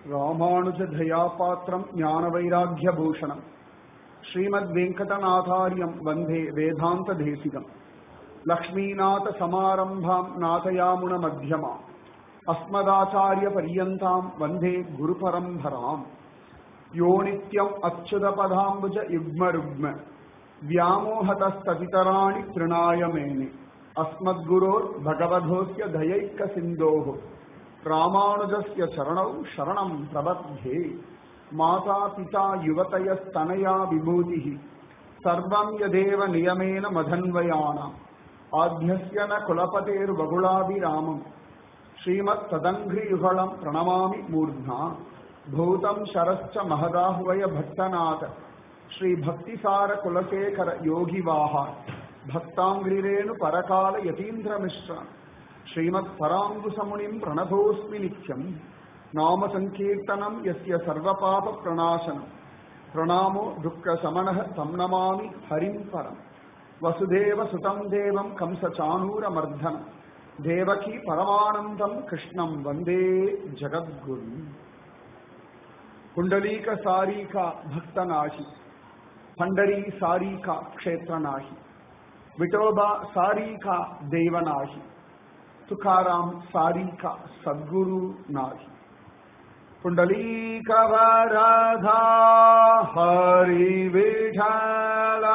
ராமானுஜதயாபாத்திரம் ஞானவைராக்கியபூஷணம் ஸ்ரீமத்வேங்கடநாதாரியம் வந்தே வேதாந்ததேசிகம் லக்ஷ்மீநாதசமாரம்பாம் நாதயாமுனமத்யமாம் அஸ்மதாச்சாரியபர்யந்தாம் வந்தே குருபரம்பராம் யோ நித்யம் அச்சுதபதாம்புஜ யுக்மருக்ம व्यामोहतस्ततितराणि तृणाय मेने अस्मद्गुरोर् भगवधोस्य दयैकसिन्धोः रामानुजस्य चरणौ शरणं प्रबध्ये माता पिता युवतयस्तनया विभूतिः सर्वं यदेव नियमेन मधन्वयानाम् आद्यस्य न कुलपतेर्वगुलाभिरामम् श्रीमत्तदङ्घ्रियुगलं प्रणमामि मूर्ध्ना भूतं शरश्च महदाह्वय भट्टनाथ श्री भक्तिसार कुलशेखर योगी वाहा भक्तांग्रिरेणु परकाल यतीन्द्र मिश्र श्रीमत् परांगुसमुनिं प्रणतोस्मि नित्यं नाम संकीर्तनं यस्य सर्वपाप प्रणाशनं प्रणामो दुःख समनः तं नमामि हरिं परं वसुदेव सुतं देवं कंसचाणूरमर्दनं देवकी परमानन्दं कृष्णं वन्दे जगद्गुरुं कुंडलीक सारीका भक्तनाशी पंडरी सारी का क्षेत्र नाही विठोबा सारी का देव नाही तुकाराम सारी का सद्गुरु नाही पुंडलीक वरदा हरि विठला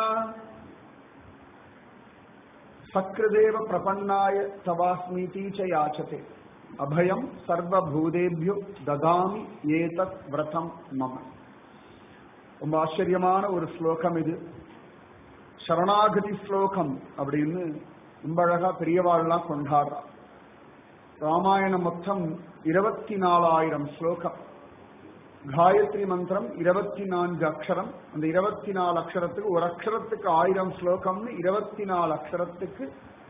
सकृदेव प्रपन्नाय तवास्मीति च याचते अभयं सर्वभूतेभ्यो ददामि एतत् व्रतं मम ரொம்ப ஆச்சரியமான ஒரு ஸ்லோகம் இது. சரணாகதி ஸ்லோகம் அப்படின்னு ரொம்ப அழகா பெரியவாள்லாம் கொண்டாடுறா. ராமாயணம் மொத்தம் 24,000 ஸ்லோகம். காயத்ரி மந்திரம் 24 அக்ஷரம். அந்த 24 அக்ஷரத்துக்கு ஒரு அக்ஷரத்துக்கு 1000 ஸ்லோகம்னு 24 அக்ஷரத்துக்கு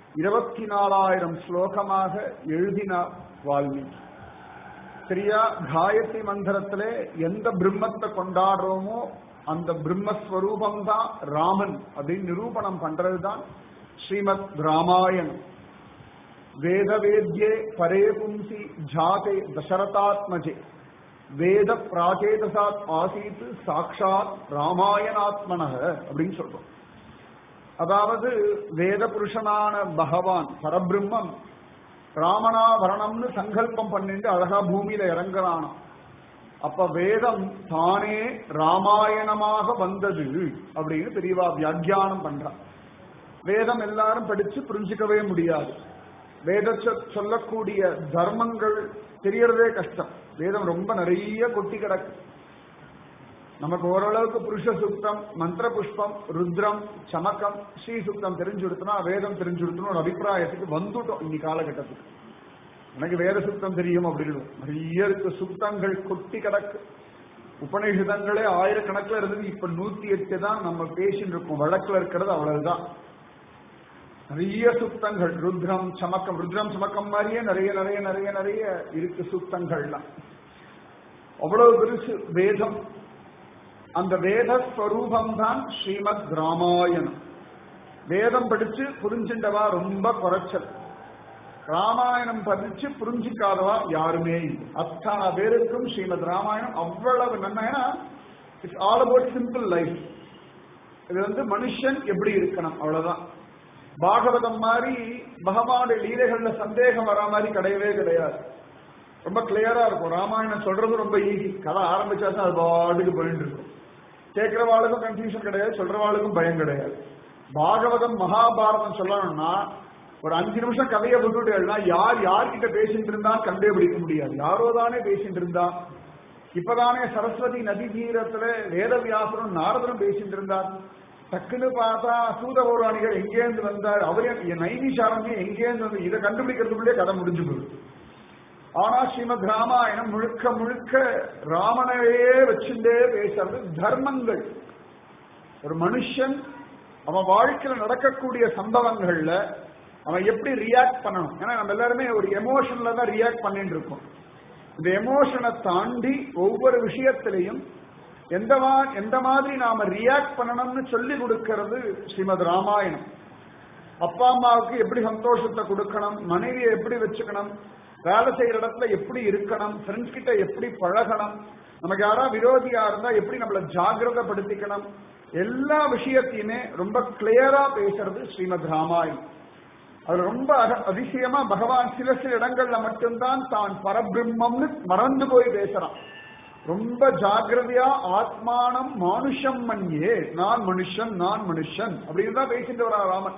24,000 ஸ்லோகமாக எழுதின வால்மீகி. சரியா காயத்ரி மந்திரத்துல எந்த பிரம்மத்தை கொண்டாடுறோமோ அந்த பிரம்மஸ்வரூபம் தான் ராமன் அப்படின்னு நிரூபணம் பண்றதுதான் ஸ்ரீமத் ராமாயணம். வேத வேத்யே பரே பும்சி ஜாதே தசரதாத்மஜே வேத பிராச்சேதசாத் ஆசீத் சாக்ஷாத் ராமாயணாத்மனக அப்படின்னு சொல்றோம். அதாவது வேத புருஷனான பகவான் பரபிரம்மம் ராமனாவரணம்னு சங்கல்பம் பண்ணிட்டு அழகா பூமியில இறங்குறானா. அப்ப வேதம் தானே ராமாயணமாக வந்தது அப்படின்னு பெரியவா வியாக்கியானம் பண்றா. வேதம் எல்லாரும் படிச்சு புரிஞ்சுக்கவே முடியாது. வேதத்தை சொல்லக்கூடிய தர்மங்கள் தெரியறதே கஷ்டம். வேதம் ரொம்ப நிறைய கொட்டி கிடக்கு. நமக்கு ஓரளவுக்கு புருஷ சுத்தம், மந்திர புஷ்பம், ருத்ரம், சமக்கம், ஸ்ரீ சுத்தம் தெரிஞ்சுடுத்தனா வேதம் தெரிஞ்சுடுத்தணும் ஒரு அபிப்பிராயத்துக்கு வந்துட்டோம். இன்னி காலகட்டத்துக்கு எனக்கு வேத சுத்தம் தெரியும் அப்படின்னு நிறைய இருக்கு. சுத்தங்கள் கொட்டி கிடக்கு. உபநிஷதங்களே ஆயிரக்கணக்கில் இருந்தது. இப்ப 108 தான் நம்ம பேசிட்டு இருக்கோம். வழக்குல இருக்கிறது அவ்வளவுதான். நிறைய சுத்தங்கள் ருத்ரம் சமக்கம், ருத்ரம் சமக்கம் மாதிரியே நிறைய நிறைய நிறைய நிறைய இருக்கு சுத்தங்கள்லாம். அவ்வளவு பெருசு வேதம். அந்த வேத ஸ்வரூபம் தான் ஸ்ரீமத் ராமாயணம். வேதம் படிச்சு புரிஞ்சுண்டவா ரொம்ப குறைச்சல். ராமாயணம் படிச்சு புரிஞ்சுக்காதவா யாருமே இல்லை. அத்தனை பேருக்கும் ஸ்ரீமத் ராமாயணம் அவ்வளவு நன்மையா. It's all about simple life. இது மனுஷன் எப்படி இருக்கணும் அவ்வளவுதான். பாகவதம் மாதிரி பகவானுடைய லீலைகள்ல சந்தேகம் வரா மாதிரி கிடையவே கிடையாது. ரொம்ப கிளியரா இருக்கும். ராமாயணம் சொல்றது ரொம்ப ஈஸி. கதை ஆரம்பிச்சாச்சும் அது பாட்டுக்கு போயிட்டு இருக்கும். கேட்கிறவாளுக்கும் கன்ஃபியூஷன் கிடையாது, சொல்றவாளுக்கும் பயம் கிடையாது. பாகவதம் மகாபாரதம் சொல்லணும்னா ஒரு 5 நிமிஷம் கதையை விட்டுட்டு யார் யார்கிட்ட பேசிட்டு இருந்தா கண்டே பிடிக்க முடியாது. யாரோ தானே பேசிட்டு இருந்தா. இப்பதானே சரஸ்வதி நதி தீரத்துல வேதவியாசரும் நாரதரும் பேசிட்டு இருந்தார். டக்குன்னு பார்த்தா சூத பௌராணிகள் எங்கேருந்து வந்தார், அவரே நைமிஷாரமே எங்கேருந்து வந்து இதை கண்டுபிடிக்கிறதுக்குள்ளே கதை முடிஞ்சு போகுது. ஆனா ஸ்ரீமத் ராமாயணம் முழுக்க முழுக்க ராமனையே வச்சுட்டே பேசுறது. தர்மங்கள் ஒரு மனுஷன் அவன் வாழ்க்கையில நடக்கக்கூடிய சம்பவங்கள்ல அவன் எப்படி ரியாக்ட் பண்ணணும். ஏன்னா நம்ம எல்லாருமே ஒரு எமோஷன்ல தான் ரியாக்ட் பண்ணிட்டு இருக்கோம். இந்த எமோஷனை தாண்டி ஒவ்வொரு விஷயத்திலையும் எந்த மாதிரி நாம ரியாக்ட் பண்ணணும்னு சொல்லி கொடுக்கிறது ஸ்ரீமத் ராமாயணம். அப்பா அம்மாவுக்கு எப்படி சந்தோஷத்தை கொடுக்கணும், மனைவியை எப்படி வச்சுக்கணும், வேலை செய்யற இடத்துல எப்படி இருக்கணும், ஃப்ரெண்ட்ஸ் கிட்ட எப்படி பழகணும், நமக்கு யாரா விரோதியா இருந்தா எப்படி நம்மள ஜாகிரதப்படுத்திக்கணும், எல்லா விஷயத்தையுமே ரொம்ப கிளியரா பேசுறது ஸ்ரீமத் ராமாயணம். அது ரொம்ப அதிசயமா பகவான் சில இடங்கள்ல மட்டும்தான் தான் பரபிரம்மம்னு மறந்து போய் பேசுறான். ரொம்ப ஜாகிரதையா ஆத்மானம் மானுஷம் மன்யே, நான் மனுஷன் நான் மனுஷன் அப்படின்னு தான் பேசிட்டு வரா ராமன்.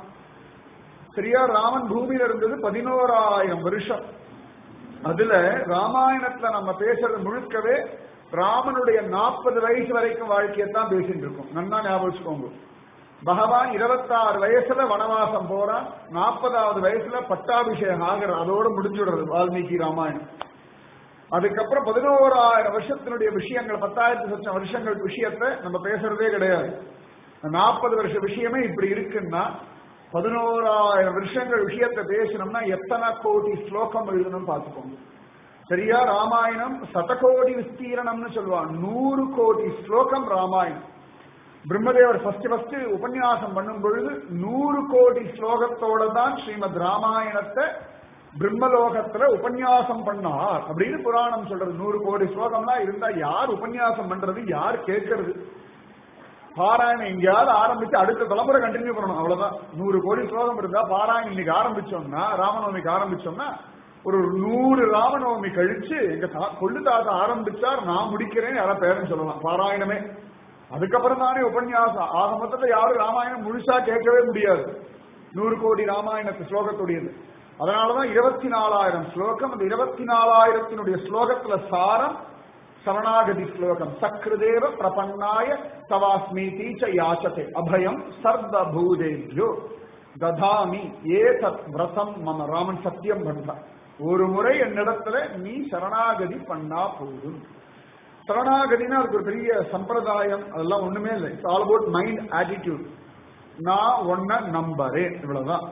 சரியா ராமன் பூமியில இருந்தது 11,000 வருஷம். அதுல ராமாயணத்துல நம்ம பேசுறது முழுக்கவே ராமனுடைய 40 வயசு வரைக்கும் வாழ்க்கையத்தான் பேசிட்டு இருக்கோம். நன்னா ஞாபகம் வச்சுக்கோங்க. பகவான் 26 வயசுல வனவாசம் போறான், 40வது வயசுல பட்டாபிஷேகம் ஆகிறது, அதோடு முடிஞ்சுடுறது வால்மீகி ராமாயணம். அதுக்கப்புறம் 11,000 வருஷத்தினுடைய விஷயங்கள், 10,000 வருஷங்கள் விஷயத்தை நம்ம பேசுறதே கிடையாது. 40 வருஷ விஷயமே இப்படி இருக்குன்னா 11,000 வருஷங்கள் விஷயத்தை பேசணும்னா எத்தனை கோடி ஸ்லோகம் எழுதணும் பார்த்துக்கோங்க. சரியா ராமாயணம் சதகோடி விஸ்தீரணம்னு சொல்லுவான். 100 கோடி ஸ்லோகம் ராமாயணம். பிரம்மதேவர் ஃபர்ஸ்ட் உபன்யாசம் பண்ணும் பொழுது 100 கோடி ஸ்லோகத்தோட தான் ஸ்ரீமத் ராமாயணத்தை பிரம்மலோகத்துல உபன்யாசம் பண்ணார் அப்படின்னு புராணம் சொல்றது. 100 கோடி ஸ்லோகம்லாம் இருந்தா யார் உபன்யாசம் பண்றது, யார் கேட்கறது? பாராயணம் எங்கேயாவது ஆரம்பிச்சு அடுத்த தலைமுறை கண்டினியூ பண்ணணும், அவ்வளவுதான். 100 கோடி ஸ்லோகம் இருந்தா பாராயணம் இன்னைக்கு ஆரம்பிச்சோம்னா, ராமநவமிக்கு ஆரம்பிச்சோம்னா, ஒரு 100 ராமநவமி கழிச்சு எங்க கொள்ளு தாத்தா ஆரம்பிச்சார், நான் முடிக்கிறேன் யாராவது பேரன்னு சொல்லலாம் பாராயணமே. அதுக்கப்புறம் தானே உபன்யாசம். ஆக மொத்தத்தை யாரும் ராமாயணம் முழுசா கேட்கவே முடியாது. 100 கோடி ராமாயணத்து ஸ்லோகத்துடையது. அதனாலதான் 24,000 ஸ்லோகம். அந்த 24,000 ஸ்லோகத்துல சாரம் சரணாகதி ஸ்லோகம். சக்ருதேவ பிரபன்னாய தவாஸ்மீதி ச யாச்சதே அபயம் சர்வபூதேப்யோ ததாமி ஏதத் விரதம் மம. ராமன் சத்தியம் பண்றான், ஒரு முறை என்னிடத்துல நீ சரணாகதி பண்ணா போதும். சரணாகதினா அதுக்கு ஒரு பெரிய சம்பிரதாயம் அதெல்லாம் ஒண்ணுமே இல்லை. It's all about mind attitude. நான் ஒன்ன நம்பறேன், இவ்வளவுதான்.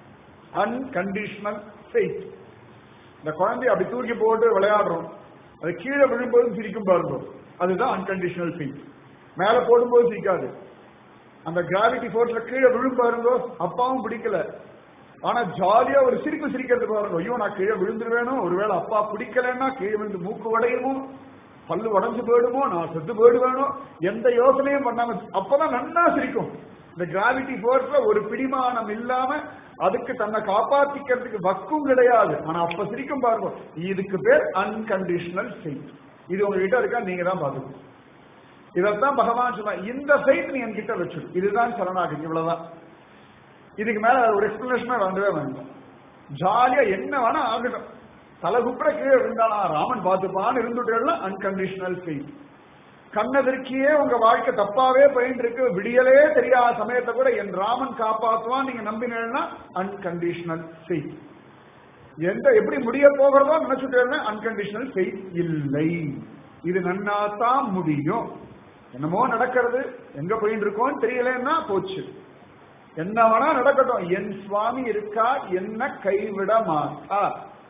Unconditional faith. இந்த குழந்தைய அப்படி தூக்கி போட்டு விளையாடுறோம், அது கீழே விழும்போது சிரிக்கும் பாருங்க, அதுதான் அன்கண்டிஷனல் ஃபெய்த். மேல போடும்போது சிரிக்காது. அந்த கிராவிட்டி ஃபோர்ஸ்ல கீழே விழும் பாருங்க, அப்பாவும் பிடிக்கல, ஆனா ஜாலியா ஒரு சிரிப்பு சிரிக்கிறது பாருங்க. ஐயோ நான் கீழே விழுந்துருவேனோ, ஒருவேளை அப்பா பிடிக்கலன்னா கீழே விழுந்து மூக்கு உடையுமோ, பல்லு உடஞ்சு போயிடுமோ, நான் செத்து போயிடுவேனோ, எந்த யோசனையும் பண்ணாம அப்பதான் நன்னா சிரிக்கும். இந்த கிராவிட்டி போர்ஸ்ல ஒரு பிடிமானம் இல்லாம அதுக்கு தன்னை காப்பாத்திக்கிறதுக்கு வக்கும் கிடையாது, ஆனா அப்ப சிரிக்கும் பாருங்க. இதுக்கு பேர் அன்கண்டிஷனல் ஃபெய்த். இது உங்ககிட்ட இருக்கா, நீங்க தான் பாத்துக்கணும். இதத்தான் பகவான் சொன்னா, இந்த ஃபெய்த் நீ என்கிட்ட வச்சு, இதுதான் சரணாகதி, இவ்வளவுதான். இதுக்கு மேல ஒரு எக்ஸ்பிளனேஷனே வேண்டவே வேண்டாம். ஜாலியா என்ன வேணா ஆகட்டும், தலைகுப்புற கீழே இருந்தாலும் ராமன் பார்த்துப்பான்னு இருந்துட்டு அன்கண்டிஷனல் ஃபெய்த். கண்ணதற்கியே உங்க வாழ்க்கை தப்பாவே போயிட்டு இருக்கு, விடியலே தெரியாத சமயத்தை கூட என் ராமன் காப்பாற்றுவான் நீங்க நம்பினா அன்கண்டிஷனல் ஃபெய்த். எப்படி முடிய போகிறதோ நினைச்சுட்டு அன்கண்டிஷனல் ஃபெய்த் இல்லை. இது நன்னாதான் முடியும். என்னமோ நடக்கிறது, எங்க போயிட்டு இருக்கோம் தெரியலன்னா போச்சு, என்ன வேணா நடக்கட்டும், என் சுவாமி இருக்கா, என்ன கைவிட மாட்டா.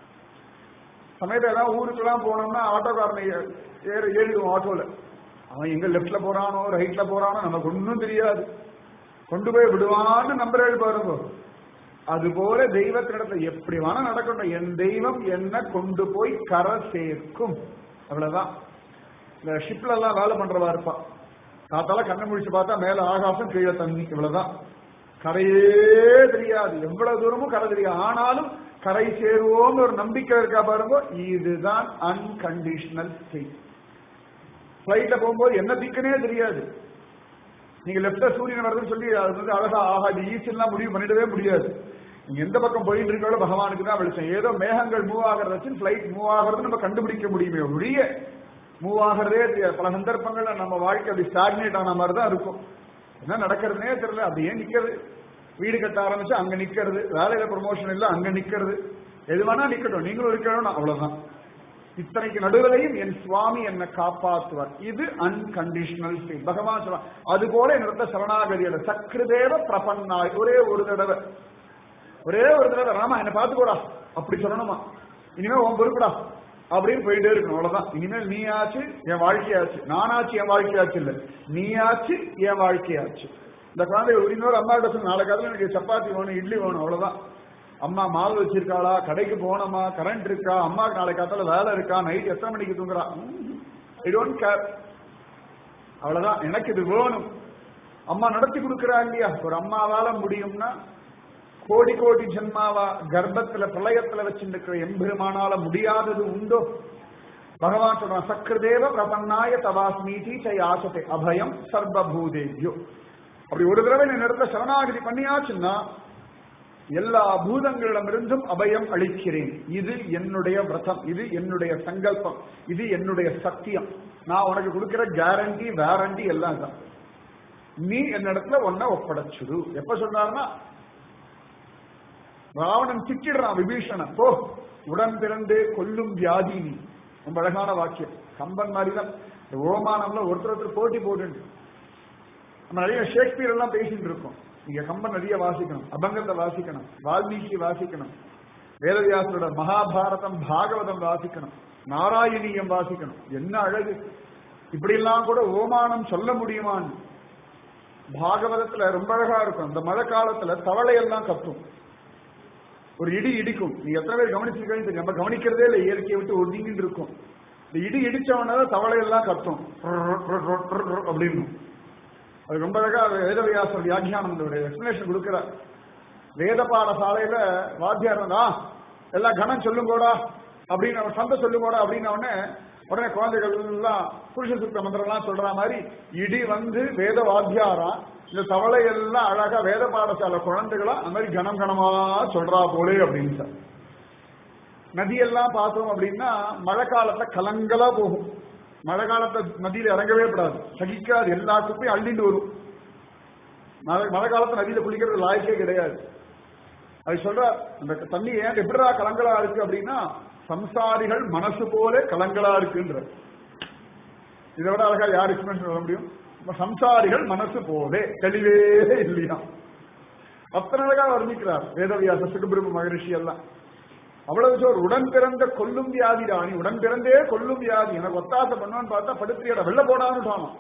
சமயத்துல ஏதாவது ஊருக்கெல்லாம் போனோம்னா ஆட்டோக்காரனை ஏறிடுவோம் ஆட்டோல. அவன் எங்க லெப்ட்ல போறானோ ரைட்ல போறானோ நமக்கு ஒன்னும் தெரியாது, கொண்டு போய் விடுவான்னு நம்புறேன் பாருங்க. அதுபோல தெய்வத்தினிடத்துல எப்படி வேணா நடக்கட்டும், என் தெய்வம் என்ன கொண்டு போய் கரை சேர்க்கும், அவ்வளவுதான். இந்த ஷிப்ல எல்லாம் வேலை பண்றவா இருப்பான், காத்தால கண்ணை முடிச்சு பார்த்தா மேல ஆகாசம் கீழே தண்ணி, இவ்வளவுதான். கரையே தெரியாது, எவ்வளவு தூரமும் கரை தெரியாது, ஆனாலும் கரை சேருவோம் ஒரு நம்பிக்கை இருக்கா பாருங்க. இதுதான் அன்கண்டிஷனல் ஃபெய்த். பிளைட்ல போகும்போது என்ன திக்குனே தெரியாது, நீங்க லெப்ட்ல சூரியன் வருதுன்னு சொல்லி அது வந்து அழகா ஆகா இது ஈஸியெல்லாம் முடிவு பண்ணிடவே முடியாது. நீங்க எந்த பக்கம் போயிட்டு இருக்காலும் பகவானுக்கு தான் வெளிச்சம். ஏதோ மேகங்கள் மூவ் ஆகிறத வச்சு பிளைட் மூவ் ஆகிறது நம்ம கண்டுபிடிக்க முடியுமே ஒழிய மூவ் ஆகிறதே தெரியாது. பல சந்தர்ப்பங்கள்ல நம்ம வாழ்க்கை அப்படி ஸ்டாக்னேட் ஆன மாதிரி தான் இருக்கும், என்ன நடக்கிறதுனே தெரியல, அப்படியே நிக்கிறது. வீடு கட்ட ஆரம்பிச்சு அங்க நிக்கிறது, வேலையில ப்ரமோஷன் இல்ல அங்க நிக்கிறது, எது வேணா நிக்கட்டும், நீங்களும் இருக்கணும், அவ்வளவுதான். இத்தனைக்கு நடுவிலையும் என் சுவாமி என்னை காப்பாற்றுவார். இது அன்கண்டிஷனல் ஃபெய்த். பகவான் சொல்றான், அது போல என்னோட சரணாகதியோட சக்ருதேவ பிரபன்னாய். ஒரே ஒரு தடவை ராமா என்னை பார்த்துக்கோடா அப்படி சொல்லணுமா, இனிமே உன் பொறுப்புடா அப்படின்னு போயிட்டே இருக்கணும், அவ்வளவுதான். இனிமேல் நீ ஆச்சு என் வாழ்க்கையாச்சு, நானாச்சு என் வாழ்க்கையாச்சு இல்ல, நீ ஆச்சு என் வாழ்க்கையாச்சு. இந்த குழந்தை இன்னொரு அம்மா கிட்ட சொன்ன, நாளைக்கு அதுல எனக்கு சப்பாத்தி வேணும் இட்லி வேணும், அவ்வளவுதான். அம்மா மாவு வச்சிருக்காளா, கடைக்கு போனோமா, கரண்ட் இருக்கா, அம்மாக்கு நாளை காத்தால வேலை இருக்கா, நைட் எத்தனை மணிக்கு தூங்குறா, ஐ டோன்ட் கேர். அவ்வளவுதான், எனக்கு இது வேணும். அம்மா நடத்தி கொடுக்குறா இல்லையா? ஒரு அம்மாவால முடியும்னா கோடி கோடி ஜென்மாவா கர்ப்பத்துல பிரளயத்துல வச்சிருக்கிற எம்பெருமானால முடியாதது உண்டோ? பகவான் சொல்றான், சக்ரதேவ பிரபன்னாய தவாஸ்மீதி யாசதே அபயம் சர்வபூதேபியோ. அப்படி ஒரு தடவை இந்த இடத்துல சரணாகதி பண்ணியாச்சுன்னா எல்லா பூதங்களிடமிருந்தும் அபயம் அளிக்கிறேன். இது என்னுடைய விரதம், இது என்னுடைய சங்கல்பம், இது என்னுடைய சத்தியம். நான் உனக்கு கொடுக்கிற கேரண்டி வாரண்டி எல்லாம் தான். நீ என்னிடத்துல ஒன்ன ஒப்படைச்சுடு. எப்ப சொன்னார்னா, ராவணன் திட்டிடுறான் விபீஷணன், போ உடன் பிறந்து கொல்லும் வியாதி நீ. ரொம்ப அழகான வாக்கியம். கம்பன் மாதிரிதான் இந்த ஓமானம்ல ஒருத்தர் போட்டி போட்டு நம்ம நிறைய ஷேக்ஸ்பியர் எல்லாம் பேசிட்டு இருக்கோம். நீங்க கம்பன் நிறைய வாசிக்கணும், அபங்கத்தை வாசிக்கணும், வால்மீகி வாசிக்கணும், வேதவியாசரோட மகாபாரதம் பாகவதம் வாசிக்கணும், நாராயணியம் வாசிக்கணும். என்ன அழகு! இப்படி எல்லாம் கூட ஓமானம் சொல்ல முடியுமான்னு பாகவதத்துல ரொம்ப அழகா இருக்கும். அந்த மழை காலத்துல தவளை எல்லாம் கத்தும், ஒரு இடி இடிக்கும். நீ எத்தனை பேர் கவனிச்சிருக்கீங்க? நம்ம கவனிக்கிறதே இல்லை, இயற்கையை விட்டு ஒதுங்கிட்டு இருக்கும். இந்த இடி இடிச்சவனதான் தவளை எல்லாம் கத்தும் அப்படின்னு. அது ரொம்ப அழகா வேதவியாசர் வியாக்கியானம் எக்ஸ்பிளேஷன் கொடுக்கிறார். வேத பாடசாலையில வாத்தியார் எல்லாம் கணம் சொல்லுங்கோடா அப்படின்னு, அவன் சந்தை சொல்லுங்கோடா அப்படின்னு உடனே குழந்தைகள் எல்லாம் புருஷ சுத்த மந்திரம் எல்லாம் சொல்ற மாதிரி இடி வந்து வேத வாத்தியாரா, இந்த தவளை எல்லாம் அழகா வேத பாடசாலை குழந்தைகளா அந்த மாதிரி கணம் கணமா சொல்றா போலே அப்படின்னு சார். நதியெல்லாம் பார்த்தோம் அப்படின்னா மழை காலத்துல கலங்கலா போகும். மழை காலத்துல நதியில இறங்கவே கூடாது, சகிக்காது, எல்லா குப்பையும் அள்ளிட்டு வரும். மழை காலத்துல நதியில குளிக்கிறது லாய்க்கே கிடையாது. அது சொல்ற அந்த தண்ணி ஏன் எப்படிடா கலங்கலா இருக்கு அப்படின்னா, சம்சாரிகள் மனசு போல கலங்கலா இருக்குன்ற. இதை விட அழகா யார் எக்ஸ்பிளேஷன் சொல்ல முடியும்? சம்சாரிகள் மனசு போலே தெளிவே இல்லையா? அத்தனை அழகா வர்ணிக்கிறார் வேதவியாச சுகபிரம்ம மகரிஷி எல்லாம். அவ்வளவு சோர் உடன் பிறந்த கொல்லும் வியாதி ராணி, உடன் பிறந்தே கொல்லும் வியாதி. எனக்கு ஒத்தாசை பண்ணுவான்னு பார்த்தா படுத்தியோட வெள்ள போடான்னு.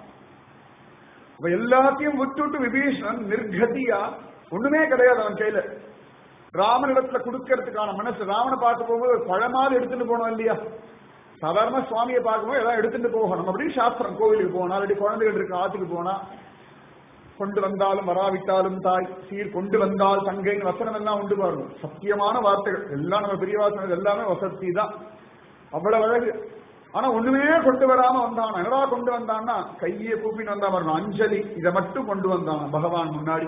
எல்லாத்தையும் விட்டுட்டு விபீஷணன் நிர்கதியா, ஒண்ணுமே கிடையாது அவன் கையில. ராமனிடத்துல கொடுக்கறதுக்கான மனசு. ராவனை பார்க்க போகும்போது ஒரு பழமாவது எடுத்துட்டு போனோம் இல்லையா? சாதாரண சுவாமியை பார்க்கும்போது எல்லாம் எடுத்துட்டு போகணும் அப்படின்னு சாஸ்திரம். கோவிலுக்கு போனா, இல்லாட்டி குழந்தைகள் இருக்க ஆத்துக்கு போனா, கொண்டு வந்தாலும் வராவிட்டாலும் தாய் சீர், கொண்டு வந்தால் தங்கைன்னு வசனம் எல்லாம் உண்டு பாருங்க. சத்தியமான வார்த்தைகள் எல்லாம் நம்ம பெரிய வாசனம் எல்லாமே வசதி தான், அவ்வளவு அழகு. ஆனா ஒண்ணுமே கொண்டு வராம வந்தான். என்னடா கொண்டு வந்தான்னா, கையை கூப்பின்னு வந்தா வரணும், அஞ்சலி. இதை மட்டும் கொண்டு வந்தான் பகவான் முன்னாடி.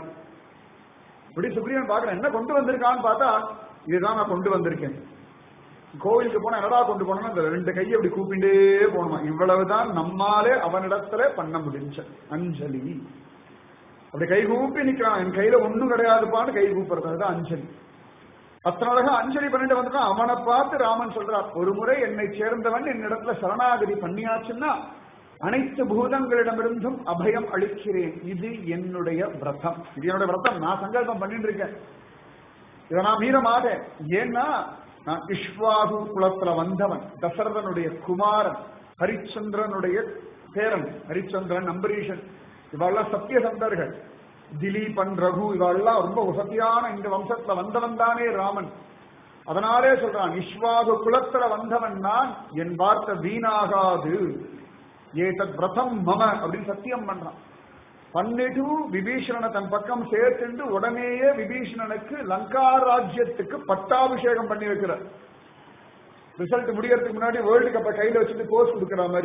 இப்படி சுக்ரீவன் பாக்குறேன், என்ன கொண்டு வந்திருக்கான்னு பார்த்தா, இதுதான் நான் கொண்டு வந்திருக்கேன். கோவிலுக்கு போனா என்னடா கொண்டு போனோம்னா, இந்த ரெண்டு கையை அப்படி கூப்பிண்டே போகணுமா. இவ்வளவுதான் நம்மாலே அவனிடத்துல பண்ண முடிஞ்ச அஞ்சலி. அப்படி கை கூப்பி நிக்கிறான், என் கையில ஒண்ணும் கிடையாதுப்பான்னு கை கூப்பிடுறது அஞ்சலி. அத்தனை அழகா அஞ்சலி பண்ணிட்டு வந்துட்டான். அவனை பார்த்து ராமன் சொல்றார், ஒரு முறை என்னை சேர்ந்தவன் என்னிடத்துல சரணாகதி பண்ணியாச்சுன்னா அனைத்து பூதங்களிடமிருந்தும் அபயம் அளிக்கிறேன். இது என்னுடைய விரதம், இது என்னுடைய விரதம். நான் சங்கல்பம் பண்ணிட்டு இருக்கேன், இதை நான் மீற மாட்டேன். ஏன்னா நான் இஷ்வாகு குலத்துல வந்தவன், தசரதனுடைய குமாரன், ஹரிச்சந்திரனுடைய பேரன். ஹரிச்சந்திரன், அம்பரீஷன் இவெல்லாம் சத்தியசந்தர்கள். திலீபன், ரகு இவெல்லாம் ரொம்ப வசதியான இந்த வம்சத்துல வந்தவன் தானே ராமன். அதனாலே சொல்றான், இஷ்வாகு குலத்துல வந்தவன் நான், என் வார்த்தை வீணாகாது, ஏதத் விரதம் மம அப்படின்னு சத்தியம் பண்றான். பண்ணிட்டு விபீஷணனை தன் பக்கம் சேர்த்துண்டு உடனேயே விபீஷணனுக்கு லங்கா ராஜ்யத்துக்கு பட்டாபிஷேகம் பண்ணி வைக்கிறார். ரிசல்ட் முடியறதுக்கு முன்னாடி வேர்ல்டு கப்பை கையில வச்சுட்டு போஸ் கொடுக்கிற மாதிரி.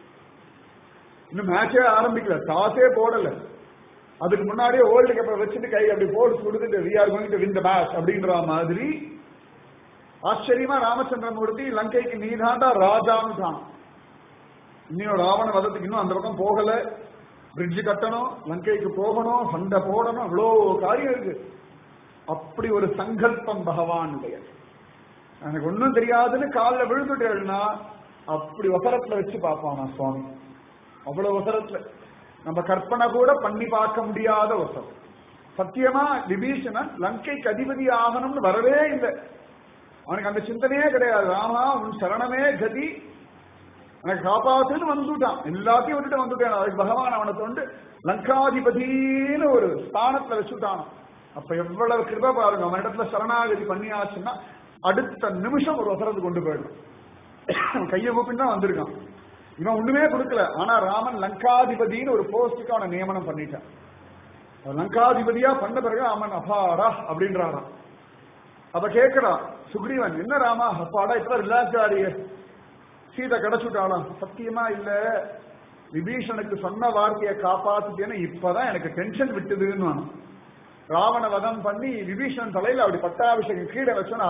இன்னும் மேட்சே ஆரம்பிக்கல, டாஸே போடல, அதுக்கு முன்னாடியே வேர்ல்டு கப்பை வச்சுட்டு கை அப்படி போஸ் கொடுத்துட்டு we are going to win the match அப்படின்ற மாதிரி ஆச்சரியமா ராமச்சந்திரமூர்த்தி லங்கைக்கு நீதாண்டா ராஜான்னு தான். இன்னும் ராவண வதத்துக்கு இன்னும் அந்த பக்கம் போகல, பிரிட்ஜ் கட்டணும், லங்கைக்கு போகணும், சண்டை போடணும், அவ்வளோ காரியம் இருக்கு. அப்படி ஒரு சங்கல்பம் பகவானுடைய. எனக்கு ஒன்னும் தெரியாதுன்னு காலில் விழுந்துட்டேன்னா அப்படி வசரத்துல வச்சு பார்ப்பானா சுவாமி. அவ்வளவு வசரத்துல நம்ம கற்பனை கூட பண்ணி பார்க்க முடியாத வசரம். சத்தியமா விபீஷணன் லங்கைக்கு அதிபதி ஆகணும்னு வரவே இல்லை. அவனுக்கு அந்த சிந்தனையே கிடையாது. ராமா உன் சரணமே கதி, எனக்கு காப்பாத்துன்னு வந்துட்டான், எல்லாத்தையும் விட்டுட்டு வந்துட்டேன். அதுக்கு பகவான் அவனை கொண்டு லங்காதிபதினு ஒரு ஸ்தானத்துல வச்சுட்டான். அப்ப எவ்வளவு கிருபை பாருங்க. அவன் இடத்துல சரணாகதி பண்ணியாச்சுன்னா அடுத்த நிமிஷம் ஒரு வசரத்து கொண்டு போயிடும். கையை கூப்பின்னு தான் வந்திருக்கான். இவன் ஒண்ணுமே கொடுக்கல. ஆனா ராமன் லங்காதிபதினு ஒரு போஸ்டுக்கு அவனை நியமனம் பண்ணிட்டான். லங்காதிபதியா பண்ண பிறகு அவன் அப்பாடா அப்படின்றாராம். அப்ப கேட்கிறான் சுக்ரீவன், என்ன ராமா அப்பாடா இப்ப ரிலாக்ஸ் ஆடிய, சீதை கிடைச்சுட்டாளா? சத்தியமா இல்ல, விபீஷனுக்கு சொன்ன வார்த்தையை காப்பாத்துட்டேன்னு இப்பதான் எனக்கு டென்ஷன் விட்டுதுன்னு. ராவண வதம் பண்ணி விபீஷன் தலையில அப்படி பட்டாபிஷேகம் கீழே வச்சோன்னா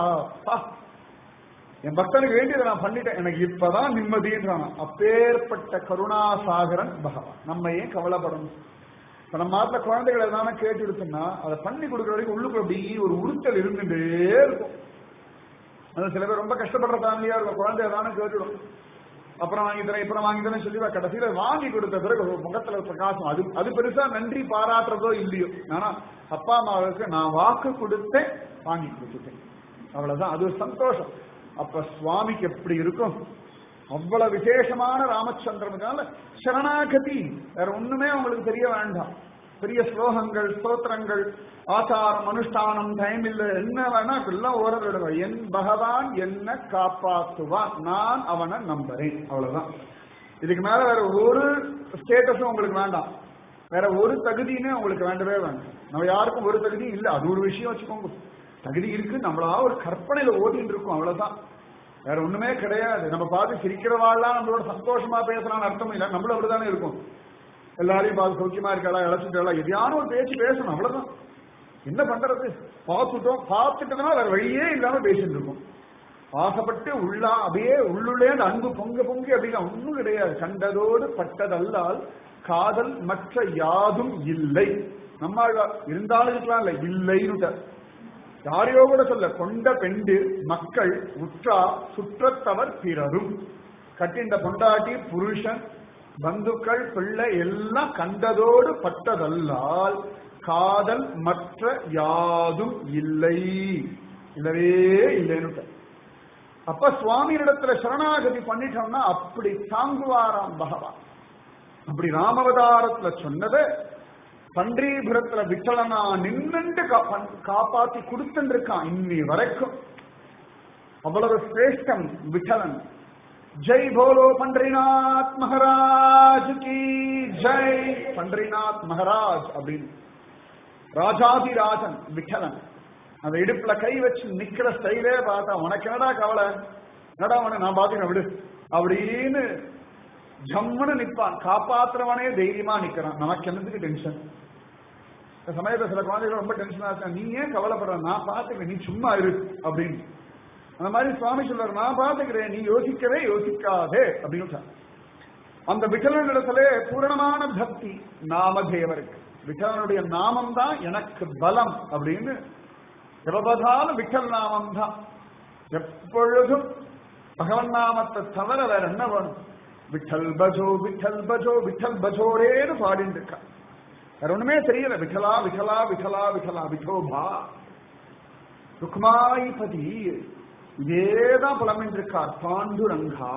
என் பக்தனுக்கு வேண்டியதை நான் பண்ணிட்டேன், எனக்கு இப்பதான் நிம்மதின்றான். அப்பேற்பட்ட கருணாசாகரன் பகவான். நம்ம ஏன் கவலைப்படணும்? இப்ப நம்ம மாத்திர குழந்தைகளை எதான கேட்டு எடுத்தோம்னா அதை பண்ணி கொடுக்குற வரைக்கும் உள்ளுக்கு அப்படி ஒரு உறுத்தல் இருந்துட்டே இருக்கும். அது சில பேர் ரொம்ப கஷ்டப்படுற ஃபேமிலியா இருக்கும். குழந்தை எதான கேட்டுடும், அப்புறம் வாங்கி தரேன் இப்பறம் வாங்கி தரேன் சொல்லி கடைசியில வாங்கி கொடுத்த பிறகு முகத்துல பிரகாசம். அது பெருசா நன்றி பாராட்டுறதோ இல்லையோ, ஆனா அப்பா அம்மாவுக்கு நான் வாக்கு கொடுத்தேன், வாங்கி கொடுத்துட்டேன், அவ்வளவுதான். அது ஒரு சந்தோஷம். அப்ப சுவாமிக்கு எப்படி இருக்கும்? அவ்வளவு விசேஷமான ராமச்சந்திரனுக்கான சரணாகதி. வேற ஒண்ணுமே உங்களுக்கு தெரிய வேண்டாம். பெரிய ஸ்லோகங்கள், ஸ்தோத்திரங்கள், ஆச்சாரம், அனுஷ்டானம், டைம் இல்ல, என்ன வேணா எல்லாம் ஓரளவு. என் பகவான் என்ன காப்பாற்றுவான், நான் அவனை நம்புறேன், அவ்வளவுதான். இதுக்கு மேல வேற ஒரு ஸ்டேட்டஸும் உங்களுக்கு வேண்டாம், வேற ஒரு தகுதியுமே உங்களுக்கு வேண்டவே வேண்டாம். நம்ம யாருக்கும் ஒரு தகுதியும் இல்லை, அது ஒரு விஷயம் வச்சுக்கோங்க. தகுதி இருக்கு, நம்மளா ஒரு கற்பனையில ஓடிட்டு இருக்கும், அவ்வளவுதான். வேற ஒண்ணுமே கிடையாது. நம்ம பார்த்து சிரிக்கிறவாள்லாம் நம்மளோட சந்தோஷமா பேசலாம்னு அர்த்தம் இல்லை. நம்மளும் அப்படித்தானே இருக்கும். எல்லாரையும் பார்த்து சௌக்கியமா இருக்காளா, இழைச்சிட்டாளா, எதையான ஒரு பேச்சு பேசணும், அவ்வளவுதான். என்ன பண்றது? பார்த்துட்டோம், பார்த்துட்டோம்னா வேற வழியே இல்லாம பேசிட்டு இருக்கும். ஆசைப்பட்டு அப்படியே உள்ளுள்ளே அந்த அன்பு பொங்க பொங்கி அப்படின்னா ஒண்ணும் கிடையாது. கண்டதோடு பட்டதல்லால் காதல் மற்ற யாதும் இல்லை. நம்ம இருந்தாலும் இருக்கலாம், இல்ல இல்லைன்னு யாரையோ கூட சொல்ல. கொண்ட பெண்டிர் மக்கள் உற்றா சுற்றத்தவர் பிறரும். கட்டின்ற பொண்டாட்டி, புருஷன், பந்துக்கள், பிள்ளை எல்லாம் கண்டதோடு பட்டதல்லால் காதல் மற்ற யாதும் இல்லை, இல்லவே இல்லைன்னு. அப்ப சுவாமியிடத்துல சரணாகதி பண்ணிட்டோம்னா அப்படி தாங்குவாராம் பகவான். அப்படி ராமவதாரத்துல சொன்னதை பண்டீபுரத்துல விட்டலனா நின்று காப்பாத்தி கொடுத்துட்டு இருக்கான் இன்னி வரைக்கும். அவ்வளவு சிரேஷ்டம் விட்டலன். ஜெய் போலோ பண்டரிநாத் மகாராஜ் கி ஜெய். பண்டரிநாத் மகாராஜ் அப்படின்னு ராஜாதி ராஜன் விட்டலன். அந்த இடுப்புல கை வச்சு நிக்கிற ஸ்டைலே பார்த்தா உனக்கு என்னடா கவலை, என்னடா உன நான் பாத்துக்கிறேன் விடு அப்படின்னு ஜம்முன்னு நிற்பான். காப்பாத்துறவனே தைரியமா நிக்கிறான். நமக்கு என்னதுக்கு டென்ஷன்? சமயத்துல சில குழந்தைகள் ரொம்ப டென்ஷனா இருக்கா, நீ ஏன் கவலைப்படுற, நான் பாத்துக்கிறேன், நீ சும்மா இரு அப்படின்னு. அந்த மாதிரி சுவாமி சொல்றாரு, நான் பாத்துக்கிறேன், நீ யோசிக்கவே யோசிக்காதே அப்படின்னு. அந்த விட்டலனிடத்துல பூரணமான பக்தி நாமதேவருக்கு. விட்டலனுடைய நாமம் தான் எனக்கு பலம் அப்படின்னு. எவ்வளவுதாலும் விட்டல் நாமம் தான். எப்பொழுதும் பகவன் நாமத்தை தவிர வேற என்ன வேணும்? விட்டல் பஜோ விட்டல் பஜோ விட்டல் பஜோரேன்னு பாடிட்டு இருக்கா. வேற ஒண்ணுமே தெரியல. விட்டலா விட்டலா விட்டலா விட்டலா விட்டோபா ருக்மாயிபதி இதேதான் புலமின்று இருக்கார். பாண்டுரங்கா.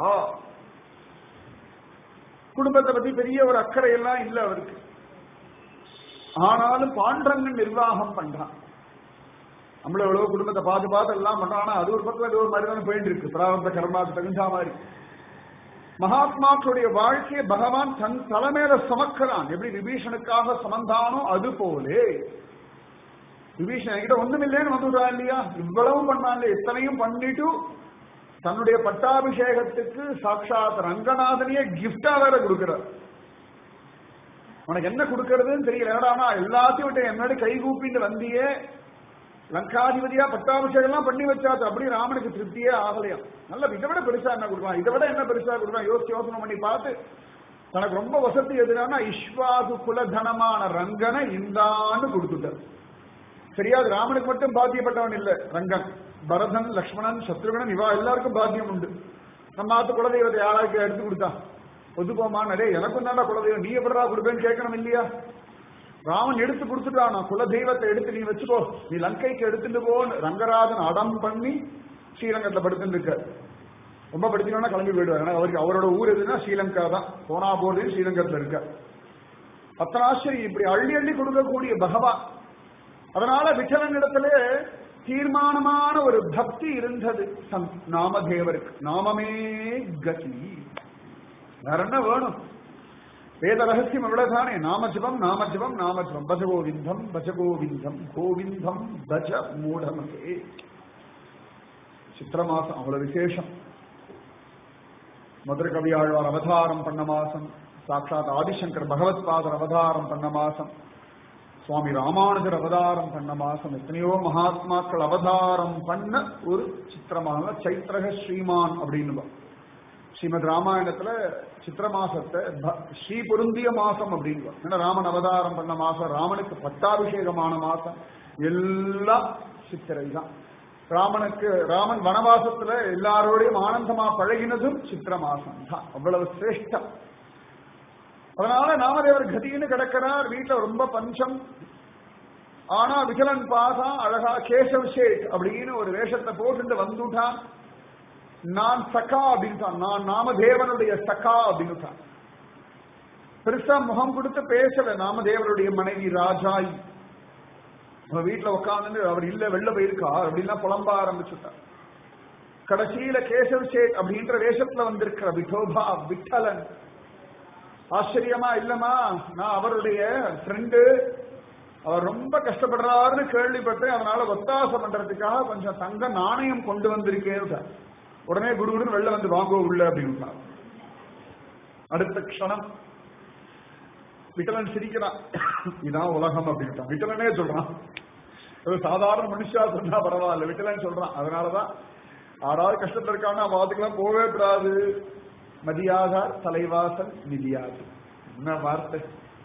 குடும்பத்தை பத்தி பெரிய ஒரு அக்கறை எல்லாம் இல்லை அவருக்கு. ஆனாலும் பாண்டரங்கன் நிர்வாகம் பண்றான். நம்மள எவ்வளவு குடும்பத்தை பார்த்து பார்த்து எல்லாம் பண்றான். ஆனா அது ஒரு பக்கத்துல ஒரு மாதிரி தானே போயிட்டு இருக்கு. பிராரப்த கர்மாவுக்கு தகுந்த மாதிரி மகாத்மாக்களுடைய வாழ்க்கையை பகவான் தன் தலைமையில சுமக்கிறான். எப்படி விபீஷனுக்காக சுமந்தானோ அது போலே விபீஷன் என்கிட்ட ஒண்ணும் இல்லைன்னு வந்துடுறா இல்லையா? இவ்வளவும் பண்ணான், இத்தனையும் பண்ணிட்டு தன்னுடைய பட்டாபிஷேகத்துக்கு சாட்சாத் ரங்கநாதனையே கிஃப்டா வேற கொடுக்கிறார். உனக்கு என்ன கொடுக்கறதுன்னு தெரியல, ஏடானா எல்லாத்தையும் விட்டு என்னோட கை கூப்பிட்டு வந்தியே, லங்காதிபதியா பட்டாபிஷேகம் எல்லாம் பண்ணி வச்சாச்சு. அப்படி ராமனுக்கு திருப்தியே ஆகலையா? நல்ல இதை விட பெருசா என்ன கொடுக்கலாம், இதை விட என்ன பெருசா கொடுக்கலாம் யோசனை பண்ணி பார்த்து தனக்கு ரொம்ப வசதி எதுனா இஷ்வாகு குலதனமான ரங்கனை இந்தான்னு கொடுத்துட்டார். சரியா? அது ராமனுக்கு மட்டும் பாத்தியப்பட்டவன் இல்ல ரங்கன். பரதன், லக்ஷ்மணன், சத்ருகனன் இவா எல்லாருக்கும் பாத்தியம் உண்டு. நம்ம ஆத்து குலதெய்வத்தை யாராருக்கு எடுத்து கொடுத்தான் ஒதுக்கோமா? நிறைய எனக்கும் தாண்டா குலதெய்வம், நீ எப்படா கொடுப்பேன்னு கேட்கணும் இல்லையா? ராமன் எடுத்து கொடுத்துட்டான். குலதெய்வத்தை எடுத்து நீ வச்சுக்கோ, நீ லங்கைக்கு எடுத்துட்டு போன்னு ரங்கராஜன் அடம் பண்ணி ஸ்ரீலங்கத்துல படுத்துட்டு இருக்க. ரொம்ப படுத்தினா கிளம்பி போயிடுவார். ஏன்னா அவருக்கு அவரோட ஊர் எதுனா ஸ்ரீலங்கா தான். போனா போர்டு ஸ்ரீலங்கத்துல இருக்க. அத்தனாச்சரி இப்படி அள்ளி அள்ளி கொடுக்கக்கூடிய பகவான் அதனால விட்டலனிடத்திலே தீர்மானமான ஒரு பக்தி இருந்தது நாமதேவருக்கு. நாமமே கதி, வேற என்ன வேணும்? வேத ரகசியம் எவ்வளவுதானே. நாமஜபம் நாமஜபம் நாமஜபம், பஜகோவிந்தம் பஜகோவிந்தம் கோவிந்தம் பஜ மூடமகே. சித்திர மாசம் அவ்வளவு விசேஷம். மதுரை கவியாழ்வார் அவதாரம் பண்ண மாசம், சாட்சாத் ஆதிசங்கர் பகவத்பாதர் அவதாரம் பண்ண மாசம், சுவாமி ராமானுஜர் அவதாரம் பண்ண மாசம், எத்தனையோ மகாத்மாக்கள் அவதாரம் பண்ண ஒரு சித்திரமான சைத்திரக ஸ்ரீமான் அப்படின்னு ஸ்ரீமத் ராமாயணத்துல சித்திர மாசத்தை ஸ்ரீ பொருந்திய மாசம் அப்படின்னு. ஏன்னா ராமன் அவதாரம் பண்ண மாசம், ராமனுக்கு பட்டாபிஷேகமான மாசம், எல்லாம் சித்திரை தான். ராமன் வனவாசத்துல எல்லாரோடையும் ஆனந்தமா பழகினதும் சித்திர மாசம் தான். அவ்வளவு சிரேஷ்டம். அதனால நாமதேவர் கதின்னு கிடக்கிறார். வீட்டுல ரொம்ப பஞ்சம். ஆனா விகலன் பாசா அழகா கேசவ் ஷேட் அப்படின்னு ஒரு வேஷத்தை போட்டு வந்துட்டான். நான் சகா அப்படின்ட்டான். நான் நாமதேவனுடைய சகா அப்படின்னுட்டான். பெருசா முகம் கொடுத்து பேசல. நாமதேவருடைய மனைவி ராஜாய் வீட்டுல உட்கார்ந்து அவர் இல்ல வெளில போயிருக்கார் அப்படின்லாம் புலம்ப ஆரம்பிச்சுட்டார். கடைசியில கேசவ் ஷேட் அப்படின்ற வேஷத்துல வந்திருக்கிற விட்டோபா விட்டலன் ஆச்சரியமா, இல்லமா நான் அவருடைய ஃப்ரெண்டு, அவர் ரொம்ப கஷ்டப்படுறாருன்னு கேள்விப்பட்டேன், அதனால ஒத்தாசை பண்றதுக்காக கொஞ்சம் தங்க நாணயம் கொண்டு வந்திருக்கேன். உடனே குருகுருன்னு வெளில வந்து வாங்கோ உள்ள அப்படின்னு. அடுத்த க்ஷணம் விட்டலன் சிரிக்கிறான். இதான் உலகம் அப்படின்ட்டான். விட்டலனே சொல்றான். சாதாரண மனுஷா சொன்னா பரவாயில்ல, விட்டலன் சொல்றான். அதனாலதான் யாராவது கஷ்டத்துல இருக்காங்கன்னா வாத்துக்கெல்லாம் போவே கூடாது. மதியாதார் தலைவாசல் நிதியாது. என்ன வார்த்தை!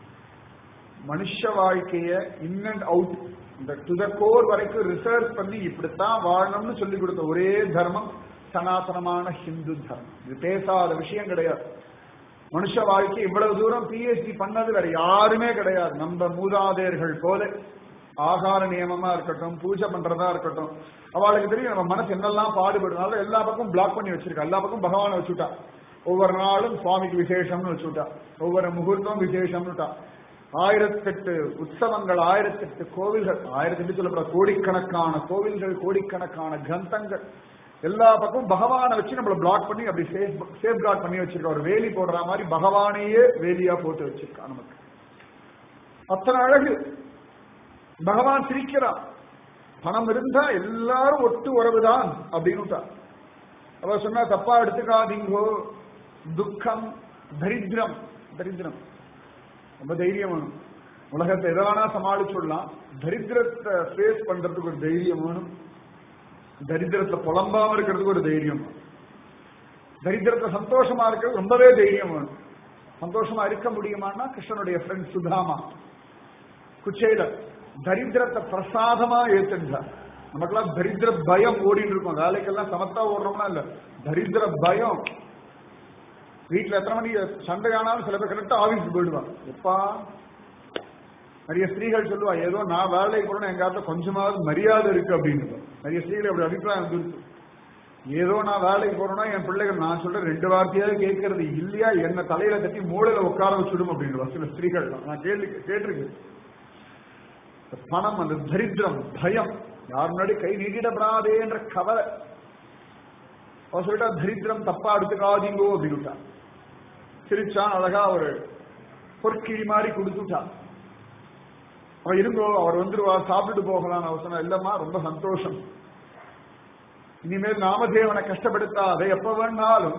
மனுஷ வாழ்க்கைய இன் அண்ட் அவுட், இந்த டு த கோர் வரைக்கும் ரிசர்ச் பண்ணி இப்படித்தான் வாழணும்னு சொல்லி கொடுத்த ஒரே தர்மம் சனாதனமான ஹிந்து தர்மம். இது பேசாத விஷயம் கிடையாது. மனுஷ வாழ்க்கை இவ்வளவு தூரம் பிஎச்டி பண்ணது வேற யாருமே கிடையாது. நம்ம மூதாதையர்கள் போல ஆகார நியமமா இருக்கட்டும், பூஜை பண்றதா இருக்கட்டும், அவளுக்கு தெரியும் நம்ம மனசு என்னெல்லாம் பாடுபடுனாலும் எல்லா பக்கம் பிளாக் பண்ணி வச்சிருக்கா. எல்லா பக்கம் பகவானை வச்சுட்டா. ஒவ்வொரு நாளும் சுவாமிக்கு விசேஷம்னு வச்சுட்டா. ஒவ்வொரு முகூர்த்தம் விசேஷம்னுட்டா. 1008 உற்சவங்கள், 1008 கோவில்கள், 1008 சொல்லப்பட கோடிக்கணக்கான கோவில்கள், கோடிக்கணக்கான கிரந்தங்கள், எல்லா பக்கமும் பகவானை வச்சு நம்மள பிளாக் பண்ணி அப்படி சேஃப் கார்ட் பண்ணி வச்சிருக்கா. ஒரு வேலி போடுற மாதிரி பகவானையே வேலியா போட்டு வச்சிருக்கா. நமக்கு அத்தனை அழகு. பகவான் சிரிக்கிறான். பணம் இருந்தா எல்லாரும் ஒட்டு உறவுதான் அப்படின்னு அவ சொன்னா தப்பா எடுத்துக்காதீங்கோ. துக்கம், தரித்திரம், தரித்திரம் ரொம்ப தைரியம் வேணும். உலகத்தை எதானா சமாளிச்சுடலாம். தரித்திரத்தை ஃபேஸ் பண்றதுக்கு ஒரு தைரியம் வேணும். தரித்திரத்தை புலம்பாம இருக்கிறதுக்கு ஒரு தைரியம். தரித்திரத்தை சந்தோஷமா இருக்கிறது ரொம்பவே தைரியம் வேணும். சந்தோஷமா இருக்க முடியுமான்னா கிருஷ்ணனுடைய ஃப்ரெண்ட் சுதாமா குச்சேலர் தரித்திரத்தை பிரசாதமா ஏத்துட்டார். நமக்கெல்லாம் தரித்திர பயம் ஓடிட்டு இருக்கும். வேலைக்கெல்லாம் சமத்தா ஓடுறோம்னா இல்ல, தரித்திர பயம். வீட்டுல எத்தனை மணி சண்டை ஆனாலும் சில பேர் கரெக்டா ஆபீஸ் போயிடுவாங்க. எப்பா நிறைய ஸ்திரீகள் சொல்லுவா, ஏதோ நான் வேலைக்கு போறேன்னா எங்காவது கொஞ்சமாவது மரியாதை இருக்கு அப்படின்னு. நிறைய ஸ்திரீகள் அப்படி அபிப்பிராயம் வந்துருக்கு. ஏதோ நான் வேலைக்கு போறேன்னா என் பிள்ளைகள் நான் சொல்றேன் 2 வார்த்தையாவது கேட்கறது இல்லையா, என்ன தலையில தட்டி மூளையில உட்கார வச்சுடும் அப்படின்னு சில ஸ்திரீகள் நான் கேட்டிருக்கேன். பணம், அந்த தரித்திரம், பயம், யார் முன்னாடி கை நீட்டிடப்படாதே என்ற கவலை. அவர் சொல்லிட்டா தரித்திரம் தப்பா எடுத்துக்காதீங்கோ அப்படின்னுட்டா. சிரிச்சான். அழகா ஒரு பொற்கிழி மாதிரி கொடுத்துட்டான். அவன் இருங்கோ, அவர் வந்துருவா, சாப்பிட்டு போகலாம். அவர் சொன்னா இல்லம்மா ரொம்ப சந்தோஷம், இனிமேல் நாமதேவனை கஷ்டப்படுத்தாதே, எப்ப வேணாலும்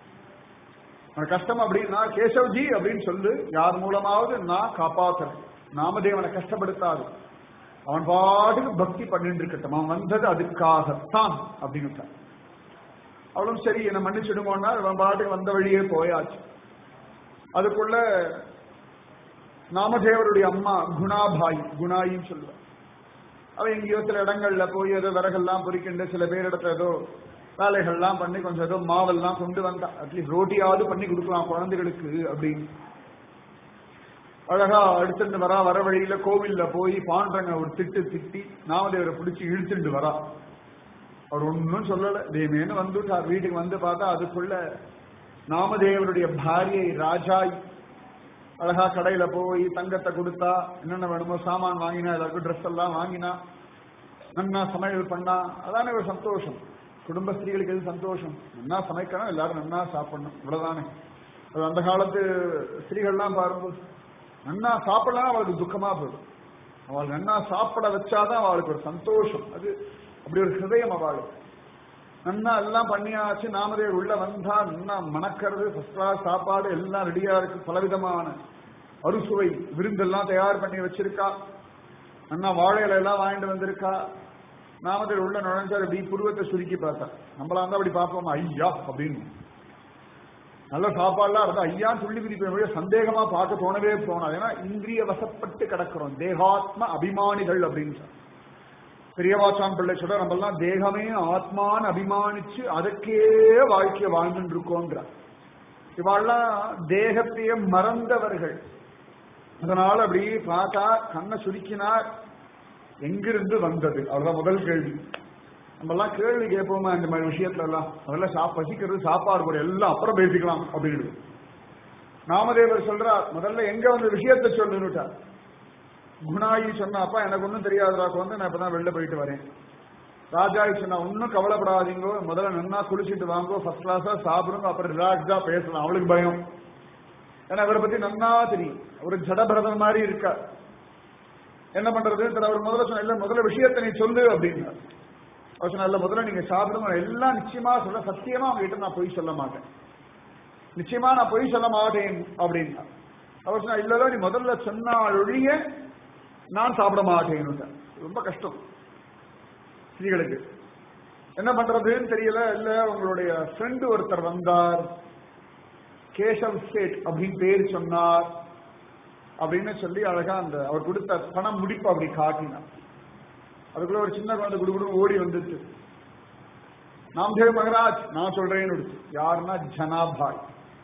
கஷ்டம் அப்படின்னா கேசவ்ஜி அப்படின்னு சொல்லு, யார் மூலமாவது நான் காப்பாத்துறேன், நாமதேவனை கஷ்டப்படுத்தாது, அவன் பாட்டுக்கு பக்தி பண்ணிட்டு இருக்கட்டும், அவன் வந்தது அதுக்காகத்தான் அப்படின்னு. அவளும் சரி என்ன மன்னிச்சிடுமோன்னா அவன் பாட்டுக்கு வந்த வழியே போயாச்சு. அதுக்குள்ள நாமதேவருடைய அம்மா குணாபாய், குணாயின்னு சொல்லுவார். அவன் எங்கேயோ சில இடங்கள்ல போய் ஏதோ விறகெல்லாம் பொறிக்கிண்டு சில பேர் இடத்துல ஏதோ வேலைகள்லாம் பண்ணி கொஞ்சம் ஏதோ மாவெல்லாம் கொண்டு வந்தா, அட்லீஸ்ட் ரோட்டியாவது பண்ணி கொடுக்கலாம் குழந்தைகளுக்கு அப்படின்னு. அழகா எடுத்துட்டு வரா. வர வழியில கோவில்ல போய் பாண்டங்க ஒரு திட்டி நாமதேவரை பிடிச்சி இழுத்துட்டு வரா. அவர் ஒன்னும் சொல்லல, தேமேன்னு வந்துட்டார். வீட்டுக்கு வந்து பார்த்தா அதுக்குள்ள நாமதேவருடைய பாரியை ராஜாய் அழகா கடையில போய் தங்கத்தை கொடுத்தா என்னென்ன வேணுமோ சாமான் வாங்கினா, எல்லாருக்கும் ட்ரெஸ் எல்லாம் வாங்கினா, நன்னா சமையல் பண்ணா, அதானே ஒரு சந்தோஷம். குடும்ப ஸ்திரீகளுக்கு எது சந்தோஷம்? நன்னா சமைக்கணும், எல்லாரும் நன்னா சாப்பிடணும், இவ்வளவுதானே. அது அந்த காலத்து ஸ்திரீகள்லாம் பாரும்போது நன்னா சாப்பிடலாம் அவளுக்கு துக்கமா போயிடும். அவள் நன்னா சாப்பிட வச்சாதான் அவளுக்கு ஒரு சந்தோஷம். அது அப்படி ஒரு ஹிருதயம் அவளுக்கு. நன்னா எல்லாம் பண்ணியாச்சு, நாமதேவர் உள்ள வந்தா நன்னா மணக்கிறது, ஃபர்ஸ்ட் கிளாஸ் சாப்பாடு எல்லாம் ரெடியா இருக்கு, பலவிதமான அறுசுவை விருந்தெல்லாம் தயார் பண்ணி வச்சிருக்கா, நன்னா வாழையில எல்லாம் வாங்கிட்டு வந்திருக்கா. நாமதேவர் உள்ள நுழைஞ்சார், அப்படி புருவத்தை சுருக்கி பார்த்தா. நம்மளா இருந்தா அப்படி பார்ப்போமா, ஐயா அப்படின்னு. நல்ல சாப்பாடுலாம் இருந்தா ஐயான்னு சொல்லி விதிப்ப சந்தேகமா பார்க்க தோணவே தோணாது. ஏன்னா இந்திரிய வசப்பட்டு கிடக்கிறோம், தேகாத்ம அபிமானிகள் அப்படின்னு. பெரியவாச்சான் பிள்ளை சொல்ற, நம்ம எல்லாம் தேகமே ஆத்மான்னு அபிமானிச்சு அதற்கே வாழ்க்கையை வாழ்ந்துட்டு இருக்கோன்ற. இவாள்லாம் தேகத்தையே மறந்தவர்கள். அதனால அப்படி பார்த்தா கண்ணை சுருக்கினார். எங்கிருந்து வந்தது? அவ்வளவுதான் முதல் கேள்வி. நம்ம எல்லாம் கேள்வி கேட்போமா இந்த மாதிரி விஷயத்துல எல்லாம்? அதெல்லாம் பசிக்கிறது, சாப்பாடு கூட எல்லாம் அப்புறம் பேசிக்கலாம் அப்படின்னு. நாமதேவர் சொல்றார், முதல்ல எங்க வந்து விஷயத்தை சொல்லுட்டார். குணாயி சொன்னா, அப்பா எனக்கு ஒன்றும் தெரியாதுராக்கு வந்து நான் இப்பதான் வெளில போயிட்டு வரேன். ராஜாயி சொன்னா, ஒன்னும் கவலைப்படாதீங்கோ, முதல்ல நன்னா குளிச்சுட்டு வாங்கோ, ஃபர்ஸ்ட் கிளாஸா சாப்பிடுங்க, அப்புறம் ரிலாக்ஸா பேசலாம். அவளுக்கு பயம். ஏன்னா இவரை பத்தி நன்னா தெரியும், ஒரு ஜடபிரதன் மாதிரி இருக்கா. என்ன பண்றது? அவர் முதல்ல சொன்ன, இல்ல முதல்ல விஷயத்தை நீ சொல்லு அப்படின்னா. அவர் சொன்ன, இல்ல முதல்ல நீங்க சாப்பிடுங்க, எல்லாம் நிச்சயமா சொல்ல, சத்தியமா அவங்க கிட்ட நான் பொய் சொல்ல மாட்டேன், நிச்சயமா நான் பொய் சொல்ல மாட்டேன் அப்படின்னா. அவர் சொன்னா, இல்லதான் நீ முதல்ல சொன்னால் ஒழிய நான் சாப்பிட மாட்டேன்னு. ரொம்ப கஷ்டம் ஸ்திரீகளுக்கு. என்ன பண்றதுன்னு தெரியல. இல்ல உங்களுடைய ஃப்ரெண்டு ஒருத்தர் வந்தார், கேசவ் சேட் அப்படின்னு பேர் சொன்னார் அப்படின்னு சொல்லி அழகா அந்த அவர் கொடுத்த பணம் முடிப்பு அப்படி காட்டினார். அதுக்குள்ள ஒரு சின்ன குழந்தை குடுகுடு ஓடி வந்துச்சு. நாம்தேவ் மகராஜ் நான் சொல்றேன்னு. யாருன்னா ஜனாபாய்.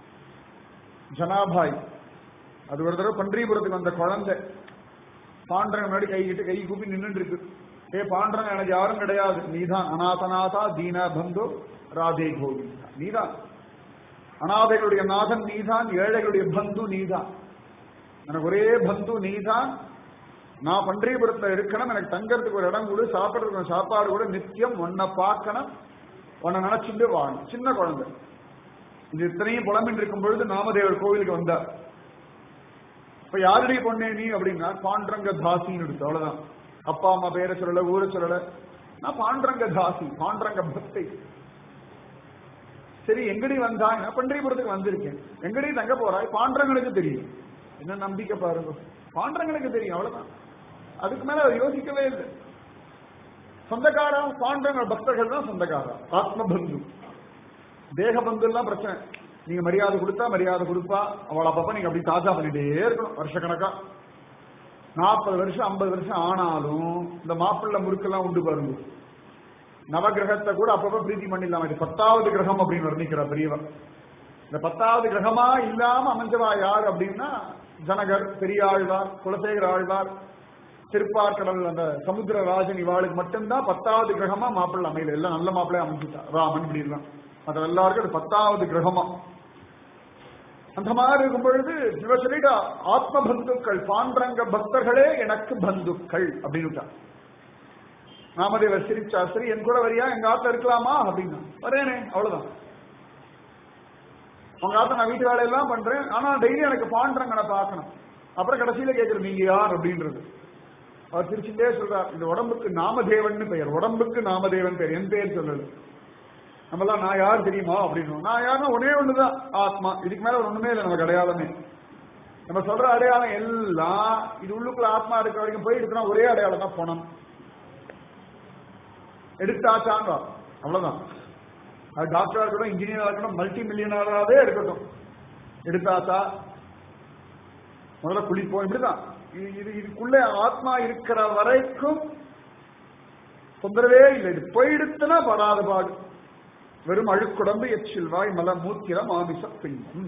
ஜனாபாய் அது ஒரு தடவை பன்றிபுரத்துக்கு வந்த குழந்தை பாண்டரங்க முன்னாடி கை கூப்பி நின்று இருக்கு. ஏ பாண்டரங்க, எனக்கு யாரும் கிடையாது, நீதான் அநாதநாதா தீன பந்தோ ராதே கோவிந்தா, நீதான் அநாதைகளுடைய நாதன், நீதான் ஏழைகளுடைய பந்து, நீதான் எனக்கு ஒரே பந்து, நீதான். நான் பன்றிபுரத்துல இருக்கணும், எனக்கு தங்கறதுக்கு ஒரு இடம் கூட, சாப்பிட்றதுக்கு சாப்பாடு கூட, நித்தியம் உன்னை பார்க்கணும், உன்னை நினைச்சுட்டு வாழணும். சின்ன குழந்தை இது இத்தனையும் புலம்பின் இருக்கும் பொழுது நாமதேவர் கோவிலுக்கு வந்தார். இப்ப யாருடைய பொண்ணே நீ அப்படின்னா, பாண்டரங்க தாசின்னு இருக்கு. அவ்வளவுதான். அப்பா அம்மா பேரை சொல்லல, ஊரை சொல்லல. நான் பாண்டரங்க தாசி, பாண்டரங்க பக்தை. சரி எங்கடி வந்தா? பன்றிபுரத்துக்கு வந்திருக்கேன். எங்கடி தங்க போறாய்? பாண்டரங்களுக்கு தெரியும். என்ன நம்பிக்கை பாருங்க, பாண்டரங்களுக்கு தெரியும், அவ்வளவுதான். அதுக்கு மேல அவர் யோசிக்கவே இல்லை. சொந்தக்காரா பாண்டரங்க பக்தர்கள் தான் சொந்தக்காரா, ஆத்ம பந்து. தேக பந்து எல்லாம் பிரச்சனை. நீங்க மரியாதை கொடுத்தா மரியாதை கொடுப்பா, அவள் அப்பப்ப நீங்க அப்படி தாஜா பண்ணிட்டே இருக்கணும் வருஷக்கணக்கா. 40 வருஷம் 50 வருஷம் ஆனாலும் இந்த மாப்பிள்ள முறுக்கெல்லாம் உண்டு பாருங்க. நவகிரகத்தை கூட அப்பப்ப பிரீத்தி பண்ணிடலாம். இது 10வது கிரகம் அப்படின்னு வர்ணிக்கிறார் பெரியவர். இந்த 10வது கிரகமா இல்லாம அமைஞ்சவா யார் அப்படின்னா, ஜனகர், பெரியாழ்வார், குலசேகர ஆழ்வார், திருப்பார்கடல் அந்த சமுத்திரராஜன், இவாளுக்கு மட்டும்தான் 10வது கிரகமா மாப்பிள்ள அமையல. எல்லாம் நல்ல மாப்பிள்ளைய அமைஞ்சுட்டா, ராமன் இப்படி எல்லாம். மற்ற எல்லாருக்கும் அது 10வது கிரகமா. அந்த மாதிரி இருக்கும் பொழுது இவர் சொல்லிட்டா, ஆத்ம பந்துக்கள் பாண்டரங்க பக்தர்களே எனக்கு பந்துக்கள் அப்படின்னு. நாமதேவர் சிரிச்சா, சரி என் கூட வரியா, எங்க ஆத்துல இருக்கலாமா அப்படின்னா. வரேனே, அவ்வளவுதான். உங்க ஆத்த நான் வீட்டு வேலையெல்லாம் பண்றேன், ஆனா டெய்லி எனக்கு பாண்டரங்கனை பார்க்கணும். அப்புறம் கடைசியில கேட்கறது நீங்க யார் அப்படின்றது. அவர் சிரிச்சுட்டே சொல்றார், இந்த உடம்புக்கு நாமதேவன் பெயர், உடம்புக்கு நாமதேவன் பெயர், என் பெயர் சொல்லல. நம்மளாம் நான் யார் தெரியுமா அப்படின்னு. நான் யாருன்னா ஒன்னே ஒண்ணுதான், ஆத்மா. இதுக்கு மேல ஒண்ணுமே இல்லை நமக்கு அடையாளமே. நம்ம சொல்ற அடையாளம் எல்லாம் இது உள்ளுக்குள்ள ஆத்மா இருக்கிற வரைக்கும் போய் இருக்கிறோம். ஒரே அடையாளம் தான், பணம். எடுத்தாச்சாங்க அவ்வளவுதான். அது டாக்டரா இருக்கட்டும், இன்ஜினியரா இருக்கட்டும், மல்டி மில்லியனராகவே இருக்கட்டும், எடுத்தாச்சா முதல்ல குளிப்போம், இப்படிதான். இதுக்குள்ள ஆத்மா இருக்கிற வரைக்கும் தொந்தரவே இல்லை. இது போயிடுத்துனா படாத பாடு. வெறும் அழுக்குடம்பு, எச்சில் வாய், மல மூத்திரம், ஆமிச பிண்டம்.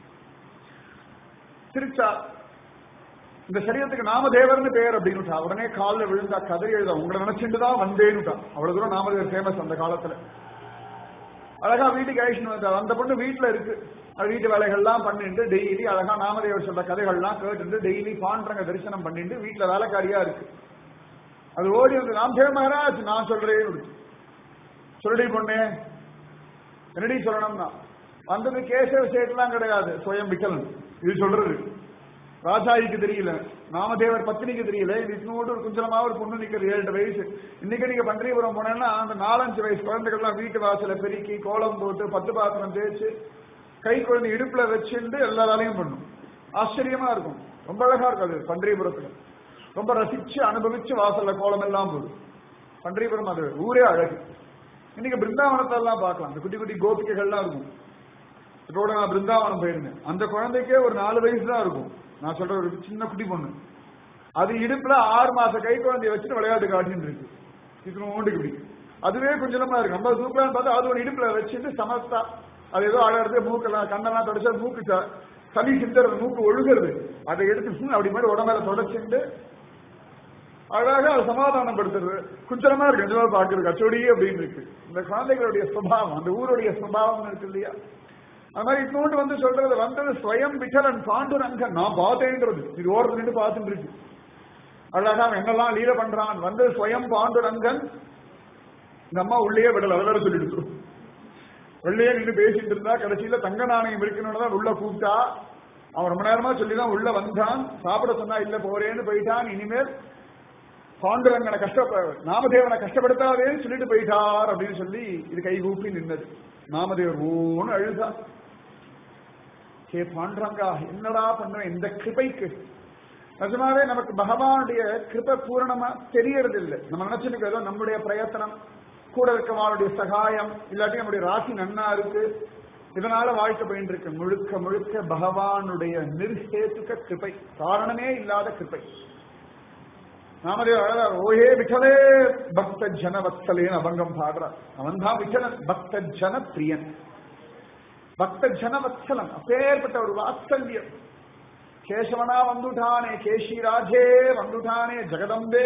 திருச்சா இந்த சரீரத்துக்கு நாமதேவர்னு பேர் அப்படின்னு. உடனே காலில் விழுந்தா, கதை எழுதா, உங்களை நினைச்சுட்டு தான் வந்தேன்னுட்டா. அவ்வளவு தூரம் நாமதேவர் ஃபேமஸ் அந்த காலத்துல. அழகா வீட்டுக்கு அழிச்சுன்னு வந்தார். அந்த பொண்ணு வீட்டுல இருக்கு. அது வீட்டு வேலைகள்லாம் பண்ணிட்டு டெய்லி அழகா நாமதேவர் சொல்ற கதைகள்லாம் கேட்டு டெய்லி பாண்டரங்க தரிசனம் பண்ணிட்டு வீட்டுல வேலைக்காரியா இருக்கு. அது ஓடி வந்து ராம்தேவ் மகாராஜ் நான் சொல்றேன் சொல்லி பொண்ணே என்னடி சொல்லணும்னா வந்தது கேச விஷயத்தெல்லாம் கிடையாது, சுயம் விக்கலன் இது சொல்றது. ராஜாயிக்கு தெரியல, நாமதேவர் பத்தினிக்கு தெரியல. இது இன்னொரு ஒரு குஞ்சலமா ஒரு பொண்ணு நிக்கிறது 7 வயசு. இன்னைக்கு நீங்க பன்றியபுரம் போனேன்னா அந்த 4-5 வயசு குழந்தைகள்லாம் வீட்டு வாசல பெருக்கி கோலம் போட்டு 10 பாத்திரம் தேய்ச்சு கை குழந்தை இடுப்புல வச்சுட்டு எல்லா வேலையும் பண்ணும். ஆச்சரியமா இருக்கும், ரொம்ப அழகா இருக்கும். அது பன்றியபுரத்துல ரொம்ப ரசிச்சு அனுபவிச்சு வாசல்ல கோலம் எல்லாம் போடும். பன்றியபுரம் அது ஊரே அழகு. இன்னைக்கு பிருந்தாவனத்தெல்லாம் பார்க்கலாம், அந்த குட்டி குட்டி கோபிகைகள்லாம் இருக்கும். இதோட நான் பிருந்தாவனம் போயிருந்தேன். அந்த குழந்தைக்கே ஒரு 4 வயசு தான் இருக்கும். நான் சொல்ற ஒரு சின்ன குட்டி பொண்ணு, அது இடுப்புல 6 மாச கை குழந்தைய வச்சுட்டு விளையாட்டு காட்டின்னு இருக்கு. இது இப்படி அதுவே கொஞ்சமா இருக்கு. நம்ம தூக்கலான்னு பார்த்தா அது ஒரு இடுப்புல வச்சுட்டு சமஸ்தா அது ஏதோ அழகிறது, மூக்கெல்லாம் கண்ணெல்லாம் தொடச்சா மூக்கு சளி சிந்துறது, மூக்கு ஒழுகிறது, அதை எடுத்து அப்படி மாதிரி உடம்புல தொடச்சுட்டு அழகாக அதை சமாதானப்படுத்துறது. குஞ்சலமா இருக்கு நிஜமா பாக்குறது. கச்சோடி அப்படின்னு இருக்கு. இந்த குழந்தைகளுடைய சுபாவம், அந்த ஊருடைய சுபாவம் இருக்கு இல்லையா? அது மாதிரி இன்னொன்று வந்து சொல்றது வந்தது ஸ்வயம் விட்டலன் பாண்டுரங்கன். நான் பார்த்தேன்றது இது ஓரத்துல நின்று பார்த்துட்டு இருக்கு. அழகா என்னெல்லாம் லீல பண்றான். வந்தது ஸ்வயம் பாண்டுரங்கன். இந்த அம்மா உள்ளே விடல, அதை வேற சொல்லிட்டு உள்ளே நின்று பேசிட்டு இருந்தா. கடைசியில தங்க நாணயம் இருக்கணும்னு தான் உள்ள கூப்பிட்டா. அவன் ரொம்ப நேரமா சொல்லிதான் உள்ள வந்தான். சாப்பிட சொன்னா இல்ல போறேன்னு போயிட்டான். இனிமேல் பாண்டுரங்கனை நாமதேவனை கஷ்டப்படுத்தாதேன்னு சொல்லிட்டு போயிட்டார் அப்படின்னு சொல்லி இது கை கூப்பி நின்னது. நாமதேவர் ஓன்னு அழுதா. கே பாண்டுரங்கா என்னடா பண்ணுவேன் இந்த கிருபைக்கு? நிஜமாவே நமக்கு பகவானுடைய கிருபை பூரணமா தெரியறது இல்லை. நம்ம நினைச்சிருக்கிறதோ நம்முடைய பிரயத்தனம், கூட இருக்கவாளுடைய சகாயம், இல்லாட்டி நம்முடைய ராசி நன்னா இருக்கு, இதனால வாழ்க்கை போயிட்டு இருக்கு. முழுக்க முழுக்க பகவானுடைய நிர்ஹேதுக கிருபை, காரணமே இல்லாத கிருபை. நாமதேவர் ஓஹே விட்டலே பக்த ஜன வத்சலேன்னு அபங்கம் பாடுறார். அவன் தான் விட்டலன், பக்த ஜன பிரியன், பக்த ஜன வத்சலன். அப்பேற்பட்ட ஒரு வாத்சல்யம். கேசவனா வந்துட்டானே, கேஷிராஜே வந்துட்டானே, ஜெகதம்பே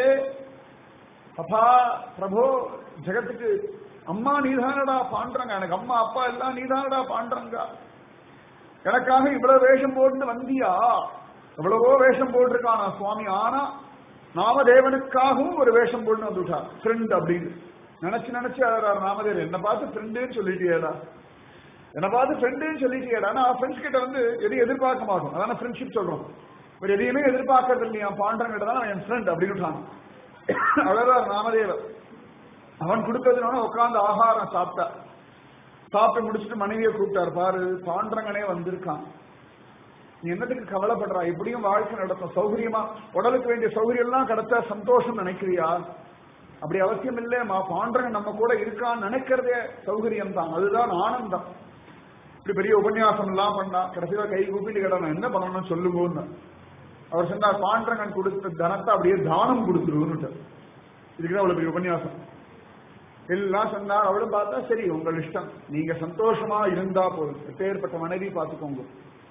அப்பா பிரபோ ஜெகத்துக்கு அம்மா நீதானடா பாண்டரங்க, எனக்கு அம்மா அப்பா எல்லாம் நீதானடா பாண்டரங்க, எனக்காக இவ்வளவு வேஷம் போட்டு வந்தியா? எவ்வளவோ வேஷம் போட்டிருக்கானா சுவாமி. ஆனா நாமதேவனுக்காகவும் ஒரு வேஷம் போட்டு வந்துட்டா ஃப்ரெண்ட் அப்படின்னு நினைச்சு அழறாரு நாமதேவர். என்ன பார்த்து ஃப்ரெண்டுன்னு சொல்லிட்டியேடா, என்ன பார்த்து ஃப்ரெண்டுன்னு சொல்லிட்டியேடா. நான் ஃப்ரெண்ட்ஸ் கிட்ட வந்து எதையும் எதிர்பார்க்க மாட்டோம், அதான ஃப்ரெண்ட்ஷிப் சொல்றோம். ஒரு எதையுமே எதிர்பார்க்கறது இல்லையா பாண்டரன் கிட்ட தான் என் ஃப்ரெண்ட் அப்படின்னு அழறாரு நாமதேவர். அவன் கொடுத்ததுனால உட்காந்து ஆகாரம் சாப்பிட்டு முடிச்சுட்டு மனைவியை கூப்பிட்டார். பாரு பாண்டரங்கனே வந்திருக்கான், நீ என்னத்துக்கு கவலைப்படுறா? எப்படியும் வாழ்க்கை நடக்கும் சௌகரியமா, உடலுக்கு வேண்டிய சௌகரியம் எல்லாம் கிடைச்சா சந்தோஷம் நினைக்கிறியா? அப்படி அவசியம் இல்லையம்மா, பாண்டரங்கன் நம்ம கூட இருக்கான்னு நினைக்கிறதே சௌகரியம் தான், அதுதான் ஆனந்தம். இப்படி பெரிய உபன்யாசம் எல்லாம் பண்ணா கடைசியில கை கூப்பிட்டு கேட்டான் என்ன பண்ணணும்னு சொல்லுங்கன்னு. அவர் சொன்னார் பாண்டரங்கன் கொடுத்த தனத்தை அப்படியே தானம் கொடுத்துருன்னு. இதுக்குதான் அவ்வளவு பெரிய உபன்யாசம் எல்லாம் சொன்னார். அவளும் பார்த்தா சரி உங்கள் இஷ்டம், நீங்க சந்தோஷமா இருந்தா போதும், எப்பேற்பட்ட மனைவி பார்த்துக்கோங்க.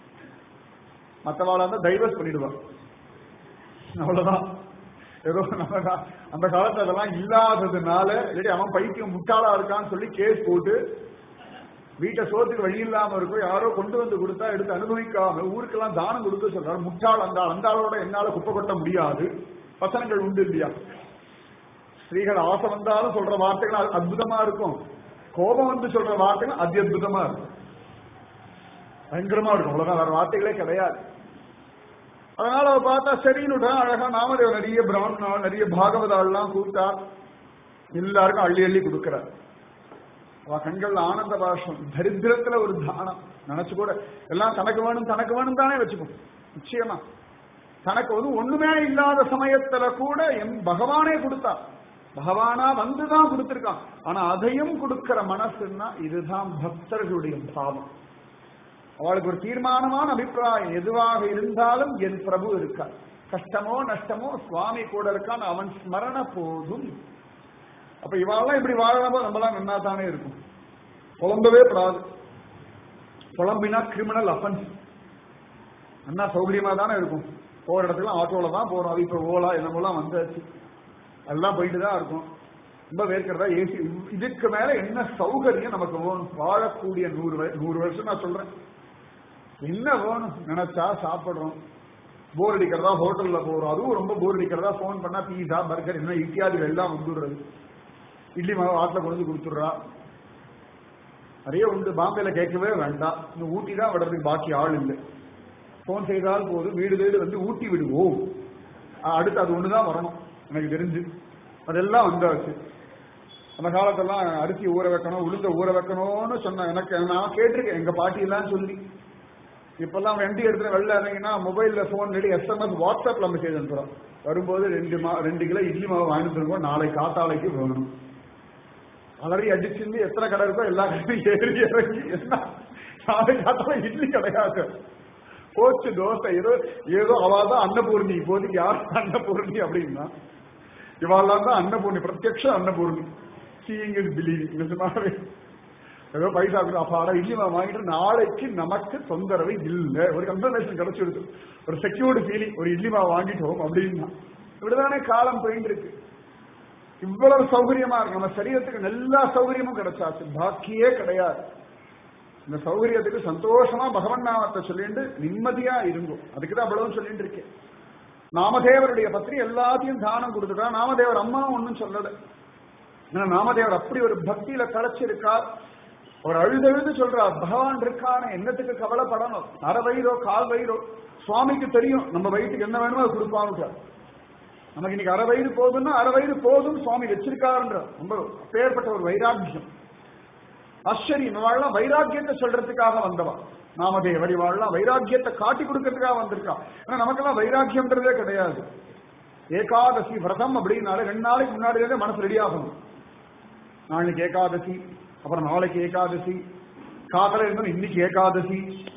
மற்றவாளா தான் டைவர்ஸ் பண்ணிடுவான், அவ்வளவுதான். ஏதோ நம்ம அந்த காலத்துல அதெல்லாம் இல்லாததுனால, இல்லாட்டி அவன் பைத்தியம் முட்டாளா இருக்கான்னு சொல்லி கேஸ் போட்டு வீட்டை சோத்துக்கு வழி இல்லாம இருக்கும், யாரோ கொண்டு வந்து கொடுத்தா எடுத்து அனுபவிக்காம ஊருக்கெல்லாம் தானம் கொடுக்க சொல்றாரு. முட்டாள் அந்த ஆளோட என்னால குப்பை கொட்ட முடியாது. பசங்கள் உண்டு இல்லையா? ஸ்திரீகள் ஆசை வந்தாலும் சொல்ற வார்த்தைகள் அற்புதமா இருக்கும், கோபம் வந்து சொல்ற வார்த்தைகள் அத்தியுதமா இருக்கும், பயங்கரமா இருக்கும். அவ்வளவுதான், வேற வார்த்தைகளே கிடையாது. அதனால அவ பார்த்தா சரின்னு அழகா நாமதேவர் நிறைய பிராமணால் நிறைய பாகவதாள்லாம் கூப்பிட்டா எல்லாருக்கும் அள்ளி அள்ளி கொடுக்கிறார். அவ கண்கள்ல ஆனந்த பாஷம், தரித்திரத்துல ஒரு தானம். நினைச்சு கூட எல்லாம் தனக்கு வேணும் தானே வச்சுப்போம். நிச்சயமா தனக்கு ஒண்ணுமே இல்லாத சமயத்துல கூட என் பகவானே கொடுத்தா, பகவானா வந்துதான் கொடுத்திருக்கான். ஆனா அதையும் கொடுக்கிற மனசுன்னா இதுதான் பக்தர்களுடைய பாவம். அவளுக்கு ஒரு தீர்மானமான அபிப்பிராயம், எதுவாக இருந்தாலும் என் பிரபு இருக்கான், கஷ்டமோ நஷ்டமோ சுவாமி கூட இருக்கான், அவன் ஸ்மரண போதும். அப்ப இவாளெல்லாம் இப்படி வாழறப்போ நம்மளாம் நன்னா தானே இருக்கும், புலம்பவே கூடாது. புலம்பினா கிரிமினல் அஃபென்ஸ். நன்னா சௌகரியமா தானே இருக்கும், போற இடத்துல ஆட்டோல தான் போறோம். அது இப்ப ஓலா என்னமோலாம் வந்தாச்சு, எல்லாம் போயிட்டு தான் இருக்கும். ரொம்ப வேர்க்கிறதா ஏசி. இதுக்கு மேல என்ன சௌகரியம் நமக்கு வேணும்? வாழக்கூடிய 100 வருஷம் நான் சொல்றேன். என்ன வேணும்? நினைச்சா சாப்பிடுறோம், போர் அடிக்கிறதா ஹோட்டல்ல போறோம், அதுவும் ரொம்ப போர் அடிக்கிறதா போன் பண்ணா பீஸா பர்கர் என்ன இத்தியாதிகள் எல்லாம் வந்துடுறது. இட்லி மாவு ஆட்டில் கொண்டு கொடுத்துடுறா. நிறைய உண்டு. பாம்பேல கேட்கவே வேண்டாம், இந்த ஊட்டி தான் விடுறதுக்கு பாக்கி ஆள் இல்லை. போன் செய்தால் போதும், வீடு வீடு வந்து ஊட்டி விடுவோம். அடுத்து அது ஒண்ணுதான் வரணும் எனக்கு தெரிஞ்சு. அதெல்லாம் வந்தாச்சு. அந்த காலத்தெல்லாம் அரிசி ஊற வைக்கணும், உளுந்த ஊற வைக்கணும்னு சொன்ன எனக்கு நான் கேட்டிருக்கேன் எங்க பாட்டி எல்லாம் சொல்லி. இப்பெல்லாம் வண்டி எடுத்துட்டு வெளில இறங்கினா மொபைல்ல போன் SMS வாட்ஸ்அப்ல மெசேஜ் அனுப்புறோம். வரும்போது 2 கிலோ இட்லி மாவு வாங்கிட்டு இருக்கோம், நாளை காத்தாலைக்கு வேணும். அலறி அடிச்சுன்னு எத்தனை கடை இருக்கோ எல்லா கடையும் ஏறி இறங்கி என்ன நாளை காத்தால இட்லி கிடையாது, போச்சு தோசை. ஏதோ அவாதான் அன்னபூர்ணி. இப்போதைக்கு யார் அன்னபூர்ணி அப்படின்னா இவாள்லாம் தான் அன்னபூர்ணி, பிரத்யக்ஷ அன்னபூர்ணி. Seeing is believing. நிஜமாவே ஏதோ பைசா அப்பாடா இட்லி மாவு வாங்கிட்டு நாளைக்கு நமக்கு தொந்தரவு இல்லை, ஒரு கன்ஃபர்மேஷன் கிடைச்சிடுது, ஒரு செக்யூர்டு ஃபீலிங். ஒரு இட்லி மாவு வாங்கிட்டோம் அப்படின்னா இப்படிதானே காலம் போயிட்டு இருக்கு. இவ்வளவு சௌகரியமா இருக்கு. நம்ம சரீரத்துக்கு எல்லா சௌகரியமும் கிடைச்சாச்சு, பாக்கியே கிடையாது. இந்த சௌகரியத்துக்கு சந்தோஷமா பகவன் நாமத்தை சொல்லிட்டு நிம்மதியா இருக்கும். அதுக்குதான் அவ்வளவு சொல்லிட்டு இருக்கேன். நாமதேவருடைய பத்திரி எல்லாத்தையும் தானம் கொடுத்துட்டா. நாமதேவர் அம்மா ஒன்னும் சொல்லல. ஏன்னா நாமதேவர் அப்படி ஒரு பக்தியில களைச்சிருக்கார். ஒரு அழுதழுது சொல்றார், பகவான் இருக்கான என்னத்துக்கு கவலைப்படணும், அரை வயிறோ கால் வயிறோ சுவாமிக்கு தெரியும் நம்ம வயிற்றுக்கு என்ன வேணுமோ அது கொடுப்பான்னு. நமக்கு இன்னைக்கு அரை வயிறு போதும்னா அரை வயிறு போதும் சுவாமி வச்சிருக்காருன்ற ரொம்ப பேர்பட்ட ஒரு வைராக்கியம். ஆச்சரியம். இவாள்லாம் வைராக்கியத்தை சொல்றதுக்காக வந்தவா. நாமதேவர் இவாள்லாம் வைராக்கியத்தை காட்டி கொடுக்கறதுக்காக வந்திருக்கா. ஆனா நமக்கெல்லாம் வைராக்கியம்ன்றதே கிடையாது. ஏகாதசி விரதம் அப்படின்னாலே 2 நாளைக்கு முன்னாடியே மனசு ரெடி ஆகணும். நாளைக்கு ஏகாதசி, அப்புறம் நாளைக்கு ஏகாதசி, காதல இருந்தோம் இன்னைக்கு ஏகாதசி,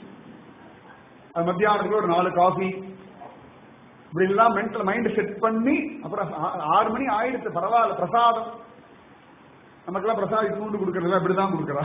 அது மத்தியானத்துக்கு ஒரு 4 காஃபி, இப்படி எல்லாம் மென்டல் மைண்ட் செட் பண்ணி அப்புறம் 6 மணி ஆயிடுச்சு. பரவாயில்ல, பிரசாதம் நமக்கெல்லாம் பிரசாதம் இட்லூண்டு கொடுக்கறதுல இப்படிதான் கொடுக்குறா.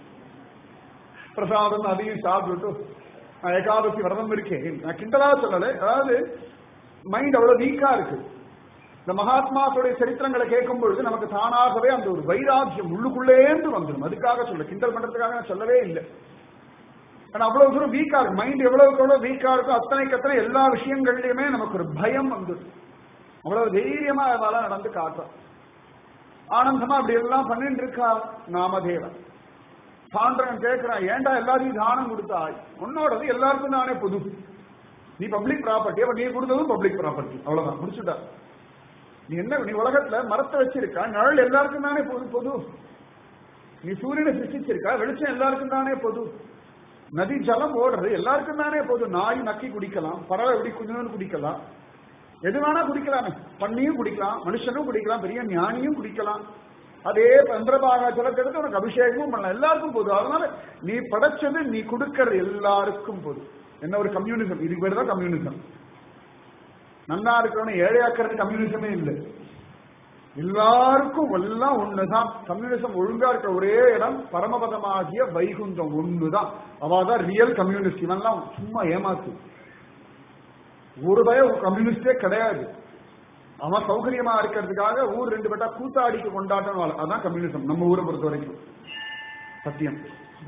பிரசாதம் அதையும் சாப்பிட்டு நான் ஏகாதசி விரதம் இருக்கேன். நான் கிண்டலா சொல்லலை, அதாவது மைண்ட் அவ்வளவு வீக்கா இருக்கு. இந்த மகாத்மாக்களுடைய சரித்திரங்களை கேட்கும் பொழுது நமக்கு தானாகவே அந்த ஒரு வைராக்கியம் உள்ளுக்குள்ளேந்து வந்துடும். அதுக்காக சொல்ல, கிண்டல் பண்றதுக்காக நான் சொல்லவே இல்லை. ஆனா அவ்வளவு தூரம் வீக்கா இருக்கு மைண்ட். எவ்வளவு வீக்கா இருக்கும் அத்தனை எல்லா விஷயங்கள்லயுமே நமக்கு ஒரு பயம் வந்துடும். அவ்வளவு தைரியமா அதெல்லாம் நடந்து காட்டுறோம். ஆனந்தமா அப்படி எல்லாம் பண்ணிட்டு இருக்கா நாமதேவன். சான்றன் கேட்கிறான், ஏண்டா எல்லாரையும் தானம் கொடுத்தாய்? உன்னோடது எல்லாருக்கும் தானே பொது, நீ பப்ளிக் ப்ராப்பர்ட்டி, அப்ப நீ கொடுத்ததும் பப்ளிக் ப்ராப்பர்ட்டி, அவ்வளவுதான் முடிச்சுட்டா. நீ என்ன, நீ உலகத்துல மரத்தை வச்சிருக்கா, நிழல் எல்லாருக்கும் தானே பொது. நீ சூரியனை சிருஷ்டிச்சிருக்கா, வெளிச்சம் எல்லாருக்கும் தானே பொது. நதி ஜலம் ஓடுறது எல்லாருக்கும் தானே பொது. நாய் நக்கி குடிக்கலாம், பறவை எப்படி குஞ்சு குடிக்கலாம், எது வேணா குடிக்கலாமே. பண்ணியும் குடிக்கலாம், மனுஷனும் குடிக்கலாம், பெரிய ஞானியும் குடிக்கலாம். அதே சந்திரபாகா ஜலத்தை உனக்கு அபிஷேகமும் பண்ணலாம், எல்லாருக்கும் பொது. அதனால நீ படைச்சது நீ கொடுக்கறது எல்லாருக்கும் பொது. என்ன ஒரு கம்யூனிசம், இதுக்கு பேர் தான் கம்யூனிசம். நன்னா இருக்கிறவன ஏழையாக்குறது கம்யூனிசமே இல்லை. எல்லாருக்கும் எல்லாம் ஒண்ணுதான். கம்யூனிசம் ஒழுங்கா இருக்க ஒரே இடம் பரமபதமாகிய வைகுந்தம் ஒண்ணுதான். அவாதான் ரியல் கம்யூனிஸ்ட். இவெல்லாம் சும்மா ஏமாத்து. ஒரு பயம் கம்யூனிஸ்டே கிடையாது. அவன் சௌகரியமா இருக்கிறதுக்காக ஊர் 2 பேட்டா கூத்தாடிக்கு கொண்டாட்டம், அதான் கம்யூனிசம் நம்ம ஊரை பொறுத்த வரைக்கும். சத்தியம்.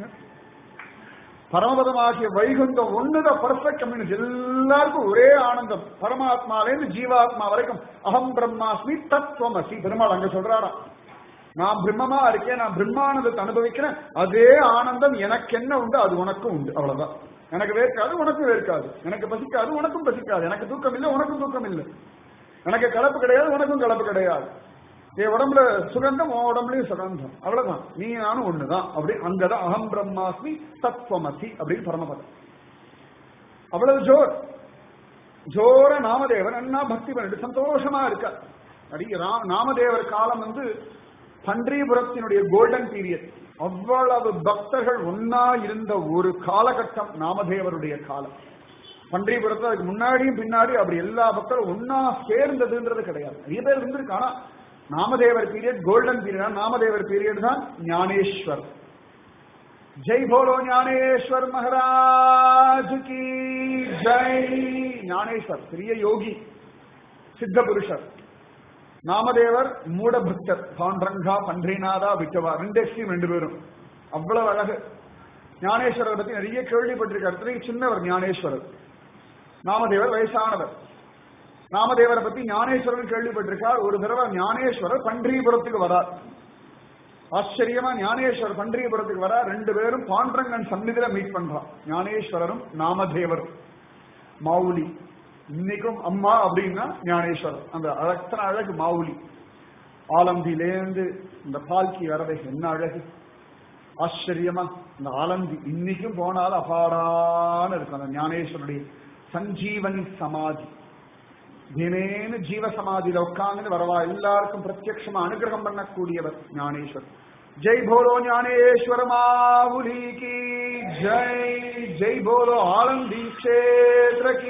பரமபதமாகிய வைகுந்தம் ஒண்ணுதான் பர்ஃபெக்ட் கம்யூனிஸ்ட். எல்லாருக்கும் ஒரே ஆனந்தம். பரமாத்மாலேருந்து ஜீவாத்மா வரைக்கும் அகம் பிரம்மாஸ்மி தத்துவமசி. பெருமாள் அங்க சொல்றாராம், நான் பிரம்மமா இருக்கேன், நான் பிரம்மானந்தத்தை அனுபவிக்கிறேன், அதே ஆனந்தம் எனக்கு என்ன உண்டு அது உனக்கும் உண்டு. அவ்வளவுதான். எனக்கு வேர்க்காது உனக்கும் வேர்க்காது, எனக்கு பசிக்காது உனக்கும் பசிக்காது, எனக்கு தூக்கம் இல்லை உனக்கும் தூக்கம் இல்லை, எனக்கு கலப்பு கிடையாது உனக்கும் கலப்பு கிடையாது, என் உடம்புல சுகந்தம் உன் உடம்புலயும் சுகந்தம், அவ்வளவுதான், நீ நானும் ஒண்ணுதான். அப்படி அங்கதான் அகம் பிரம்மாஸ்மி தத்துவமசி அப்படின்னு பரமபதம். அவ்வளவு ஜோர நாமதேவர் என்ன பக்தி பண்ணிட்டு சந்தோஷமா இருக்க. நாமதேவர் காலம் பன்றிபுரத்தினுடைய கோல்டன் பீரியட். அவ்வளவு பக்தர்கள் ஒன்னா இருந்த ஒரு காலகட்டம் நாமதேவருடைய காலம். பன்றிபுரத்துல அதுக்கு முன்னாடியும் பின்னாடி அப்படி எல்லா பக்தரும் ஒன்னா சேர்ந்ததுன்றது கிடையாது. நிறைய பேர் இருந்திருக்கு. ஆனா Namadevar period golden period. Namadevar period தான் ஞானேஸ்வர். ஜெய் போலோ ஞானேஸ்வர் மகாராஜ் கி ஜெய். ஞானேஸ்வர் பெரிய யோகி, சித்த புருஷர். நாமதேவர் மூடபக்தர், பாண்டரங்கா பன்றிநாதா விட்டவா, ரெண்டு எக்ஸ்ட்ரீம் ரெண்டு பேரும். அவ்வளவு அழகு. ஞானேஸ்வரர் பத்தி நிறைய கேள்விப்பட்டிருக்காரு. சின்னவர் ஞானேஸ்வரர். நாமதேவர் வயசானவர். நாமதேவரை பத்தி ஞானேஸ்வரன் கேள்விப்பட்டிருக்கார். ஒரு தடவை ஞானேஸ்வரர் பன்றிபுரத்துக்கு வரார். ஆச்சரியமா ஞானேஸ்வரர் பன்றிபுரத்துக்கு வரார். ரெண்டு பேரும் பாண்டரங்கன் சந்நிதியில மீட் பண்றான். ஞானேஸ்வரரும் நாமதேவரும். மாவுலி இன்னைக்கும் அம்மா அப்படின்னா ஞானேஸ்வரர். அந்த அழகன அழகு மாவுலி. ஆலந்தியிலேந்து இந்த பால்கி வரதை என்ன அழகு. ஆச்சரியமா இந்த ஆலந்தி இன்னைக்கும் போனாலும் அபாடான இருக்கும். அந்த ஞானேஸ்வரனுடைய சஞ்சீவனி சமாதி. தினேன்னு ஜீவ சமாதியில உட்கார்ந்து வரவா எல்லாருக்கும் பிரத்யட்சமா அனுகிரகம் பண்ணக்கூடியவர் ஞானேஸ்வர். ஜெய் போலோ ஞானேஸ்வர மாவுலி கி ஜெய். ஜெய் போலோ ஆலந்தி கஷேத்ர கி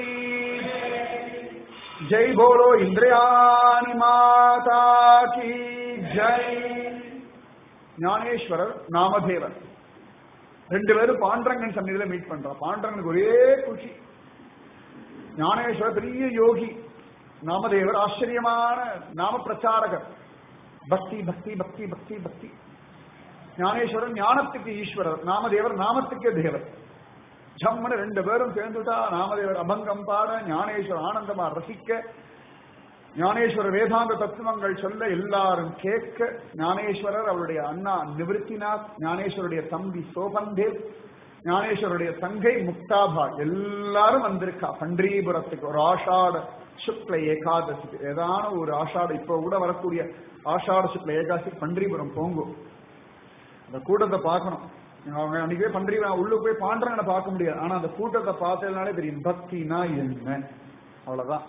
ஜெய். போலோ இந்திரயாணி மாதா கி ஜெய். ஞானேஸ்வரர் நாமதேவர் ரெண்டு பேரும் பாண்டரங்கன் சந்நிதியில மீட் பண்றான். பாண்டரங்கனுக்கு ஒரே குஷி. ஞானேஸ்வரர் பெரிய யோகி, நாமதேவர் ஆச்சரியமான நாம பிரச்சாரகர். பக்தி பக்தி பக்தி பக்தி பக்தி. ஞானேஸ்வரர் ஞானத்துக்கு ஈஸ்வரர், நாமதேவர் நாமத்துக்கே தேவர். ஜம்முன்னு ரெண்டு பேரும் சேர்ந்துட்டா நாமதேவர் அபங்கம் பாட, ஞானேஸ்வரர் ஆனந்தமா ரசிக்க, ஞானேஸ்வரர் வேதாந்த தத்துவங்கள் சொல்ல எல்லாரும் கேட்க. ஞானேஸ்வரர் அவருடைய அண்ணா நிவர்த்திநாத், ஞானேஸ்வருடைய தம்பி சோபந்தேவ், ஞானேஸ்வருடைய தங்கை முக்தாபா எல்லாரும் வந்திருக்கா பண்டீபுரத்துக்கு. ஒரு ஆஷாட சுக்ல ஏகாதசி, ஏதான ஒரு ஆஷாட இப்ப கூட வரக்கூடிய ஆஷாட சுக்ல ஏகாதசி பண்டீபுரம் போங்கும். அந்த கூட்டத்தை பார்க்கணும். அவங்க அன்னைக்கே பண்டீபுரம் உள்ள போய் பாண்டரங்கனை பார்க்க முடியாது. ஆனா அந்த கூட்டத்தை பார்த்ததுனாலே தெரியும் பக்தினா என்ன. அவ்வளவுதான்.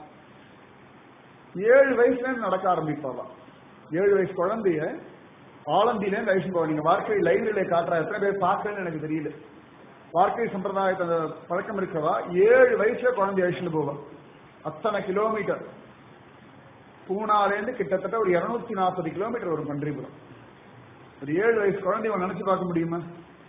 7 வயசுல இருந்து நடக்க ஆரம்பிப்பாவா. 7 வயசு குழந்தைய ஆலந்தியில இருந்து அழிச்சு போவா. நீங்க வாழ்க்கை லைவ்ல காட்டுறா, எத்தனை பேர் பார்க்கறேன்னு எனக்கு தெரியல. வாழ்க்கை சம்பிரதாயத்தை பழக்கம் இருக்கவா 7 வயசுல குழந்தை அழிச்சுட்டு போவா. அத்தனை கிலோமீட்டர். பூனாலேருந்து கிட்டத்தட்ட ஒரு 240 கிலோமீட்டர் வரும் பண்டீபுரம். ஒரு 7 வயசு குழந்தைய நினைச்சு பார்க்க முடியுமா?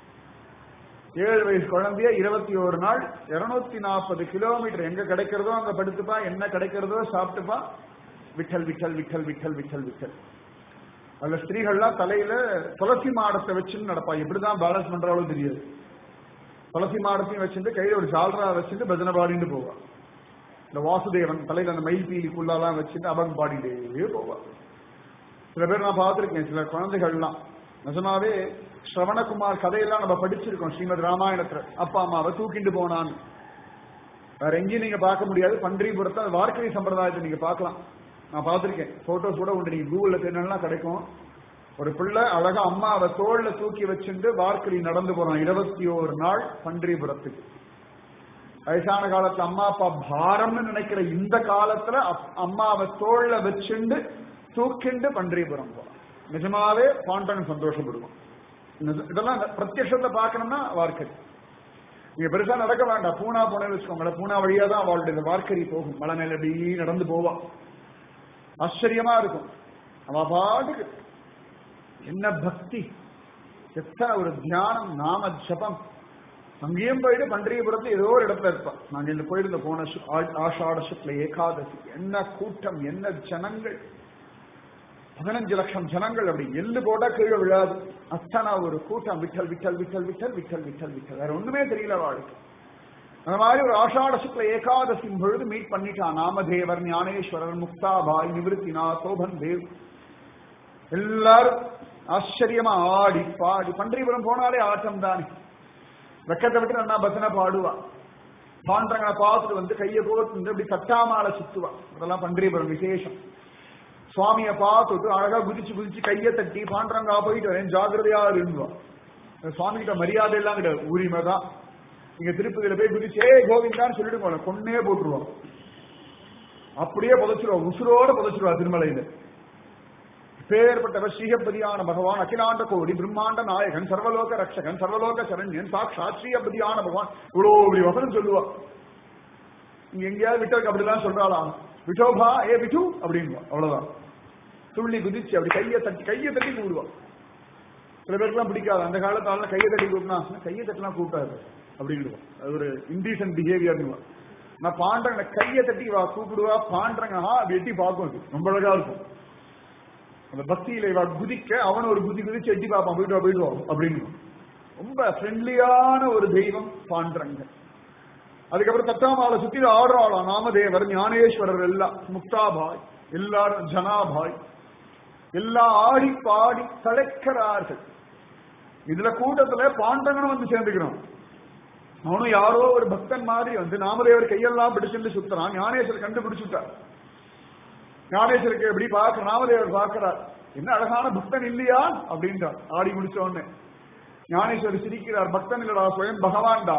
7 வயசு குழந்தைய 21 நாள் 240 கிலோமீட்டர். எங்க கிடைக்கிறதோ அங்க படுத்துப்பா, என்ன கிடைக்கிறதோ சாப்பிட்டுப்பா. விட்டல் விட்டல் விட்டல் விட்டல் விட்டல் விட்டல். அதுல ஸ்திரீகள்லாம் தலையில துளசி மாடத்தை வச்சுன்னு நடப்பா. எப்படிதான் பேலன்ஸ் பண்றாலும் தெரியாது. துளசி மாடத்தையும் வச்சுட்டு கையில ஒரு ஜால்ரா வச்சுட்டு பஜனை பாடிட்டு போவா. இந்த வாசுதேவன் தலையில அந்த மயில் பீலிக்குள்ளாலாம் வச்சுட்டு அவங்க பாடிட்டே போவா. சில பேர் நான் பார்த்திருக்கேன். சில குழந்தைகள்லாம் நிஜமாவே ஸ்ரவணகுமார் கதையெல்லாம் நம்ம படிச்சிருக்கோம் ஸ்ரீமத் ராமாயணத்துல. அப்பா அம்மாவை தூக்கிட்டு போனான்னு. வேற எங்கேயும் நீங்க பார்க்க முடியாது. பண்டீபுரத்தை வார்க்கை சம்பிரதாயத்தை நீங்க பார்க்கலாம். நான் பார்த்திருக்கேன். போட்டோஸ் கூட உண்டு. நீங்க கூகுள்ல தேடினா கிடைக்கும். ஒரு பிள்ளை அழகா அம்மாவை தோல்ல தூக்கி வச்சுட்டு வார்க்கரி நடந்து போறான் 21 நாள் பண்டீபுரத்துக்கு. வயசான காலத்துல அம்மா அப்பா பாரம்னு நினைக்கிற இந்த காலத்துல அம்மாவை தோல்ல வச்சுண்டு தூக்கிண்டு பண்டீபுரம் போறான். நிஜமாவே பாண்டரங்கன் சந்தோஷப்படுவோம். இதெல்லாம் பிரத்யட்சத்தை பார்க்கணும்னா வார்க்கரி. நீங்க பெருசா நடக்க வேண்டாம். பூனா போனேன்னு வச்சுக்கோங்களேன். பூனா வழியா தான் அவளுடைய வார்க்கரி போகும். மலை மேல அப்படி நடந்து போவா. ஆச்சரியமா இருக்கும். அவ பாட்டுக்கு என்ன பக்தி, எத்தனை ஒரு தியானம், நாம ஜபம். அங்கேயும் போயிட்டு பண்டீபுரத்துல ஏதோ ஒரு இடத்துல இருப்பான். நாங்க இந்த போயிருந்த போன ஆஷாட சுக்ல ஏகாதசி என்ன கூட்டம், என்ன ஜனங்கள். 15 லட்சம் ஜனங்கள். அப்படி எள்ளு போட்டா கீழே விழாது. அத்தனை ஒரு கூட்டம். விட்டல் விட்டல் விட்டல் விட்டல் விட்டல் விட்டல் விட்டல். வேற ஒண்ணுமே தெரியல வாழ்க்கை. அந்த மாதிரி ஒரு ஆஷாட சுக்ல ஏகாதசி பொழுது மீட் பண்ணிட்டான் நாமதேவர், ஞானேஸ்வரர், முக்தாபாய், நிவர்த்திநாத், சோபந்தேவ் எல்லாரும் ஆச்சரியமா ஆடி பாடி. பண்டீபுரம் போனாலே ஆட்டம் தானே. வெக்கத்தை விட்டு நல்லா பசனை பாடுவா. பாண்டரங்கனை பார்த்துட்டு வந்து கையை கோர்த்து இப்படி தட்டாமால சுத்துவா. அதெல்லாம் பண்டீபுரம் விசேஷம். சுவாமியை பார்த்துட்டு அழகா குதிச்சு குதிச்சு கையை தட்டி பாண்டரங்கா போயிட்டு வரேன் ஜாகிரதையா இருந்துவா. சுவாமி கிட்ட மரியாதை எல்லாம் கிடையாது, உரிமை தான். நீங்க திருப்பதியில போய் குதிச்சு ஏ கோவிந்தான்னு சொல்லிட்டு போல கொன்னே போட்டுருவோம். அப்படியே புதைச்சிருவா, உசுரோட புதைச்சிருவா திருமலையில. பேர்பட்டவர் ஸ்ரீஹப்பதியான பகவான், அகிலாண்ட கோடி பிரம்மாண்ட நாயகன், சர்வலோக ரட்சகன், சர்வலோக சரண்யன், சாட்சாத் ஸ்ரீஹப்பதியான பகவான். இவ்வளவு இப்படி வசனம் சொல்லுவா. நீங்க எங்கேயாவது விட்டோக்கு அப்படிதான் சொல்றாளா? விட்டோபா ஏ விட்டு அப்படின்வா. அவ்வளவுதான். துள்ளி குதிச்சு அப்படி கையை தட்டி கூடுவா. சில பேருக்குலாம் பிடிக்காது. அந்த காலத்தால கையை தட்டி கூப்பினா கையை தட்டலாம் கூப்பிட்டாரு அப்படின்டுவான். அது ஒரு இன்டீசன்ட் பிஹேவியர்னுவா. நான் பாண்டரங்க கையை தட்டி வா கூப்பிடுவா. பாண்டரங்க அப்படி எட்டி பார்க்கும். ரொம்ப அழகா இருக்கும். அந்த பக்தியில இவ குதிக்க அவன் ஒரு குதிச்சு எட்டி பார்ப்பான், போயிட்டு வா அப்படின்னு. ரொம்ப ஃப்ரெண்ட்லியான ஒரு தெய்வம் பாண்டரங்கன். அதுக்கப்புறம் தட்டாமாலை சுத்தி ஆடுறாளாம் நாமதேவர், ஞானேஸ்வரர் எல்லாம், முக்தாபாய் எல்லாரும், ஜனாபாய் எல்லாம் ஆடி பாடி தலைக்கிறார்கள். இதுல கூட்டத்துல பாண்டங்கனும் வந்து சேர்ந்துக்கிறான். அவனும் யாரோ ஒரு பக்தன் மாதிரி வந்து நாமதேவர் கையெல்லாம் பிடிச்சுட்டு சுத்துறான். ஞானேஸ்வரர் கண்டுபிடிச்சுட்டார். ஞானேஸ்வருக்கு எப்படி பார்க்க நாமதேவர் பார்க்கிறார், என்ன அழகான பக்தன் இல்லையா அப்படின்றார். ஆடி முடிச்ச உடனே ஞானேஸ்வரர் சிரிக்கிறார், பக்தன் இல்லடா ஸ்வயம் பகவான்டா,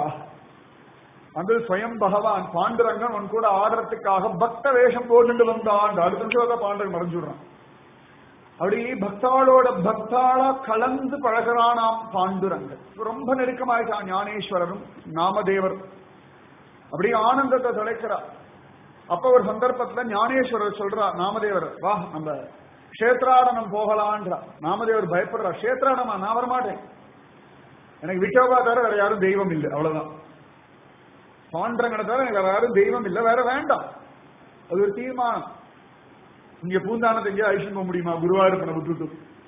அந்த ஸ்வயம் பகவான் பாண்டுரங்கன் உன் கூட ஆடுறதுக்காக பக்த வேஷம் போட்டு வந்தான். அடுத்த நிமிஷம் பாண்டரன் மறைஞ்சுடுறான். அப்படி பக்தாளோட பக்தாளா கலந்து பழகிறானாம் பாண்டுரங்கன். ரொம்ப நெருக்கமாயிட்டான் ஞானேஸ்வரரும் நாமதேவர். அப்படியே ஆனந்தத்தை தொலைக்கிறார். அப்ப ஒரு சந்தர்ப்பத்துல ஞானேஸ்வரர் சொல்றார், நாமதேவர் வா நம்ம கஷேத்ராடனம் போகலான்றா. நாமதேவர் பயப்படுறார், கஷேத்ராடமா நான் வரமாட்டேன், எனக்கு விட்டோபா தவிர வேற யாரும் தெய்வம் இல்லை, அவ்வளவுதான். பாண்டரங்கனை தவிர எனக்கு வேற யாரும் தெய்வம் இல்லை, வேற வேண்டாம். அது ஒரு தீர்மானம். இங்க பூந்தானத்தை எங்கேயா ஐஷன் போக முடியுமா குருவாயூரப்பனை விட்டுட்டு?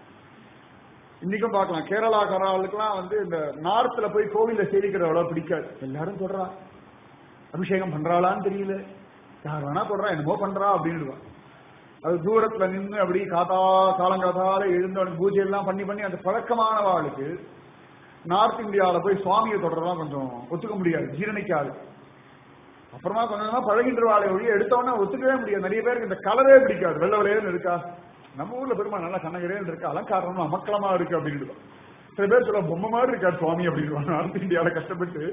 இன்னைக்கும் பார்க்கலாம், கேரளாக்காரர்களுக்கெல்லாம் வந்து இந்த நார்த்ல போய் கோவில சேவிக்கிற அவ்வளவு பிடிக்காது. எல்லாரும் சொல்றா அபிஷேகம் பண்றாளான்னு தெரியல, யார் வேணா சொல்றா என்னமோ பண்றா அப்படின்னு. அது தூரத்துல நின்று அப்படி காலங்காத்தால எழுந்தவனுக்கு பூஜை எல்லாம் பண்ணி அந்த பழக்கமானவாளுக்கு நார்த் இந்தியாவில போய் சுவாமியை தொடரலாம் கொஞ்சம் ஒத்துக்க முடியாது, ஜீரணிக்காது. அப்புறமா கொஞ்சம் பழகின்ற வாழை ஒழிய எடுத்தவொடனே ஒத்துக்கவே முடியாது. நிறைய பேருக்கு இந்த கலரே பிடிக்காது, வெள்ள வெள்ளையன்னு இருக்கா, நம்ம ஊர்ல பெருமா நல்லா கண்ணகரேன்னு இருக்கு, அலங்காரம் அமக்கலமா இருக்கு அப்படின்னு. சில பேர் சொல்ல பொம்மை மாதிரி இருக்காரு சுவாமி அப்படின்னு. நார்த் இந்தியாவில கஷ்டப்பட்டு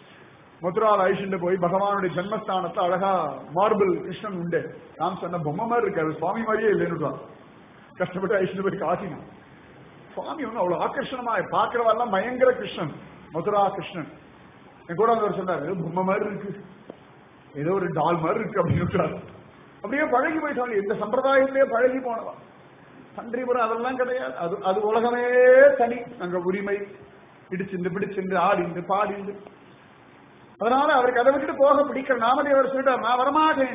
மதுரால ஐஷன் போய் பகவானுடைய ஜென்மஸ்தானத்தை அழகா மார்பிள் கிருஷ்ணன் உண்டு, நான் சொன்ன பொம்மை மாதிரி இருக்காரு, சுவாமி மாதிரியே இல்லைன்னு கஷ்டப்பட்டு ஐஷன் போய் காட்டினான். சுவாமி ஒண்ணு அவ்வளவு ஆகர்ஷணமா பாக்குறவெல்லாம் பயங்கர கிருஷ்ணன், மதுரா கிருஷ்ணன். என் கூட அவர் சொன்னாரு பொம்மை மாதிரி இருக்கு, ஏதோ ஒரு டால் மாதிரி இருக்கு அப்படின்னு. அப்படியே பழகி போயிட்டாங்க, எந்த சம்பிரதாயத்திலேயே பழகி போனவா. தன்றிபுரம் அதெல்லாம் கிடையாது, அது அது உலகமே தனி. அங்க உரிமை இடிச்சுண்டு பிடிச்சுண்டு ஆடிண்டு பாடிண்டு. அதனால அவருக்கு அதை விட்டுட்டு போக பிடிக்கிற. நாமதேவர் சொல்லிட்டார், நான் வரமாட்டேன்,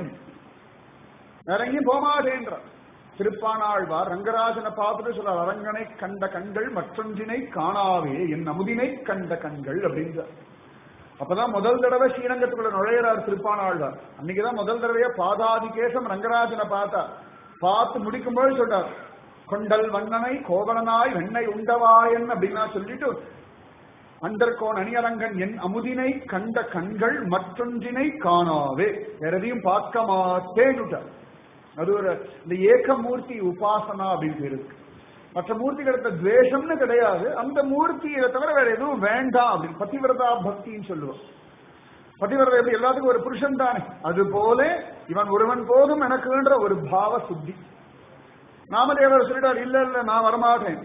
வேற எங்கேயும் போமாட்டேன்ற. திருப்பானாழ்வார் ரங்கராஜனை பார்த்துட்டு சொல்றார், அரங்கனை கண்ட கண்கள் மற்றொன்றினை காணாவே என் அமுதினை கண்ட கண்கள் அப்படின்றார். அப்பதான் முதல் தடவை ஸ்ரீரங்கத்துக்குள்ள நுழையிறார் திருப்பானாழ்வார். அன்னைக்குதான் முதல் தடவையா பாதாதிகேசம் ரங்கராஜனை பார்த்து முடிக்கும்போது சொல்றார், கொண்டல் வண்ணனை கோவலனாய் வெண்ணை உண்டவாயன் அப்படின்னா சொல்லிட்டு, அண்டர்கோன் அணியரங்கன் என் அமுதினை கண்ட கண்கள் மற்றொன்றினை காணாவே, வேற எதையும் பார்க்க மாட்டேன்னுட்டார். அது ஒரு இந்த ஏகமூர்த்தி உபாசனா அப்படின்னு இருக்கு. மற்ற மூர்த்திகளுக்கு துவேஷம்னு கிடையாது, அந்த மூர்த்தியை தவிர வேற எதுவும் வேண்டாம் அப்படின்னு. பதிவிரதா பக்தின்னு சொல்லுவோம். பதிவிரதா எப்படி எல்லாத்துக்கும் ஒரு புருஷன் தானே, அது போல இவன் ஒருவன் போதும் எனக்குன்ற ஒரு பாவ சுத்தி. நாமதேவர் சொல்லிட்டார், இல்ல இல்ல நான் வரமாட்டேன்.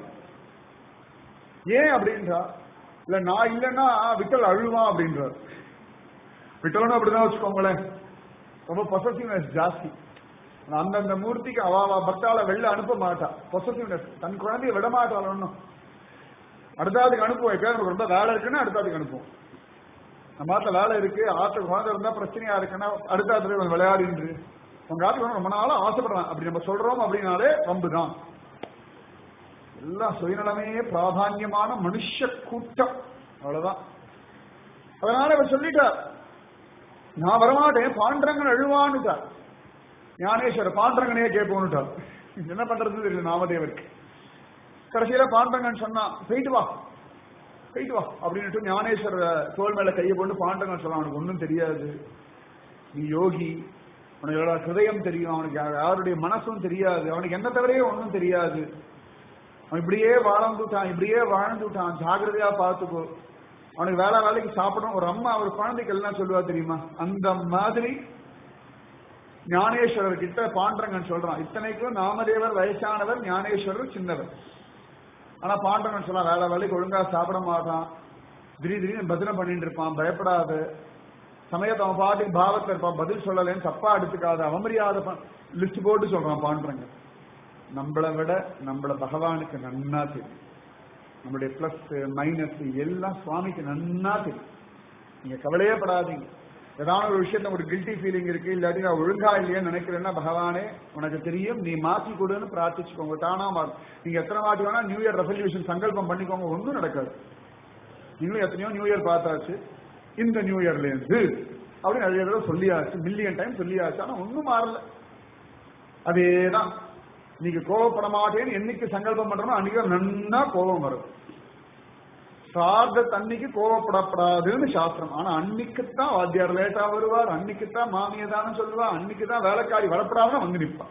ஏன் அப்படின்றா, இல்ல நான் இல்லைன்னா விட்டல் அழுவான் அப்படின்றார். விட்டலன்னு அப்படிதான் வச்சுக்கோங்களேன், ரொம்ப பொசசிவ்னஸ் ஜாஸ்தி. அந்தந்த மூர்த்திக்கு அவ பக்தால வெளில அனுப்ப மாட்டா, பொசசிவ்னஸ். தன் குழந்தைய விட மாட்டாள் ஒன்னும். அடுத்தாதுக்கு அனுப்புவோம், எப்ப நமக்கு ரொம்ப வேலை இருக்குன்னா அடுத்தாதுக்கு அனுப்புவோம். நம்ம ஆத்துல வேலை இருக்கு, ஆத்துல குழந்தை இருந்தா பிரச்சனையா இருக்குன்னா அடுத்தாத்துல கொஞ்சம் விளையாடின்று உங்க ஆத்துல ரொம்ப நாளும் ஆசைப்படுறான் அப்படி நம்ம சொல்றோம் அப்படின்னாலே வம்புதான். எல்லாம் சுயநலமே பிராதான்யமான மனுஷ கூட்டம், அவ்வளவுதான். அதனால அவர் சொல்லிட்டார், நான் வரமாட்டேன், பாண்டரங்கன் அழுவான்னுட்டார். ஞானேஸ்வரர் பாண்டரங்கனையே கேட்போன்னுட்டார். என்ன பண்றது தெரியல நாமதேவருக்கு. கடைசியில பாண்டரங்கன் சொன்னா, போயிட்டு வா அப்படின்னுட்டு ஞானேஸ்வரர் தோல் மேல கையை போட்டு பாண்டரங்கன் சொன்னா, அவனுக்கு ஒன்றும் தெரியாது, நீ யோகி, அவனுக்கு ஹிருதயம் தெரியும், அவனுக்கு யாருடைய மனசும் தெரியாது, அவனுக்கு என்ன தவிரையே ஒன்றும் தெரியாது, அவன் இப்படியே வாழ்ந்துட்டான், ஜாகிரதையா பார்த்துக்கோ, அவனுக்கு வேலைக்கு சாப்பிடணும். ஒரு அம்மா ஒரு குழந்தைக்கு எல்லாம் சொல்லுவா தெரியுமா, அந்த மாதிரி ஞானேஸ்வரர் கிட்ட பாண்டரங்கன் சொல்றான். இத்தனைக்கும் நாமதேவர் வயசானவர், ஞானேஸ்வரர் சின்னவர். ஆனா பாண்டரங்கன் சொல்றான், வேலைக்கு ஒழுங்கா சாப்பிட மாட்டான், திடீர்னு பஜனை பண்ணிட்டு இருப்பான், பயப்படாது, சமயத்தை அவன் பாட்டுக்கு பாவத்தில் இருப்பான், பதில் சொல்லலன்னு தப்பா எடுத்துக்காத, அவமரியாதை லிஸ்ட் போட்டு சொல்றான் பாண்டரங்கன். நம்மளை விட நம்மள பகவானுக்கு நன்னா தெரியும், நம்மளுடைய பிளஸ் மைனஸ் எல்லாம் சுவாமிக்கு நன்னா தெரியும். நீங்க கவலையே படாதீங்க. ஏதாவது ஒரு விஷயத்த ஒரு கில்ட்டி ஃபீலிங் இருக்கு, இல்லாட்டி நான் ஒழுங்கா இல்லையேன்னு நினைக்கிறேன்னா, பகவானே உனக்கு தெரியும், நீ மாத்தி கொடுன்னு பிரார்த்திச்சுக்கோங்க, தானா மாறும். நீங்க எத்தனை மாட்டி வேணா நியூ இயர் ரெசல்யூஷன் சங்கல்பம் பண்ணிக்கோங்க, ஒன்றும் நடக்காது. நீங்களும் எத்தனையோ நியூ இயர் பார்த்தாச்சு, இந்த நியூ இயர்ல இருந்து அப்படின்னு நிறைய தடவை சொல்லியாச்சு, மில்லியன் டைம் சொல்லியாச்சு, ஆனா ஒன்றும் மாறல. அதேதான். நீங்க கோவப்பட மாட்டேன்னு என்னைக்கு சங்கல்பம் பண்றோமோ அன்னைக்கு நன்னா கோபம் வரும். சார்ந்த தண்ணிக்கு கோவப்படப்படாதுன்னு சாஸ்திரம். ஆனா அன்னைக்குத்தான் வாத்தியார் லேட்டா வருவார், அன்னைக்குத்தான் மாமியதான்னு சொல்லுவா, அன்னைக்குதான் வேலைக்காரி வரப்படாதுன்னு வந்து நிற்பா.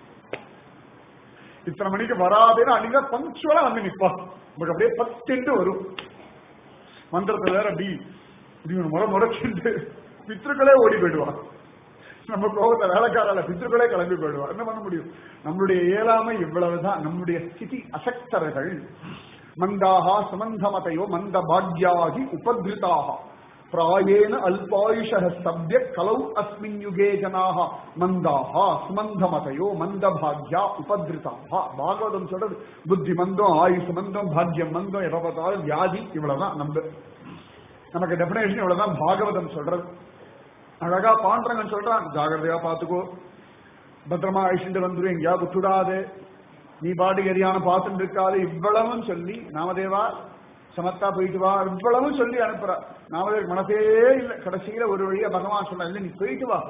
இத்தனை மணிக்கு வராதுன்னு அன்னைக்கு பங்க்சுவலா வந்து நிற்பா. உங்களுக்கு அப்படியே 10 வரும். மந்திரத்தை வேற அப்படி முறைச்சுட்டு பித்ருக்களே ஓடி போயிடுவா. நம்ம கோபத்தை வேலைக்காரால பித்ருக்களே கிளம்பி போயிடுவா. என்ன பண்ண முடியும்? நம்மளுடைய இயலாமை இவ்வளவுதான். நம்முடைய ஸ்திதி அசக்தர்கள். மந்தாஹா சுமந்தமதையோ மந்த பாக்யாகி உபத்ருதாக பிராயேன அல்பாயுஷ சப்ய கலௌ அஸ்மின் யுகே ஜனாக மந்தாஹா சுமந்தமதையோ மந்த பாக்யா உபத்ருதாக. பாகவதம் சொல்றது புத்தி மந்தம், ஆயுஷ் மந்தம், பாக்யம் மந்தம், எப்ப பார்த்தாலும் வியாதி. இவ்வளவுதான் நமக்கு டெபினேஷன் இவ்வளவுதான் பாகவதம் சொல்றது. அழகா பாண்டரங்கன் சொல்றான், ஜாகிரதையா பாத்துக்கோ, பத்திரமா அழிச்சுட்டு வந்துடும், எங்கேயாவது விட்டுடாது, நீ பாட்டுக்கு எரியான பார்த்துட்டு இருக்காது. இவ்வளவும் சொல்லி நாமதேவா சமத்தா போயிட்டு வா, இவ்வளவும் சொல்லி அனுப்புறா. நாமதேவருக்கு மனசே இல்லை. கடைசியில ஒரு வழியா பகவான் சொன்ன, இல்லை நீ போயிட்டு வா,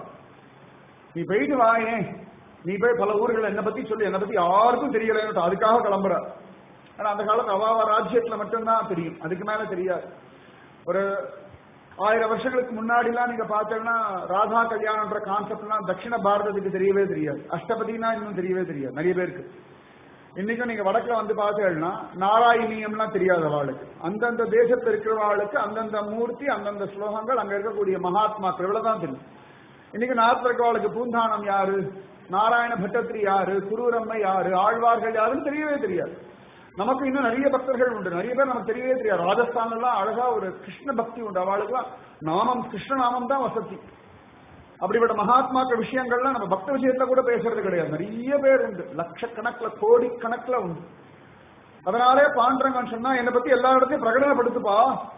நீ போயிட்டு வா, ஏன் நீ போய் பல ஊர்கள் என்னை பத்தி சொல்லி, என்னை பத்தி யாருக்கும் தெரியலன்னு அதுக்காக கிளம்புற. ஆனா அந்த காலத்து அவாவ ராஜ்யத்துல மட்டும்தான் தெரியும், அதுக்கு மேல தெரியாது. ஒரு 1000 வருஷங்களுக்கு முன்னாடி எல்லாம் நீங்க பார்த்தீங்கன்னா ராதா கல்யாணம்ன்ற கான்செப்ட்லாம் தட்சிண பாரதத்துக்கு தெரியவே தெரியாது. அஷ்டபதினா இன்னும் தெரியவே தெரியாது நிறைய பேருக்கு. இன்னைக்கும் நீங்க வடக்குல வந்து பார்த்தீங்கன்னா நாராயணியம்லாம் தெரியாது அவளுக்கு. அந்தந்த தேசத்துல இருக்கிறவாளுக்கு அந்தந்த மூர்த்தி, அந்தந்த ஸ்லோகங்கள், அங்க இருக்கக்கூடிய மகாத்மாக்கள் இவ்வளவுதான் தெரியும். இன்னைக்கு நார்த்ல இருக்கிறவாளுக்கு பூந்தானம் யாரு, நாராயண பட்டத்திரி யாரு, குரூரம்மை யாரு, ஆழ்வார்கள் யாருன்னு தெரியவே தெரியாது. நமக்கு இன்னும் நிறைய பக்தர்கள் உண்டு, நிறைய பேர் நமக்கு தெரியவே தெரியாது. ராஜஸ்தான் எல்லாம் அழகா ஒரு கிருஷ்ண பக்தி உண்டு, அவளுக்குலாம் நாமம் கிருஷ்ண நாமம் தான் வசதி. அப்படிப்பட்ட மகாத்மாக்கள் விஷயங்கள்லாம் நம்ம பக்த விஷயத்துல கூட பேசுறது கிடையாது. நிறைய பேர் உண்டு, லட்சக்கணக்கில் கோடிக்கணக்கில் உண்டு. அதனாலே பாண்டரங்கன் சொன்னா, என்னை பத்தி எல்லா இடத்தையும் பிரகடனப்படுத்துப்பா,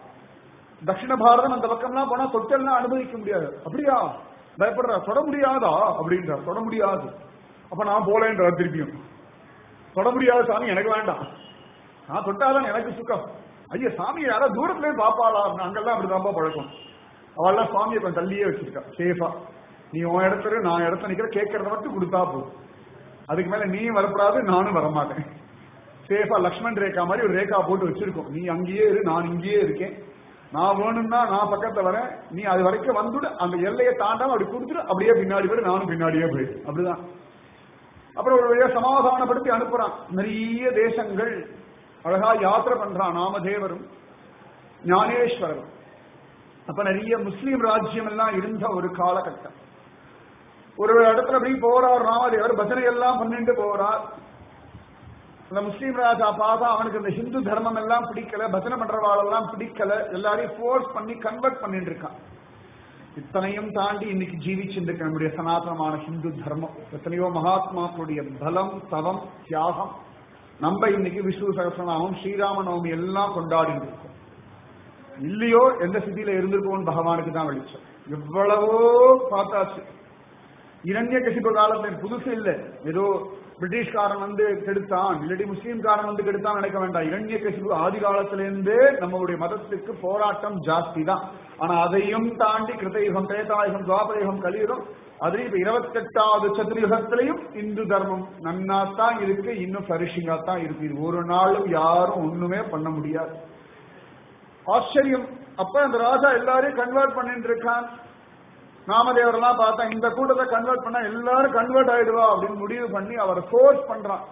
தட்சிண பாரதம் அந்த பக்கம்லாம் போனா தொட்டெல்லாம் அனுபவிக்க முடியாது. அப்படியா, பயப்படுறா, தொட முடியாதா அப்படின்றார். தொட முடியாது. அப்ப நான் போலேன்றார் திருப்பியும். தொட முடியாத சாமி எனக்கு வேண்டாம், நான் தொட்டாதான் எனக்கு சுக்கம். ஐயா சாமி யாராவது தூரத்துலேயே பாப்பாளா, அங்கெல்லாம் அப்படிதான்ப்பா பழக்கம். அவெல்லாம் சுவாமியை கொஞ்சம் தள்ளியே வச்சிருக்கா சேஃபா. நீ உன் இடத்துல நான் இடத்துல நிக்கிற, கேட்கறத மட்டும் கொடுத்தா போதும், அதுக்கு மேல நீயும் வரப்படாது, நானும் வரமாட்டேன். சேஃபா லக்ஷ்மண் ரேகா மாதிரி ஒரு ரேகா போட்டு வச்சிருக்கோம். நீ அங்கேயே இரு, நான் இங்கேயே இருக்கேன். நான் வேணும்னா நான் பக்கத்துல வரேன், நீ அது வரைக்கும் வந்துடு, அந்த எல்லையை தாண்டாம அப்படி கொடுத்துட்டு அப்படியே பின்னாடி போய் நானும் பின்னாடியே போயிடு. அப்படிதான். அப்புறம் ஒரு வழியா சமாதானப்படுத்தி அனுப்புறான். நிறைய தேசங்கள் அழகா யாத்திரை பண்றான் நாமதேவரும் ஞானேஸ்வரரும். அப்ப நிறைய முஸ்லீம் ராஜ்யம் எல்லாம் இருந்த ஒரு காலகட்டம். ஒரு இடத்துல அப்படி போறார் ராமதேவர், பஜனை எல்லாம் பண்ணிட்டு போறார். அந்த முஸ்லீம் ராஜா பார்த்தா அவனுக்கு இந்த ஹிந்து தர்மம் எல்லாம் பிடிக்கல, பஜனை பண்றவாளெல்லாம் பிடிக்கல, எல்லாரையும் ஃபோர்ஸ் பண்ணி கன்வெர்ட் பண்ணிட்டு இருக்கான். இத்தனையும் தாண்டி இன்னைக்கு ஜீவிச்சுட்டு நம்முடைய சனாதனமான ஹிந்து தர்மம், எத்தனையோ மகாத்மாக்களுடைய பலம், தவம், தியாகம். நம்ம இன்னைக்கு விஷ்ணு சகஸ்ரநாமம், ஸ்ரீராம நவமி எல்லாம் கொண்டாடி இருக்கோம். இல்லையோ எந்த ஸ்திதியில இருந்திருக்கோம் பகவானுக்கு தான் வெளிச்சம். எவ்வளவோ பார்த்தாச்சு. இரண்ய கசிப்பு காலத்துல புதுசு இல்லை, ஏதோ பிரிட்டிஷ்காரன் வந்து கெடுத்தான், இல்லாட்டி முஸ்லீம்காரன் வந்து கெடுத்தான் நினைக்க வேண்டாம். இரண்ய கசிப்பு ஆதி காலத்திலிருந்தே நம்மளுடைய மதத்துக்கு போராட்டம் ஜாஸ்தி தான். ஆனா அதையும் தாண்டி கிருதயுகம், திரேதாயுகம், துவாபரயுகம், கலியுகம், அதுலயும் இப்ப 28வது சதுர்யுகத்திலையும் இந்து தர்மம் நன்னாத்தான் இருக்கு, இன்னும் ஃபரிஷிங்கா தான் இருக்கு. இது ஒரு நாளும் யாரும் ஒண்ணுமே பண்ண முடியாது. ஆச்சரியம். அப்ப அந்த ராஜா எல்லாரையும் கன்வெர்ட் பண்ணிட்டு இருக்கான். நாமதேவரெல்லாம் பார்த்தா இந்த கூட்டத்தை கன்வெர்ட் பண்ணா எல்லாரும் கன்வெர்ட் ஆயிடுவா அப்படின்னு முடிவு பண்ணி அவரை ஃபோர்ஸ் பண்றான்.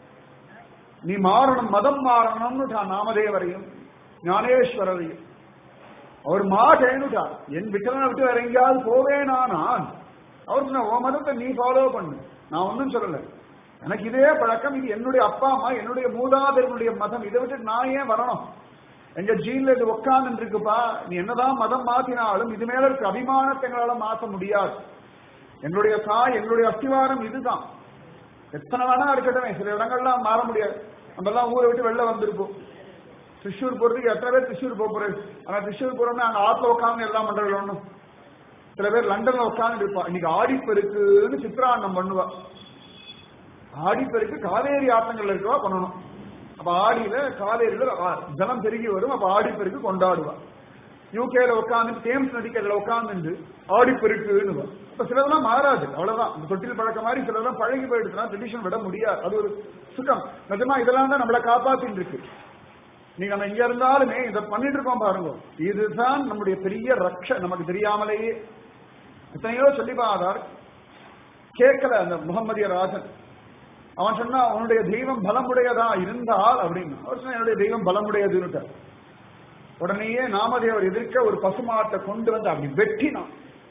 நீ மாறணும், மதம் மாறணும்னு நாமதேவரையும் ஞானேஸ்வரரையும். அவர் மாட்டேன்னுட்டார். என் விட்டனை விட்டு வேற எங்கேயாவது போவேனா நான்? அவருக்கு நான் உன் மதத்தை நீ ஃபாலோ பண்ணு, நான் ஒன்னும் சொல்லல, எனக்கு இதே பழக்கம், இது என்னுடைய அப்பா அம்மா என்னுடைய மூதாதையர்களுடைய மதம், இதை விட்டு நான் ஏன் வரணும்? எங்க ஜீன்ல இது உட்கார்ந்து இருக்குப்பா, நீ என்னதான் மதம் மாத்தினாலும் இது மேல இருக்க அபிமானத்தை எங்களால மாற்ற முடியாது. என்னுடைய தாய், என்னுடைய அஸ்திவாரம் இதுதான். எத்தனை வேணா இருக்கட்டும், சில இடங்கள்லாம் மாற முடியாது. நம்ம எல்லாம் ஊரை விட்டு வெளில வந்திருப்போம். திருச்சூர் போறதுக்கு எத்தனை பேர் திருச்சூர் போறது? ஆனா திருச்சூர் போறோம்னா அங்க ஆத்துல உட்காந்து எல்லாம் பண்றது ஒண்ணும் சில பேர் லண்டன்ல உட்கார்ந்து இருப்பா, இன்னைக்கு ஆடிப்பெருக்குன்னு சித்ராண்ணம் பண்ணுவா. ஆடிப்பெருக்கு காவேரி ஆத்தங்கள்ல இருக்கவா பண்ணணும். அப்ப ஆடியில காவேரியில ஜலம் பெருகி வரும், அப்ப ஆடிப்பெருக்கு கொண்டாடுவா. யூகேல உட்காந்து தேம்ஸ் நதிக்கரையில உட்கார்ந்து ஆடிப்பெருக்குன்னு. இப்ப சிலதெல்லாம் மாறாது, அவ்வளவுதான். இந்த தொட்டில் பழக்கம் மாதிரி சிலதெல்லாம் பழகி போயிடுச்சுன்னா ட்ரெடிஷன் விட முடியாது. அது ஒரு சுகம். நிஜமா இதெல்லாம் தான் நம்மளை காப்பாத்தின்னு இருக்கு. நீங்க நம்ம இங்க இருந்தாலுமே இதை பண்ணிட்டு இருக்கோம் பாருங்க, இதுதான் நம்முடைய பெரிய ரக்ஷ. நமக்கு தெரியாமலேயே எத்தனையோ சொல்லிப்பா ஆதார் கேட்கல. அந்த முகமதிய ராஜன் அவன் சொன்னா அவனுடைய தெய்வம் பலமுடையதா இருந்தால் அப்படின்னு. அவர் சொன்னா என்னுடைய தெய்வம் பலமுடையதுன்னு. உடனேயே நாமதேவர் எதிர்க்க ஒரு பசுமாட்டை கொண்டு வந்து அப்படி வெட்டினான்.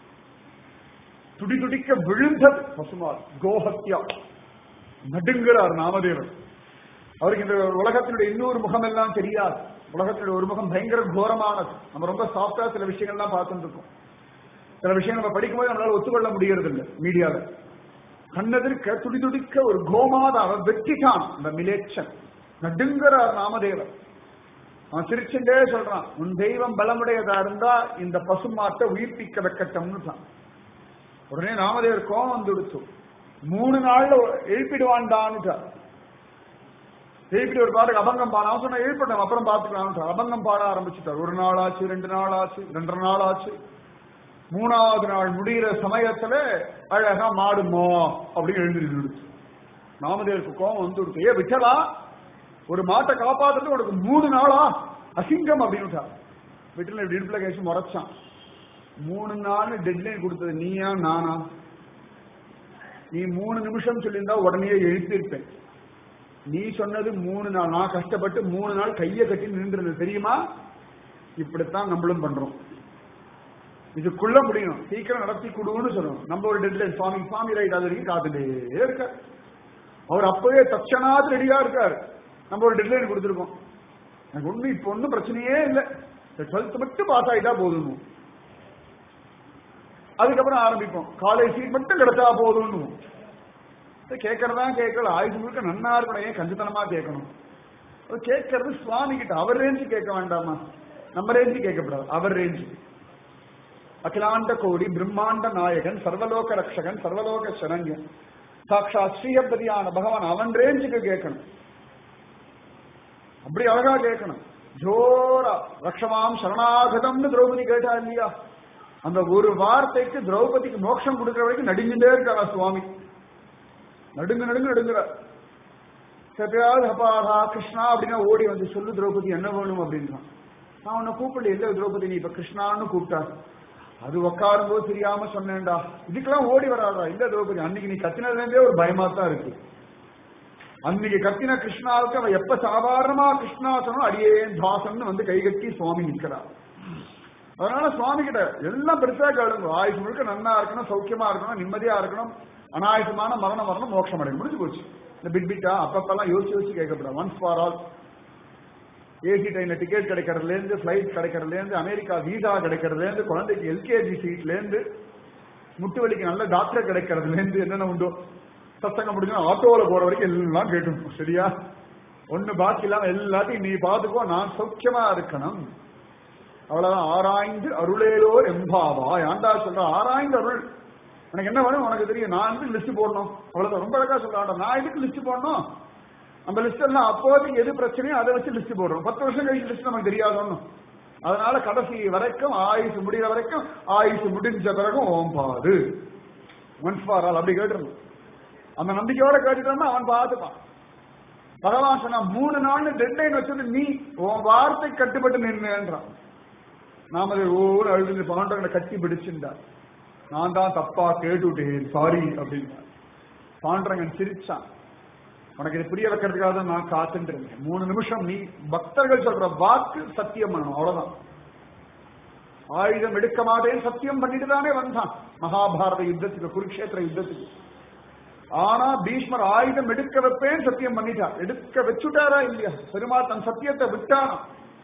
துடி துடிக்க விழுந்தது பசுமாட். கோஹத்யா நடுங்கிறார் நாமதேவர். அவருக்கு இந்த உலகத்தினுடைய இன்னொரு முகம் எல்லாம் தெரியாது. உலகத்தினுடைய ஒரு முகம் பயங்கர கோரமானது. நம்ம ரொம்ப சாஃப்டா சில விஷயங்கள்லாம் பார்த்துட்டு இருக்கோம். சில விஷயங்கள் நம்ம படிக்கும்போது நம்மளால ஒத்துக்கொள்ள முடியறது இல்லை. மீடியால கண்ணெதிர்க்க துடி துடிக்க ஒரு கோமாத அவன் வெட்டிட்டான் அந்த மிலேச்சன். நடுங்கிறார் நாமதேவர். அவன் சிரிச்சுட்டே சொல்றான், உன் தெய்வம் பலமுடையதா இருந்தா இந்த பசுமாட்டை உயிர்ப்பிக்க வைக்கட்டும்னு தான். உடனே நாமதேவர் கோபம் வந்துடுச்சு. 3 நாள்ல எழுப்பிடுவான்டான்னு. எழுப்பிட்டு ஒரு பாட்டுக்கு அபங்கம் பாட அவன் சொன்ன எழுப்பிட்டோம் அப்புறம் பாத்துக்கலாம். அபங்கம் பாட ஆரம்பிச்சுட்டார். 1 நாள் ஆச்சு, 2 நாள் ஆச்சு, 2.5 நாள் ஆச்சு. 3ஆவது நாள் முடிகிற சமயத்துல அழகா மாடுமோ அப்படின்னு எழுந்திருச்சு. நாமதேவருக்கு கோபம் வந்துடுச்சு. ஏ விட்டலா, ஒரு மாட்டை காப்பாத்துறது உனக்கு 3 நாளா, அசிங்கம் அப்படின்னு. விட்டல இடுப்புல கேச்சு முறைச்சான். 3 நாள் டெட்லைன் கொடுத்தது நீயா நானா? நீ 3 நிமிஷம் சொல்லியிருந்தா உடனே எழுப்பியிருப்பேன். நீ சொன்னது 3 நாள். நான் கஷ்டப்பட்டு 3 நாள் கையை கட்டி நின்றுருந்தது தெரியுமா? இப்படித்தான் நம்மளும் பண்றோம். இதுக்குள்ள முடியும், சீக்கிரம் நடத்தி கொடுன்னு சொல்லணும். நம்ம ஒரு டெட்லைன், சுவாமி ரைட் அது வரைக்கும் காத்துட்டே இருக்க. அவர் அப்பவே தட்சணாது ரெடியா இருக்காரு. நம்ம ஒரு டெட்லைன் கொடுத்துருக்கோம். எனக்கு ஒண்ணு இப்ப ஒன்னும் பிரச்சனையே இல்லை, 12th மட்டும் பாஸ் ஆயிட்டா போதும். அதுக்கப்புறம் ஆரம்பிப்போம், காலேஜ் சீட் மட்டும் கிடைச்சா போதும்னு. கேட்கறதா கேட்கல, ஆயுசு முழுக்க நன்னா இருக்கணும். ஏன் கஞ்சித்தனமா கேட்கணும்? கேட்கறது சுவாமி கிட்ட. அவர் ரேஞ்சு கேட்க வேண்டாமா? நம்ம ரேஞ்சு கேட்கப்படாது, அவர் ரேஞ்சு. அகிலாண்ட கோடி பிரம்மாண்ட நாயகன், சர்வலோக ரக்ஷகன், சர்வலோக சரண்யன், சாட்சா ஸ்ரீஹப்பதியான பகவான், அவன் ரேஞ்சுக்கு கேட்கணும். அப்படி அழகா கேட்கணும். ஜோரா ரக்ஷமாம் சரணாகதம்னு திரௌபதி கேட்டா இல்லையா? அந்த ஒரு வார்த்தைக்கு திரௌபதிக்கு மோட்சம் கொடுக்கிற வரைக்கும் நடுங்கிட்டே இருக்காரா சுவாமி. நடுங்குற சத்யாவது அப்பாடா கிருஷ்ணா அப்படின்னா ஓடி வந்து சொல்லு திரௌபதி என்ன வேணும் அப்படின்றான். நான் உன்னை கூப்பிடல, இல்ல திரௌபதி நீ இப்ப கிருஷ்ணான்னு கூப்பிட்டா. அது உட்காரும் போது தெரியாம சொன்னேன்டா. இதுக்கெல்லாம் ஓடி வராதா? இல்ல திரௌபதி, அன்னைக்கு நீ கத்தினதுலேருந்தே ஒரு பயமா தான் இருக்கு. அன்னைக்கு கத்தின கிருஷ்ணாவுக்கு அவன் எப்ப சாதாரணமா கிருஷ்ணா சொன்னா அடியே தாசன் வந்து கைகட்டி சுவாமி நிற்கிறார். அதனால சுவாமி கிட்ட எல்லாம் பெருசா கேளுங்க. ஆயுசு முழுக்க நன்னா இருக்கணும், சௌக்கியமா இருக்கணும், நிம்மதியா இருக்கணும், அனாயுசமான மரணம் வரணும், மோட்சம் அடையும். முடிஞ்சு போச்சு. இந்த பிட்டா அப்பப்பெல்லாம் யோசிச்சு கேட்கப்படாது. Once for all. ஏசி ட்ரெயின்ல டிக்கெட் கிடைக்கிறதுல இருந்து, பிளைட் கிடைக்கிறதுல இருந்து, அமெரிக்கா வீசா கிடைக்கிறதுல இருந்து, குழந்தைக்கு எல்கேஜி சீட்ல இருந்து, முட்டு வலிக்கு நல்ல டாக்டர் கிடைக்கிறதுல இருந்து என்னென்ன உண்டோ, சத்தங்க முடிஞ்சா ஆட்டோல போற வரைக்கும் எல்லாம் கேட்கணும். சரியா? ஒண்ணு பாக்கி இல்லாம எல்லாத்தையும் நீ பாத்துக்கோ, நான் சௌக்கியமா இருக்கணும். அவ்வளவுதான். ஆராய்ந்து அருளேலோ எம்பாவா. ஆண்டா சொல்ற ஆராய்ந்து அருள். எனக்கு என்ன வேணும் உனக்கு தெரியும், நான் வந்து லிஸ்ட் போடணும். அவ்வளவுதான். ரொம்ப அழகா சொல்றாண்டா. நான் எதுக்கு லிஸ்ட் போடணும்? நம்ம லிஸ்ட் எல்லாம் அப்போதைக்கு எது பிரச்சனையோ அதை வச்சு லிஸ்ட் போடுறோம். 10 வருஷம் கழிச்சு லிஸ்ட் நமக்கு தெரியாதோன்னு. அதனால கடைசி வரைக்கும், ஆயுசு முடிகிற வரைக்கும், ஆயுசு முடிஞ்ச பிறகும் ஓம்பாது ஒன்ஸ் ஃபார் ஆல் அப்படி கேட்டுருந்தோம். அந்த நம்பிக்கையோட கேட்டுட்டோம்னா அவன் பார்த்துப்பான். பகவான் சொன்னா 3 நாள் டெட்லைன் வச்சது நீ உன் வார்த்தை கட்டுப்பட்டு நின்றான். நாம ஒவ்வொரு அழுது பாண்டவங்களை கட்டி பிடிச்சிருந்தார். நான் தான் தப்பா கேட்டுட்டேன், சாரி அப்படின்னா. பாண்டவன் சிரிச்சான். உனக்கு இது புரிய வைக்கிறதுக்காக தான் நான் காத்துட்டு இருந்தேன். 3 நிமிஷம் நீ பக்தர்கள் சொல்ற வாக்கு சத்தியம் பண்ணணும். அவ்வளவுதான். ஆயுதம் எடுக்க மாட்டேன்னு சத்தியம் பண்ணிட்டு தானே வந்தான் மகாபாரத யுத்தத்துக்கு, குருக்ஷேத்திர யுத்தத்துக்கு. ஆனா பீஷ்மர் ஆயுதம் எடுக்க வைப்பேன்னு சத்தியம் பண்ணிட்டார். எடுக்க வச்சுட்டாரா இல்லையா? பெருமாள் தன் சத்தியத்தை விட்டானா?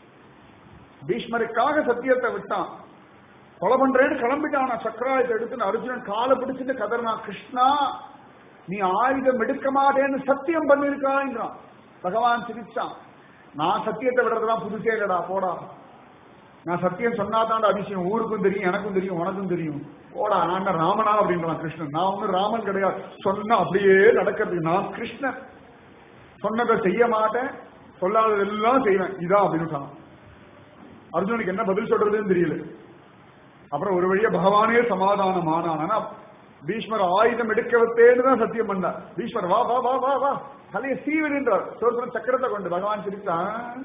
பீஷ்மருக்காக சத்தியத்தை விட்டான். கொலை பண்றேன்னு கிளம்பிட்டான். சக்கராயத்தை எடுத்து அர்ஜுனன் காலை பிடிச்சிட்டு கதறினா, கிருஷ்ணா நீ ஆயுதம் எடுக்க மாட்டேன்னு சத்தியம் பண்ணிருக்கான்றான். பகவான் சிரிச்சான். நான் சத்தியத்தை விடுறதுலாம் புதுசே இல்லடா, போடா. நான் சத்தியம் சொன்னாதாண்ட அதிசயம், ஊருக்கும் தெரியும், எனக்கும் தெரியும், உனக்கும் தெரியும். ஓடா நான் ராமனா அப்படின்றான் கிருஷ்ணன். நான் ஒன்னும் ராமன் கிடையாது, சொன்ன அப்படியே நடக்கிறது. நான் கிருஷ்ணன், சொன்னதை செய்ய மாட்டேன், சொல்லாததெல்லாம் செய்வேன், இதான் அப்படின்னு சொன்னான். அர்ஜுனனுக்கு என்ன பதில் சொல்றதுன்னு தெரியல. அப்புறம் ஒரு வழியா பகவானே சமாதானம் ஆனான். பீஷ்மர் ஆயுதம் எடுக்க வைத்தேன்னு தான் சத்தியம் பண்ணார். பீஷ்மர் வா வா வா வா வா தலையை சீவிடுன்றார். சோர்சன சக்கரத்தை கொண்டு பகவான் சிரித்தான்.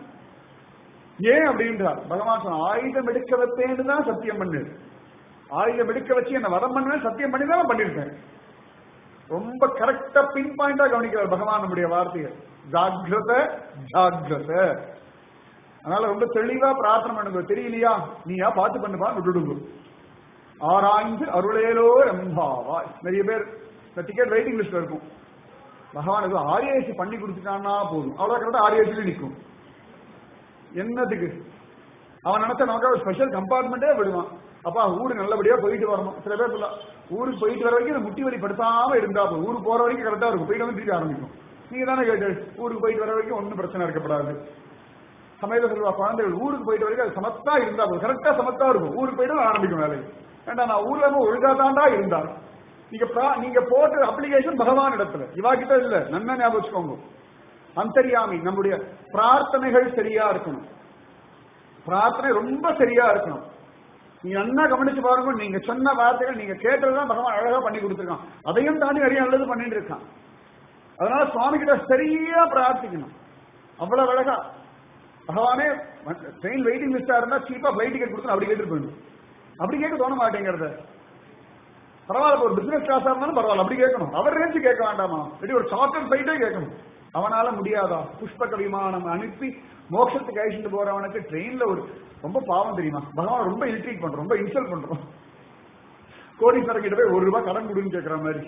ஏன் அப்படின்றார். பகவான் சொன்ன ஆயுதம் எடுக்க வைத்தேன்னு தான் சத்தியம் பண்ணு. ஆயுதம் எடுக்க வச்சு என்ன வரம் பண்ண சத்தியம் பண்ணி தான் பண்ணிருக்கேன். ரொம்ப கரெக்டா பின் பாயிண்டா கவனிக்கிறார் பகவான் நம்முடைய வார்த்தையை. ஜாகிரத ஜாகிரத. அதனால ரொம்ப தெளிவா பிரார்த்தனை பண்ணுங்க. தெரியலையா நீயா பார்த்து பண்ணுப்பா விட்டுடுங்க. ஆராய்ந்து அருளேலோ ரம்பாவா. நிறைய பேர் இந்த டிக்கெட் வெயிட்டிங் லிஸ்ட்ல இருக்கும். பகவானுக்கு ஆர்ஏசி பண்ணி கொடுத்துட்டான்னா போதும், அவ்வளவு கரெக்டா ஆர்ஏசில நிற்கும். என்னதுக்கு அவன் நினைச்ச நமக்கு ஒரு ஸ்பெஷல் கம்பார்ட்மெண்டே விடுவான். அப்பா ஊருக்கு நல்லபடியா போயிட்டு வரணும். சில பேர் ஊருக்கு போயிட்டு வர வரைக்கும் முட்டி வலி படுத்தாம இருந்தா போதும், ஊருக்கு போற வரைக்கும் கரெக்டா இருக்கும், போயிட்டு வந்து திருப்பி ஆரம்பிக்கும். நீங்க தானே கேட்டு ஊருக்கு போயிட்டு வர வரைக்கும் ஒன்னும் பிரச்சனை இருக்கப்படாது. சமயத்துல சொல்லுவா குழந்தைகள் ஊருக்கு போயிட்டு வரைக்கும் அது சமத்தா இருந்தா போதும், கரெக்டா சமத்தா இருக்கும், ஊருக்கு போயிட்டு ஆரம்பிக்கும் வேலை. ஏண்டா நான் ஊர்ல ஒழுங்கா தாண்டா இருந்தா. நீங்க போட்டு அப்ளிகேஷன் பகவான் இடத்துல, இவா கிட்ட இல்ல. நன்னா ஞாபகம் வச்சுக்கோங்க. அந்தர்யாமி. நம்முடைய பிரார்த்தனைகள் சரியா இருக்கணும். பிரார்த்தனை ரொம்ப சரியா இருக்கணும். நீங்க நல்லா கவனிச்சு பாருங்க. நீங்க சொன்ன வார்த்தைகள் நீங்க கேட்டதுதான் பகவான் அழகா பண்ணி கொடுத்துருக்கான். அதையும் தாண்டி நிறைய நல்லது பண்ணிட்டு இருக்கான். அதனால சுவாமி கிட்ட சரியா பிரார்த்திக்கணும். அவ்வளவு அழகா பகவானே ட்ரெயின் வெயிட்டிங் லிஸ்டா இருந்தா சீப்பா பிளைட் டிக்கெட் கொடுத்து அப்படி கேட்டு போயிடும். அப்படி கேட்க தோண மாட்டேங்கிறத. பரவாயில்ல, ஒரு பிசினஸ் கிளாஸா இருந்தாலும் பரவாயில்ல, அப்படி கேட்கணும். அவர் ரேஞ்சு கேட்க வேண்டாமா? இப்படி ஒரு சார்ட்டர் ஃபிளைட்டே கேட்கணும். அவனால முடியாதா? புஷ்பக விமானம் அனுப்பி மோட்சத்துக்கு அழிச்சுட்டு போறவனுக்கு ட்ரெயின்ல ஒரு ரொம்ப பாவம் தெரியுமா? பகவான் ரொம்ப இரிட்டேட் பண்றோம், ரொம்ப இன்சல்ட் பண்றோம். கோடீஸ்வரர் கிட்ட போய் ₹1 கடன் கொடுன்னு கேட்கிற மாதிரி.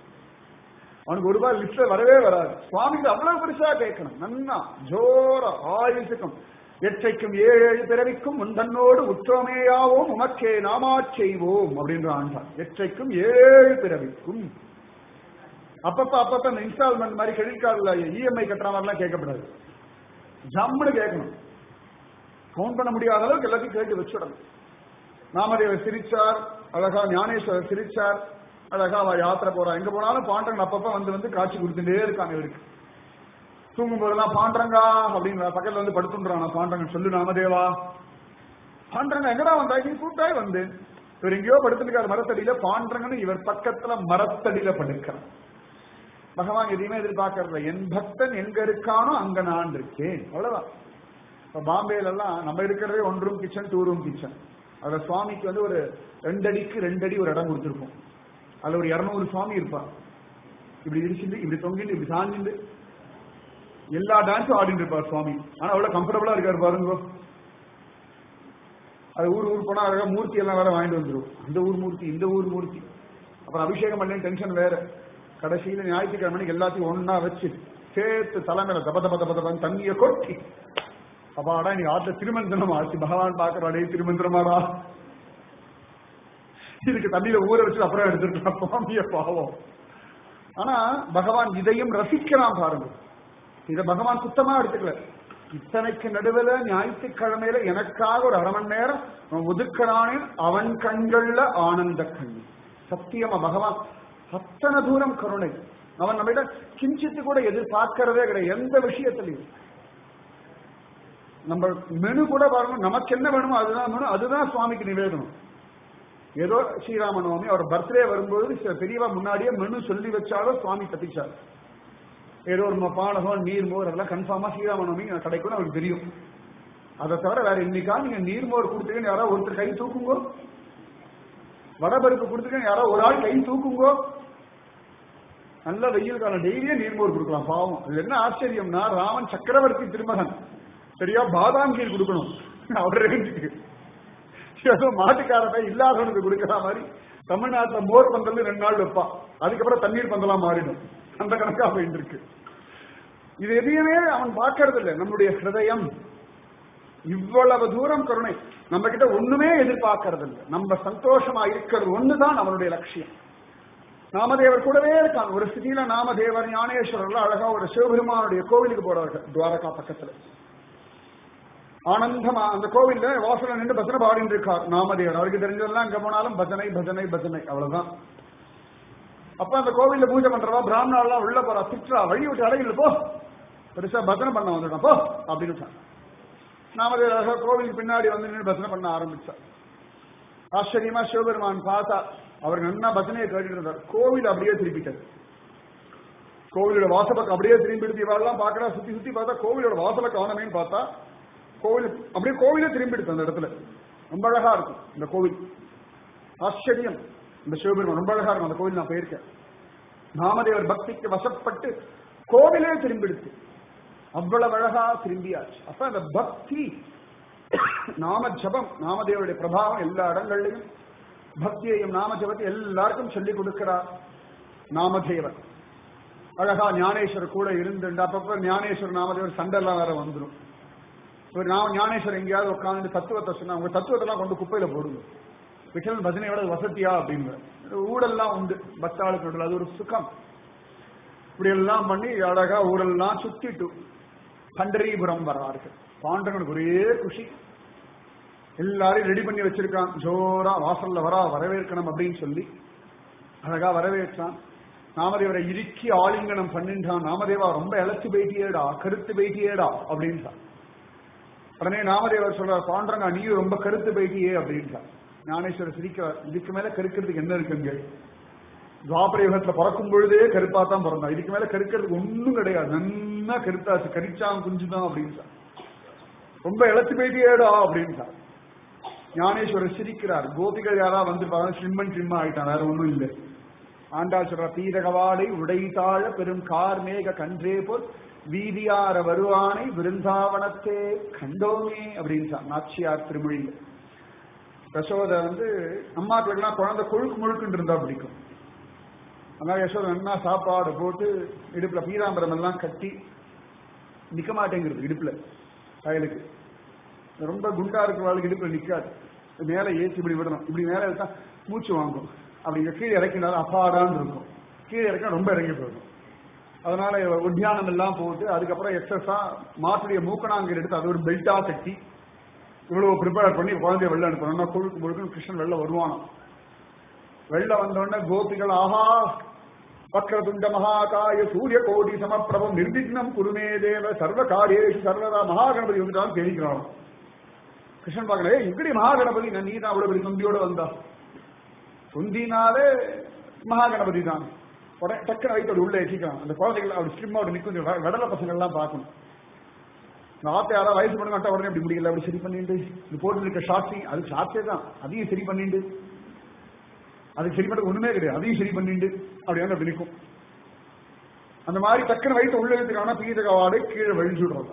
அவனுக்கு ₹1 லிஸ்ட்ல வரவே வராது. சுவாமிக்கு அவ்வளவு பெருசா கேட்கணும். நன்னா ஜோர ஆயுசுக்கும் எற்றைக்கும் 7 பிறவிக்கும் முந்தன்னோடு உற்றோமேயாவோம் உமக்கே நாமா செய்வோம் அப்படின்ற ஆண்டான். எற்றைக்கும் 7 பிறவிக்கும். அப்பப்ப இந்த இன்ஸ்டால்மெண்ட் மாதிரி கிரெடிட் கார்டுல இஎம்ஐ கட்டுற மாதிரிலாம் கேட்கப்படாது. ஜம்முன்னு கேட்கணும். கவுண்ட் பண்ண முடியாத அளவுக்கு எல்லாத்தையும் கேட்டு வச்சுடணும். நாமதேவர் சிரிச்சார் அழகா, ஞானேஸ்வரர் சிரிச்சார் அழகா. அவ யாத்திரை போறா, எங்க போனாலும் பாண்டரங்க அப்பப்ப வந்து காட்சி கொடுத்துட்டே இருக்காங்க. இவருக்கு தூங்கும் போதெல்லாம் பாண்டரங்கா அப்படின்னு பக்கத்துல வந்து படுத்துன்றான். பாண்டரங்க சொல்லு நாமதேவா. பாண்டரங்க எங்கடா வந்தா? கூட்டாய் வந்து இவர் எங்கேயோ படுத்துருக்காரு மரத்தடியில. பாண்டரங்கன்னு இவர் பக்கத்துல மரத்தடியில படுக்கிறார். பகவான் எதையுமே எதிர்பார்க்கறதில்ல. என் பக்தன் எங்க இருக்கானோ அங்க நான் இருக்கேன், அவ்வளவுதான். இப்ப பாம்பேல எல்லாம் நம்ம இருக்கிறதே 1 ரூம் கிச்சன் 2 ரூம் கிச்சன். அதுல சுவாமிக்கு வந்து ஒரு 2 அடிக்கு 2 அடி ஒரு இடம் கொடுத்துருக்கும். அதுல ஒரு 200 சுவாமி இருப்பான். இப்படி இடிச்சுட்டு இப்படி தொங்கிட்டு இப்படி சாஞ்சிட்டு எல்லா டான்ஸும் ஆடிட்டு இருப்பார் சுவாமி. ஆனா அவ்வளவு கம்ஃபர்டபுளா இருக்காரு பாருங்க. அது ஊர் போனா அழகா மூர்த்தி எல்லாம் வேற வாங்கிட்டு வந்துடும். அந்த ஊர் மூர்த்தி, இந்த ஊர் மூர்த்தி. அப்புறம் அபிஷேகம் பண்ண டென்ஷன் வேற. கடைசியில ஞாயிற்றுக்கிழமை எல்லாத்தையும் ஒன்னா வச்சு சேர்த்து தலைமையில தப தப தப தப தண்ணிய கொட்டி அப்பாடா நீ ஆத்துல திருமந்திரம் ஆச்சு. பகவான் பாக்குறாடே திருமந்திரமாடா. இதுக்கு தண்ணியில ஊற வச்சு அப்புறம் எடுத்துருக்கலாம் சுவாமிய பாவம். ஆனா பகவான் இதையும் ரசிக்கிறான் பாருங்க. இத பகவான் சுத்தமா எடுத்துக்கல. இத்தனைக்கு நடுவில் ஞாயிற்றுக்கிழமையில எனக்காக ஒரு 1/2 மணி நேரம் ஒதுக்கிறானே அவன் கண்கள்ல ஆனந்த கண். சத்தியமா பகவான் அத்தனை தூரம் கருணை. அவன் நம்மகிட்ட கிஞ்சித்து கூட எதிர்பார்க்கிறதே கிடையாது எந்த விஷயத்திலையும். நம்ம மெனு கூட பாருங்க, நமக்கு என்ன வேணுமோ அதுதான் வேணும், அதுதான் சுவாமிக்கு நிவேதனம். ஏதோ ஸ்ரீராம நவமி அவர் பர்த்டே வரும்போது பெரியவா முன்னாடியே மெனு சொல்லி வச்சாலும் சுவாமி தப்பிச்சார். ஏதோ ஒரு பானகம் நீர்மோர் அதெல்லாம் கன்ஃபார்மா ஸ்ரீராம நவமி கிடைக்கும்னு அவருக்கு தெரியும். அதை தவிர வேற இன்னைக்கா நீங்க நீர்மோர் கொடுத்துருக்கேன்னு யாராவது ஒருத்தர் கை தூக்குங்கோ, வடபருப்பு கொடுத்துருக்கேன்னு யாராவது ஒரு ஆள் கை தூக்குங்கோ. நல்ல வெயில் காலம் டெய்லியே நீர்மோர் கொடுக்கலாம் பாவம். அது என்ன ஆச்சரியம்னா ராமன் சக்கரவர்த்தி திருமகன், சரியா பாதாம் கீர் கொடுக்கணும் அவர் ரேஞ்சுக்கு. ஏதோ மாட்டுக்காரத்தை இல்லாதவனுக்கு கொடுக்கிற மாதிரி தமிழ்நாட்டுல மோர் பந்தல் 2 நாள் வைப்பான், அதுக்கப்புறம் தண்ணீர் பந்தலா மாறிடும். அந்த கணக்கா போயிட்டு இருக்கு. இது எதையுமே அவன் பார்க்கறது இல்லை. நம்முடைய ஹிருதயம் இவ்வளவு தூரம் கருணை. நம்ம கிட்ட ஒண்ணுமே எதிர்பார்க்கறது இல்லை. நம்ம சந்தோஷமா இருக்கிறது ஒண்ணுதான் அவனுடைய லட்சியம். நாமதேவர் கூடவே இருக்கான். ஒரு ஸ்திதியில நாமதேவர் ஞானேஸ்வரர்ல அழகா ஒரு சிவபெருமானுடைய கோவிலுக்கு போறார்கள் துவாரகா பக்கத்துல. ஆனந்தமா அந்த கோவில்ல வாசல்ல நின்று பஜனை பாடிட்டு இருக்கார் நாமதேவர். அவருக்கு தெரிஞ்சதெல்லாம் எங்க போனாலும் பஜனை பஜனை பஜனை, அவ்வளவுதான். அப்ப அந்த கோவில்ல பூஜை பண்றவா பிராமணாலாம் உள்ள போறா, திட்டுறா, வழி விட்டு அடையில போ, பெருசா பஜனை பண்ண வந்துட்டான் போ அப்படின்னு. நாமதேவர் கோவிலுக்கு பின்னாடி வந்து நின்று பஜனை பண்ண ஆரம்பிச்சார். ஆச்சரியமா சிவபெருமான் பார்த்தா, அவர் நன்னா பஜனையை கேட்டுட்டு இருந்தார். கோவில் அப்படியே திருப்பிட்டார். கோவிலோட வாசப்பக்கம் அப்படியே திரும்பி இவெல்லாம் பாக்குறா, சுத்தி சுத்தி பார்த்தா கோவிலோட வாசலை காணமேன்னு பார்த்தா கோவில் அப்படியே கோவிலே திரும்பிடுது. அந்த இடத்துல ரொம்ப அழகா இருக்கும் இந்த கோவில். ஆச்சரியம். இந்த சிவபெருமான் ரொம்ப அழகா இருக்கும் அந்த கோவில். நான் போயிருக்கேன். நாமதேவர் பக்திக்கு வசப்பட்டு கோவிலே திரும்பிடுது. அவ்வளவு அழகா திரும்பியாச்சு. அப்ப அந்த பக்தி, நாம ஜபம், நாமதேவருடைய பிரபாவம் எல்லா இடங்கள்லையும். பக்தியையும் நாம ஜபத்தை எல்லாருக்கும் சொல்லிக் கொடுக்கிறார் நாமதேவர். அழகா ஞானேஸ்வர் கூட இருந்து அப்பப்ப ஞானேஸ்வர் நாமதேவர் சண்டெல்லாம் வேற வந்துடும். ஞானேஸ்வர் எங்கேயாவது உட்காந்து தத்துவத்தை சொன்னா, உங்க தத்துவத்தெல்லாம் கொண்டு குப்பையில போடுங்க, விட்டல் பஜனையோட வசதியா அப்படின்னு. ஊடெல்லாம் உண்டு பக்தாளுக்கு, அது ஒரு சுகம். இப்படி எல்லாம் பண்ணி அழகா ஊரெல்லாம் சுத்திட்டு பண்டரிபுரம் வரார்கள். பாண்டவனுக்கு ஒரே குஷி. எல்லாரையும் ரெடி பண்ணி வச்சிருக்கான். ஜோரா வாசல்ல வரவேற்கணும் அப்படின்னு சொல்லி அழகா வரவேற்றான். நாமதேவரை இறுக்கி ஆலிங்கனம் பண்ணின்றான். நாமதேவா ரொம்ப இழைச்சு போயிட்டியேடா, கருத்து போயிட்டியேடா அப்படின்றான். உடனே நாமதேவர் சொல்றார், பாண்டரங்கா நீயும் ரொம்ப கருத்து போயிட்டியே அப்படின்றார். ஞானேஸ்வரர் சிரிக்கிறார், இதுக்கு மேல கருக்கிறதுக்கு என்ன இருக்குங்க? துவாபர யுகத்துல பிறக்கும் பொழுதே கருப்பா தான் பிறந்தான், இதுக்கு மேல கருக்கிறதுக்கு ஒண்ணும் கிடையாது, நன்னா கருத்தாச்சு, கரிச்சான் குஞ்சுதான் அப்படின்றார். ரொம்ப இழைச்சு போயிட்டியேடா அப்படின்றார். ஞானேஸ்வரர் சிரிக்கிறார். கோபிகள் யாரா வந்து பாருங்க, ஸ்லிம்மன் ஸ்லிம்மா ஆயிட்டான், வேற ஒண்ணும் இல்லை. ஆண்டாள் சொல்ற, பீரகவாடை உடைத்தாழ பெரும் கார்மேக கன்றே போல் வீதியார வருவானை விருந்தாவனத்தே கண்டோமே அப்படின்றான் நாச்சியார் திருமொழியில். யசோத வந்து அம்மாக்களுக்கெல்லாம் குழந்தை கொழுக்கு முழுக்குன்னு இருந்தா பிடிக்கும். அதனால யசோத நன்னா சாப்பாடு போட்டு இடுப்புல பீராம்பரம் எல்லாம் கட்டி, நிக்க மாட்டேங்கிறது இடுப்புல வயலுக்கு. ரொம்ப குண்டா இருக்கிறவளுக்கு இடுப்புல நிக்காது, மேல ஏற்றி இப்படி விடணும். இப்படி மேல எடுத்தா மூச்சு வாங்கும். அப்படி கீழே இறக்கினாலும் அப்பாடான்னு இருக்கும், கீழே இறக்க ரொம்ப இறங்கி போயிடும். அதனால உத்தியானம் எல்லாம் போட்டு அதுக்கப்புறம் எக்ஸஸா மாட்டுடைய மூக்கணாங்கீர் எடுத்து அது ஒரு பெல்ட்டா கட்டி இவ்வளவு ப்ரிப்பேர் பண்ணி குழந்தைய வெளில அனுப்பணும். கொழுக்கு முழுக்க கிருஷ்ணன் வெளில வருவானோ. வெளில வந்தோடனே கோபிகள், ஆஹா வக்ரதுண்ட மகாகாய சூரிய கோடி சமப்பிரபம் நிர்விக்னம் குருமே தேவ சர்வ காரியேஷு சர்வதா மகாகணபதி வந்துட்டாலும் தெரிவிக்கிறான். கிருஷ்ணன் பார்க்கல, இப்படி மகாகணபதி நீ தான் அவ்வளவு பெரிய தொந்தியோட வந்தா, தொந்தினாலே மகாகணபதி தான். உடனே டக்குனு வைத்து உள்ள ஏற்றிக்கலாம். அந்த குழந்தைகள் அப்படி ஸ்லிம்மாவோட நிற்கும். விடல பசங்கள் எல்லாம் பார்க்கணும். இந்த ஆத்த யாராவது வயசு பண்ண மாட்டா உடனே அப்படி முடியல, அப்படி சரி பண்ணிட்டு இது போட்டு இருக்க ஷார்ட்ஸி, அது ஷார்ட்ஸே தான், அதையும் சரி பண்ணிட்டு, அதுக்கு சரி பண்ண ஒண்ணுமே கிடையாது, அதையும் சரி பண்ணிட்டு அப்படி அப்படி நிற்கும். அந்த மாதிரி டக்குனு வயசு உள்ள எடுத்துக்கான பீதகவாடை கீழே வழிஞ்சு விடுறது.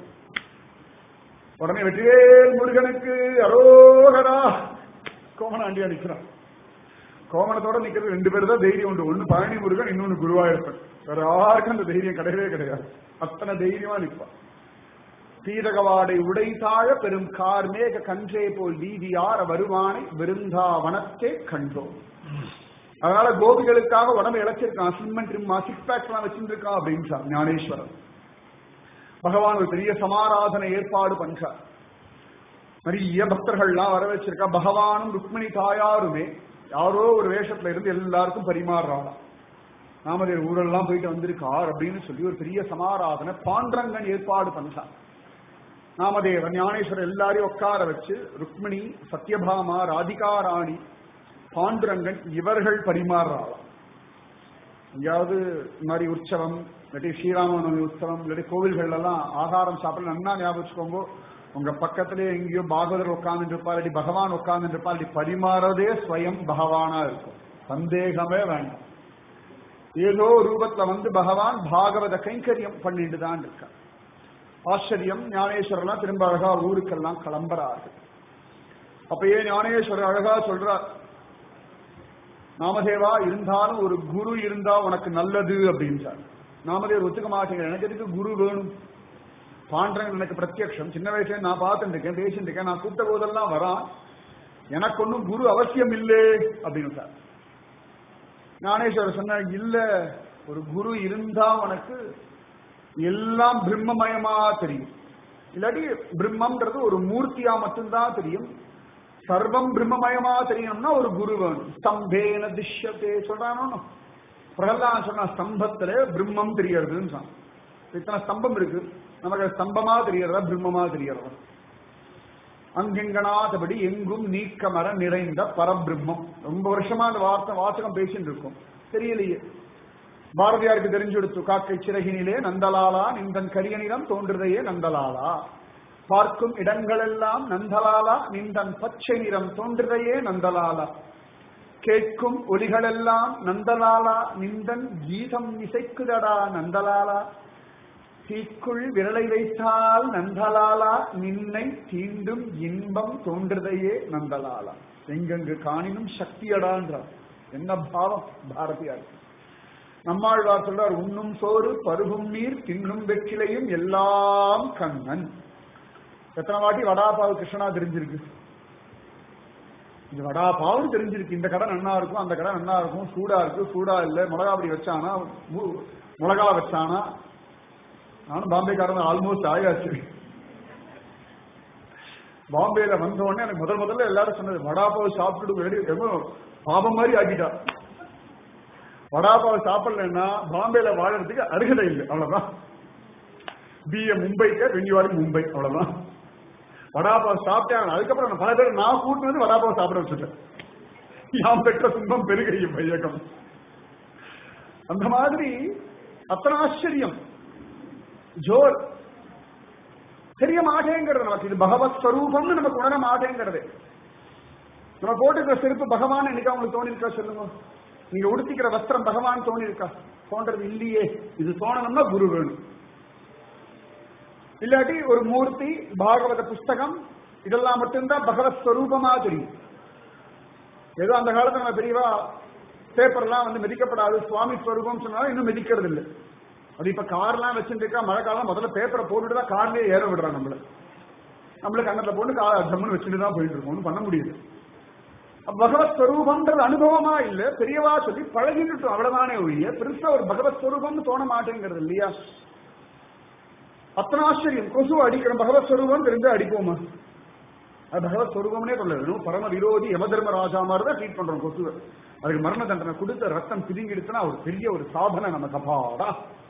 உடனே வெற்றிவேல் முருகனுக்கு அரோகரா கோமனாண்டியா நிற்கிறான். கோமணத்தோட நிக்கிறது ரெண்டு பேர் தான் தைரியம் உண்டு. ஒன்னு பழனி முருகன், இன்னொன்னு குருவாயிருப்பன். வேற யாருக்கும் அந்த தைரியம் கிடையவே கிடையாது. அத்தனை தைரியமா நிற்பான். பீரகவாடை உடைத்தாழ பெரும் கார்மேக கன்றே போல் வீதியார வருவானை விருந்தாவனத்தே கண்டோம். அதனால கோபிகளுக்காக உடம்பு இழைச்சிருக்கான். சிம்மன் ட்ரிம்மா சிக்ஸ் பேக்ஸ் எல்லாம் வச்சிருக்கான் அப்படின்றான் ஞானேஸ்வரன். பகவான் ஒரு பெரிய சமாராதனை ஏற்பாடு பண்றார். நிறைய பக்தர்கள்லாம் வர வச்சிருக்கா. பகவானும் ருக்மிணி தாயாருமே யாரோ ஒரு வேஷத்துல இருந்து எல்லாருக்கும் பரிமாறுறாங்க. நாமதேவர் ஊரெல்லாம் போயிட்டு வந்திருக்கார் அப்படின்னு சொல்லி ஒரு பெரிய சமாராதனை பாண்டரங்கன் ஏற்பாடு பண்றான். நாமதேவர் ஞானேஸ்வரர் எல்லாரையும் உட்கார வச்சு ருக்மிணி, சத்யபாமா, ராதிகா ராணி, பாண்டுரங்கன் இவர்கள் பரிமாறுறாங்க. எங்கேயாவது இந்த மாதிரி உற்சவம், இல்லாட்டி ஸ்ரீராமநவமி உற்சவம், இல்லாட்டி கோவில்கள் எல்லாம் ஆகாரம் சாப்பிட நன்னா ஞாபகம் வச்சுக்கோங்க. உங்க பக்கத்திலே எங்கேயோ பாகவதர் உட்கார்ந்து இருப்பார், இல்லாட்டி பகவான் உட்கார்ந்து இருப்பார், இல்லாட்டி பரிமாறதே ஸ்வயம் பகவானா இருக்கும். சந்தேகமே வேண்டாம். ஏதோ ரூபத்துல வந்து பகவான் பாகவத கைங்கரியம் பண்ணிட்டு தான் இருக்கார். ஆச்சரியம். ஞானேஸ்வரெல்லாம் திரும்ப அழகா ஊருக்கெல்லாம் கிளம்புறார்கள். அப்பயே ஞானேஸ்வரர் அழகா சொல்றார், நாமதேவா இருந்தாலும் ஒரு குரு இருந்தா உனக்கு நல்லது அப்படின்றார். நாமதேவர் ஒத்துக்க மாட்டேங்கிற, எனக்கு எதுக்கு குரு வேணும்? பாண்டரங்கன் எனக்கு பிரத்யக்ஷம், சின்ன வயசுல நான் பார்த்துட்டு இருக்கேன், பேசிட்டு இருக்கேன், நான் கூப்பிட்ட போதெல்லாம் வரான், எனக்கு ஒன்னும் குரு அவசியம் இல்லை அப்படின்னு. ஞானேஸ்வரர் சொன்ன, இல்ல ஒரு குரு இருந்தா உனக்கு எல்லாம் பிரம்மமயமா தெரியும், இல்லாட்டி பிரம்மம்ன்றது ஒரு மூர்த்தியா மட்டும்தான் தெரியும். சர்வம் பிரம்மமயமா தெரியணும்னா ஒரு குரு வேணும். ஸ்தம்பேன திஷ்யத்தே சொல்றானோ பிரகலாதன் சொன்ன ஸ்தம்பத்துல பிரம்மம் தெரியறதுன்னு சொன்னான். இத்தனை ஸ்தம்பம் இருக்கு, நமக்கு ஸ்தம்பமா தெரியறதா பிரம்மமா தெரியறதா? அங்கெங்கனாதபடி எங்கும் நீக்கமர நிறைந்த பரபிரம்மம். ரொம்ப வருஷமா அந்த வாசகம் பேசிட்டு இருக்கும், தெரியலையே. பாரதியாருக்கு தெரிஞ்சு கொடுத்து, காக்கை சிறகினிலே நந்தலாலா நிந்தன் கரிய நிறம் தோன்றுதையே நந்தலாலா, பார்க்கும் இடங்களெல்லாம் நந்தலாலா நிந்தன் பச்சை நிறம் தோன்றுதையே நந்தலாலா, கேட்கும் ஒலிகளெல்லாம் நந்தலாலா நிந்தன் கீதம் இசைக்குதடா நந்தலாலா, தீக்குள் விரலை வைத்தால் நந்தலாலா நின்னை தீண்டும் இன்பம் தோன்றுதையே நந்தலாலா, எங்கெங்கு காணினும் சக்தியடான்றார். என்ன பாவம் பாரதியார். நம்மாழ்வார் சொல்றார், உண்ணும் சோறு பருகும் நீர் தின்னும் வெற்றிலையும் எல்லாம் கண்ணன். எத்தனை வாட்டி வடாபாவு கிருஷ்ணா தெரிஞ்சிருக்கு, இந்த வடாபாவும் தெரிஞ்சிருக்கு. இந்த கடை நன்னா இருக்கும், அந்த கடை நன்னா இருக்கும், சூடா இருக்கு, சூடா இல்ல, மிளகாபடி வச்சானா, மிளகா வச்சானா. நானும் பாம்பேக்காரன் ஆல்மோஸ்ட் ஆயாச்சு. பாம்பேல வந்த உடனே எனக்கு முதல்ல எல்லாரும் சொன்னது, வடாபாவை சாப்பிட்டு பாபம் மாதிரி ஆக்கிட்டா. வடாபாவை சாப்பிடலன்னா பாம்பேல வாழறதுக்கு அருகதை இல்லை, அவ்வளவுதான். பிஏ மும்பைக்கு வெஞ்சுவாரி மும்பை, அவ்வளவுதான். வடாபாவை சாப்பிட்டேன். அதுக்கப்புறம் பல பேர் நான் கூட்டினது வடாபாவை சாப்பிட வச்சுட்டேன். யாம் பெற்ற துன்பம் பெருகையும் வையகம். அந்த மாதிரி அத்தனை ஆச்சரியம் ஜோர் தெரிய மாட்டேங்கிறது நமக்கு. இது பகவத் ஸ்வரூபம்னு நமக்கு உணர மாட்டேங்கிறது. நம்ம போட்டுக்கிற செருப்பு பகவான் என்னைக்கா உங்களுக்கு தோணி இருக்கா சொல்லுங்க? நீங்க உடுத்திக்கிற வஸ்திரம் பகவான் தோணி இருக்கா? தோன்றது இல்லையே. இது தோணணும்னா குரு வேணும். இல்லாட்டி ஒரு மூர்த்தி, பாகவத புஸ்தகம், இதெல்லாம் மட்டும்தான் பகவத் ஸ்வரூபமா தெரியும். ஏதோ அந்த காலத்துல நம்ம பெரியவா பேப்பர்லாம் மிதிக்கப்படாது, சுவாமி ஸ்வரூபம் சொன்னாலும் இன்னும் மிதிக்கிறது இல்லை. அது இப்ப கார்லாம் வச்சுட்டு இருக்கா. மழை காலம் முதல்ல பேப்பரை போட்டுட்டு தான் கார்லயே ஏற விடுறான். நம்மளுக்கு கண்ணத்துல போட்டு ஜம்முன்னு வச்சுட்டு தான் போயிட்டு இருக்கோம், ஒன்றும் பண்ண முடியுது. பகவத் ஸ்வரூபம்ன்றது அனுபவமா இல்ல, பெரியவா சொல்லி பழகிட்டு அவ்வளவுதானே ஒழிய பெருசா ஒரு பகவத் ஸ்வரூபம்னு தோண மாட்டேங்கிறது இல்லையா? அத்தனை ஆச்சரியம். கொசு அடிக்கிற பகவத் ஸ்வரூபம் தெரிஞ்சு அடிப்போமா? அது பகவத் ஸ்வரூபம்னே சொல்ல வேணும். பரம விரோதி யமதர்ம ராஜா மாதிரி தான் ட்ரீட் பண்றோம் கொசுவை. அதுக்கு மரண தண்டனை கொடுத்த ரத்தம் பிரிங்கிடுச்சுன்னா ஒரு பெரிய ஒரு சாதனை நமக்கு. அப்பாடா.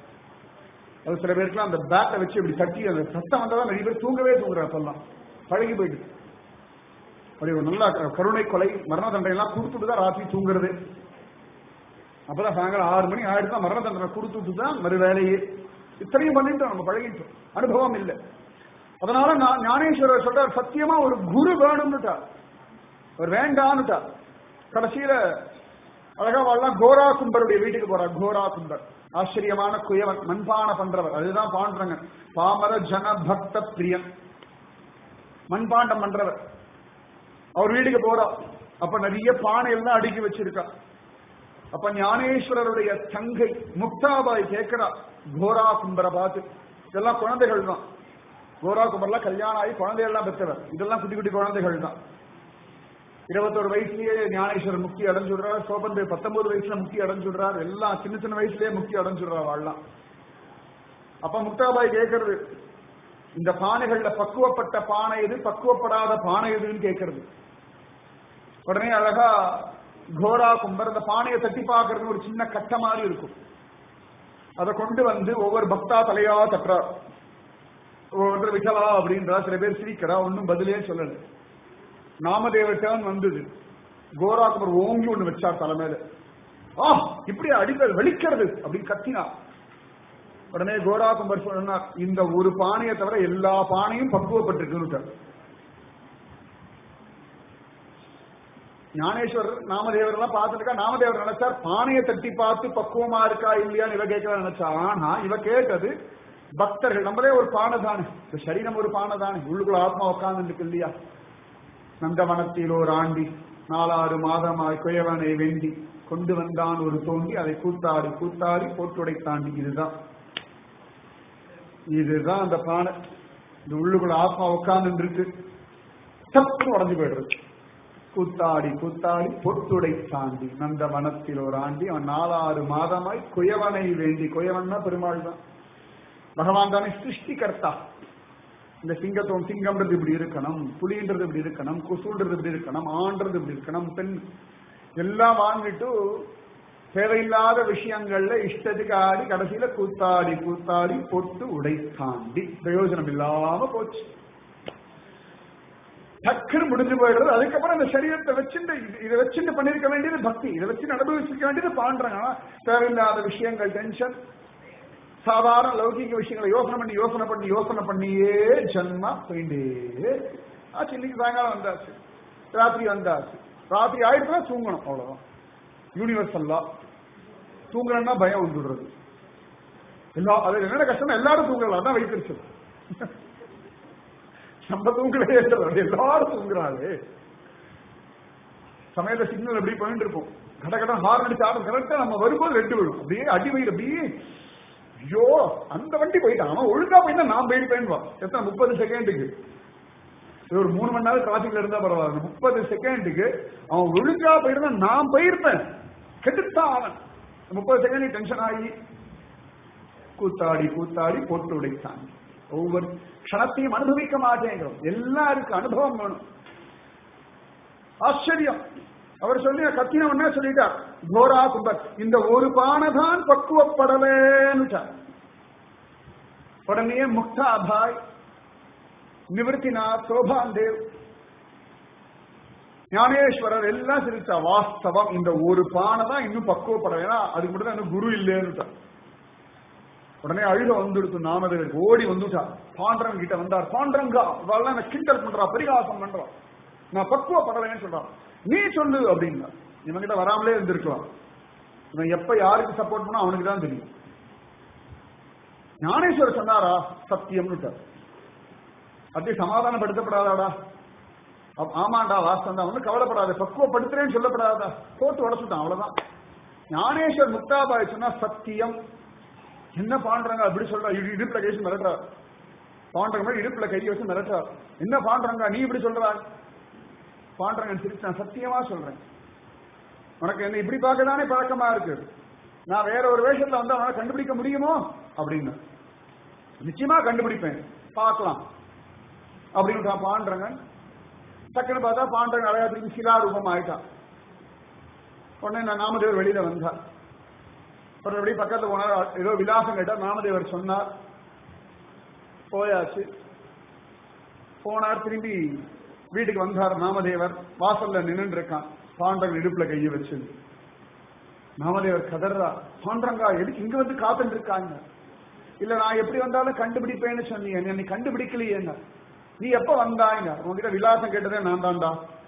அது சில பேருக்குலாம் அந்த பேட்டை வச்சு இப்படி தட்டி அந்த சத்தம் வந்தாதான் நிறைய பேர் தூங்கவே தூங்குற. அப்பெல்லாம் பழகி போயிட்டு அப்படி ஒரு நல்ல கருணை கொலை மரண தண்டனை எல்லாம் கொடுத்துட்டு தான் ராத்திரி தூங்குறது. அப்பதான் சாயங்காலம் 6 மணி ஆயிடுச்சு தான் மரண தண்டனை கொடுத்துட்டு தான் மறு வேலையே. இத்தனையும் பண்ணிட்டோம், நம்ம பழகிட்டோம், அனுபவம் இல்லை. அதனால நான் ஞானேஸ்வரர் சொல்றார், சத்தியமா ஒரு குரு வேணும்னுட்டார். அவர் வேண்டான்னுட்டார். கடைசியில அழகா வாழலாம். கோரா கும்பருடைய வீட்டுக்கு போறார். கோரா கும்பர் ஆச்சரியமான குயவன், மண்பான பண்றவர். அதுதான் பாண்டுறங்க, பாமர ஜன பக்த பிரியன், மண்பாண்டம் பண்றவர். அவர் வீட்டுக்கு போறா. அப்ப நிறைய பானை எல்லாம் அடுக்கி வச்சிருக்கா. அப்ப ஞானேஸ்வரருடைய தங்கை முக்தாபாய் கேட்கிறா கோரா கும்பரை பார்த்து. இதெல்லாம் குழந்தைகள் தான். கோரா கும்பர்லாம் கல்யாணம் ஆகி குழந்தைகள்லாம் பெற்றவர். இதெல்லாம் குட்டி குட்டி குழந்தைகள் தான். 21 வயசுலயே ஞானேஸ்வரர் முக்தி அடைஞ்சுடுறார். சோபன் 19 வயசுல முக்தி அடைஞ்சுடுறார். எல்லாம் சின்ன சின்ன வயசுலயே முக்தி அடைஞ்சுடுறா வாழலாம். அப்ப முக்தாபாய் கேட்கறது, இந்த பானைகள்ல பக்குவப்பட்ட பானை எது, பக்குவப்படாத பானை எதுன்னு கேட்கறது. உடனே அழகா கோரா கும்பர் அந்த பானையை தட்டி பார்க்கறது ஒரு சின்ன கட்ட மாதிரி இருக்கும். அதை கொண்டு ஒவ்வொரு பக்தா தலையா தட்டுறார். ஒவ்வொரு விட்டலா அப்படின்றா. சில பேர் சிரிக்கிறா, ஒன்னும் பதிலே சொல்லல. நாமதேவ டேர்ன் வந்தது. கோரா கும்பர் ஓங்கி ஒண்ணு வச்சார் தலைமையில. இப்படி அடித்தல் வெளிக்கிறது அப்படின்னு கத்தினா. உடனே கோரா கும்பர் சொன்னார், இந்த ஒரு பானையை தவிர எல்லா பானையும் பக்குவப்பட்டிருக்கு. ஞானேஸ்வரர் நாமதேவர் எல்லாம் பார்த்துருக்கா. நாமதேவர் நினைச்சார் பானையை தட்டி பார்த்து பக்குவமா இருக்கா இல்லையான்னு இவ கேட்கல நினைச்சா. ஆனா இவ கேட்டது பக்தர்கள். நம்மளே ஒரு பானை தானே, இந்த சரீரம் ஒரு பானை தானே, உள்ளுக்குள்ள ஆத்மா உட்கார்ந்து இருக்கு இல்லையா? நந்தவனத்தில் ஒரு ஆண்டி 4-6 மாதமாய் குயவனை வேண்டி கொண்டு வந்தான் ஒரு தோண்டி, அதை கூத்தாடி கூத்தாடி போட்டுடை தாண்டி. இதுதான் அந்த பானை. இந்த உள்ளுக்குள்ள ஆத்மா உட்கார்ந்து இருக்கு. சத்து உடஞ்சு போயிடுறது. கூத்தாடி கூத்தாடி பொட்டுடை தாண்டி நந்த வனத்தில் ஒரு ஆண்டி. அவன் 4-6 மாதமாய் குயவனை வேண்டி. குயவன்னா பெருமாள் தான், பகவான் தானே சிருஷ்டிகர்த்தா. இந்த சிங்கம்ன்றது இப்படி இருக்கணும், புலின்றது இப்படி இருக்கணும், குசூன்றது இப்படி இருக்கணும், ஆண்றது இப்படி இருக்கணும், பெண் எல்லாம் வாங்கிட்டு தேவையில்லாத விஷயங்கள்ல இஷ்டத்துக்கு ஆடி கடைசியில கூத்தாடி கூத்தாடி பொட்டு உடை தாண்டி பிரயோஜனம் இல்லாம போச்சு. டக்குன்னு முடிஞ்சு போயிடுறது. அதுக்கப்புறம் இந்த சரீரத்தை வச்சுட்டு இதை வச்சுட்டு பண்ணிருக்க வேண்டியது பக்தி, இதை வச்சு அனுபவிச்சிருக்க வேண்டியது பாண்டாங்க. தேவையில்லாத விஷயங்கள், டென்ஷன், சாதாரண லௌகிக விஷயங்களை யோசனை பண்ணியே ஜன்மா போயிட்டே ஆச்சு. இன்னைக்கு சாயங்காலம் வந்தாச்சு, ராத்திரி வந்தாச்சு. ராத்திரி ஆயிரத்துல தூங்கணும், அவ்வளவுதான். யூனிவர்சல்லா தூங்கணும்னா பயம் வந்துடுறது. அது என்ன கஷ்டம், எல்லாரும் தூங்கலாம், அதான் வைத்திருச்சு. நம்ம தூங்கலே, எல்லாரும் தூங்குறாரு. சமயத்துல சிக்னல் எப்படி போயிட்டு இருப்போம், கடை ஹார்ன் அடிச்சு ஆடும். கரெக்டா நம்ம வரும்போது ரெண்டு விடும், அப்படியே அடி வயிறு அப்படியே. ஐயோ அந்த வண்டி போயிட்டான், அவன் ஒழுங்கா போயிட்டா நான் போயிருப்பேன். எத்தனை 30 செகண்டுக்கு, ஒரு 3 மணி நேரம் டிராபிக்ல இருந்தா பரவாயில்ல, 30 செகண்டுக்கு அவன் ஒழுங்கா போயிருந்தா நான் போயிருப்பேன். கெட்டுத்தான் அவன். 30 செகண்ட் டென்ஷன் ஆகி கூத்தாடி கூத்தாடி போட்டு உடைத்தான். ஒவ்வொரு க்ஷணத்தையும் அனுபவிக்க மாட்டேங்கிறோம். எல்லாருக்கும் அனுபவம் வேணும். ஆச்சரியம். அவர் சொல்லி கத்தின உடனே சொல்லிட்டார், கோரா கும்பத், இந்த ஒரு பானைதான் பக்குவப்படலேன்னு. உடனே முக்தாபாய், நிவர்த்திநாத், சோபான் தேவ், ஞானேஸ்வரர் எல்லாம் சிரிச்சா. வாஸ்தவம், இந்த ஒரு பானை தான் இன்னும் பக்குவப்படலைன்னா அதுக்கு மட்டும் தான் இன்னும் குரு இல்லைன்னு. உடனே அழுக வந்துடுத்து. நாமதேவருக்கு ஓடி வந்துட்டா. பாண்டரங்க கிட்ட வந்தார். பாண்டரங்கா இவெல்லாம் என்ன கிண்டல் பண்றா, பரிகாசம் பண்றா, நான் பக்குவப்படலைன்னு சொல்றான், நீ சொல்லு அப்படின்னா. இவன் கிட்ட வராமலே இருந்திருக்கலாம். இவன் எப்ப யாருக்கு சப்போர்ட் பண்ணா அவனுக்கு தான் தெரியும். ஞானேஸ்வரர் சொன்னாரா சத்தியம்னு. அப்படி சமாதானப்படுத்தப்படாதாடா? ஆமாண்டா வாஸ்தம் தான், ஒன்னும் கவலைப்படாத, பக்குவப்படுத்துறேன்னு சொல்லப்படாதா? போட்டு உடச்சுட்டான், அவ்வளவுதான். ஞானேஸ்வர் முக்தாபாய் சொன்னா சத்தியம். என்ன பாண்டறங்க அப்படி சொல்ற, இடுப்புல கை வச்சு மிரட்டுறார். பாண்டறங்க மாதிரி இடுப்புல கை வச்சு மிரட்டுறார். என்ன பாண்டறங்க நீ இப்படி சொல்ற? பாண்டறங்க சிரிச்சு, நான் சத்தியமா சொல்றேன், உனக்கு என்ன இப்படி பார்க்கதானே பழக்கமா இருக்கு, நான் வேற ஒரு வேஷத்துல வந்தா அவனை கண்டுபிடிக்க முடியுமோ அப்படின்னு. நிச்சயமா கண்டுபிடிப்பேன், பார்க்கலாம் அப்படின்னு பாண்டறங்க. டக்குன்னு பார்த்தா பாண்டறங்க அழகாத்திற்கு சிலா ரூபம் ஆயிட்டான். உடனே நான் நாமதேவர் வெளியில வந்தார். ஒரு எப்படி பக்கத்துல போனார், ஏதோ விலாசம் கேட்டார். நாமதேவர் சொன்னார். போயாச்சு. போனார். திரும்பி வீட்டுக்கு வந்தார். நாமதேவர் வாசல்ல நின்று இருக்கான். பாண்டரங்க இடுப்புல கையை வச்சு. நாமதேவர் கதறா, பாண்டரங்கா எதுக்கு இங்க வந்து காத்துட்டு இருக்காங்க? இல்ல நான் எப்படி வந்தாலும் கண்டுபிடிப்பேன்னு சொன்னீங்க, என்னை கண்டுபிடிக்கலையே. நீ எப்ப வந்தாங்க? உங்ககிட்ட விலாசம் கேட்டதே நான் தான்டா.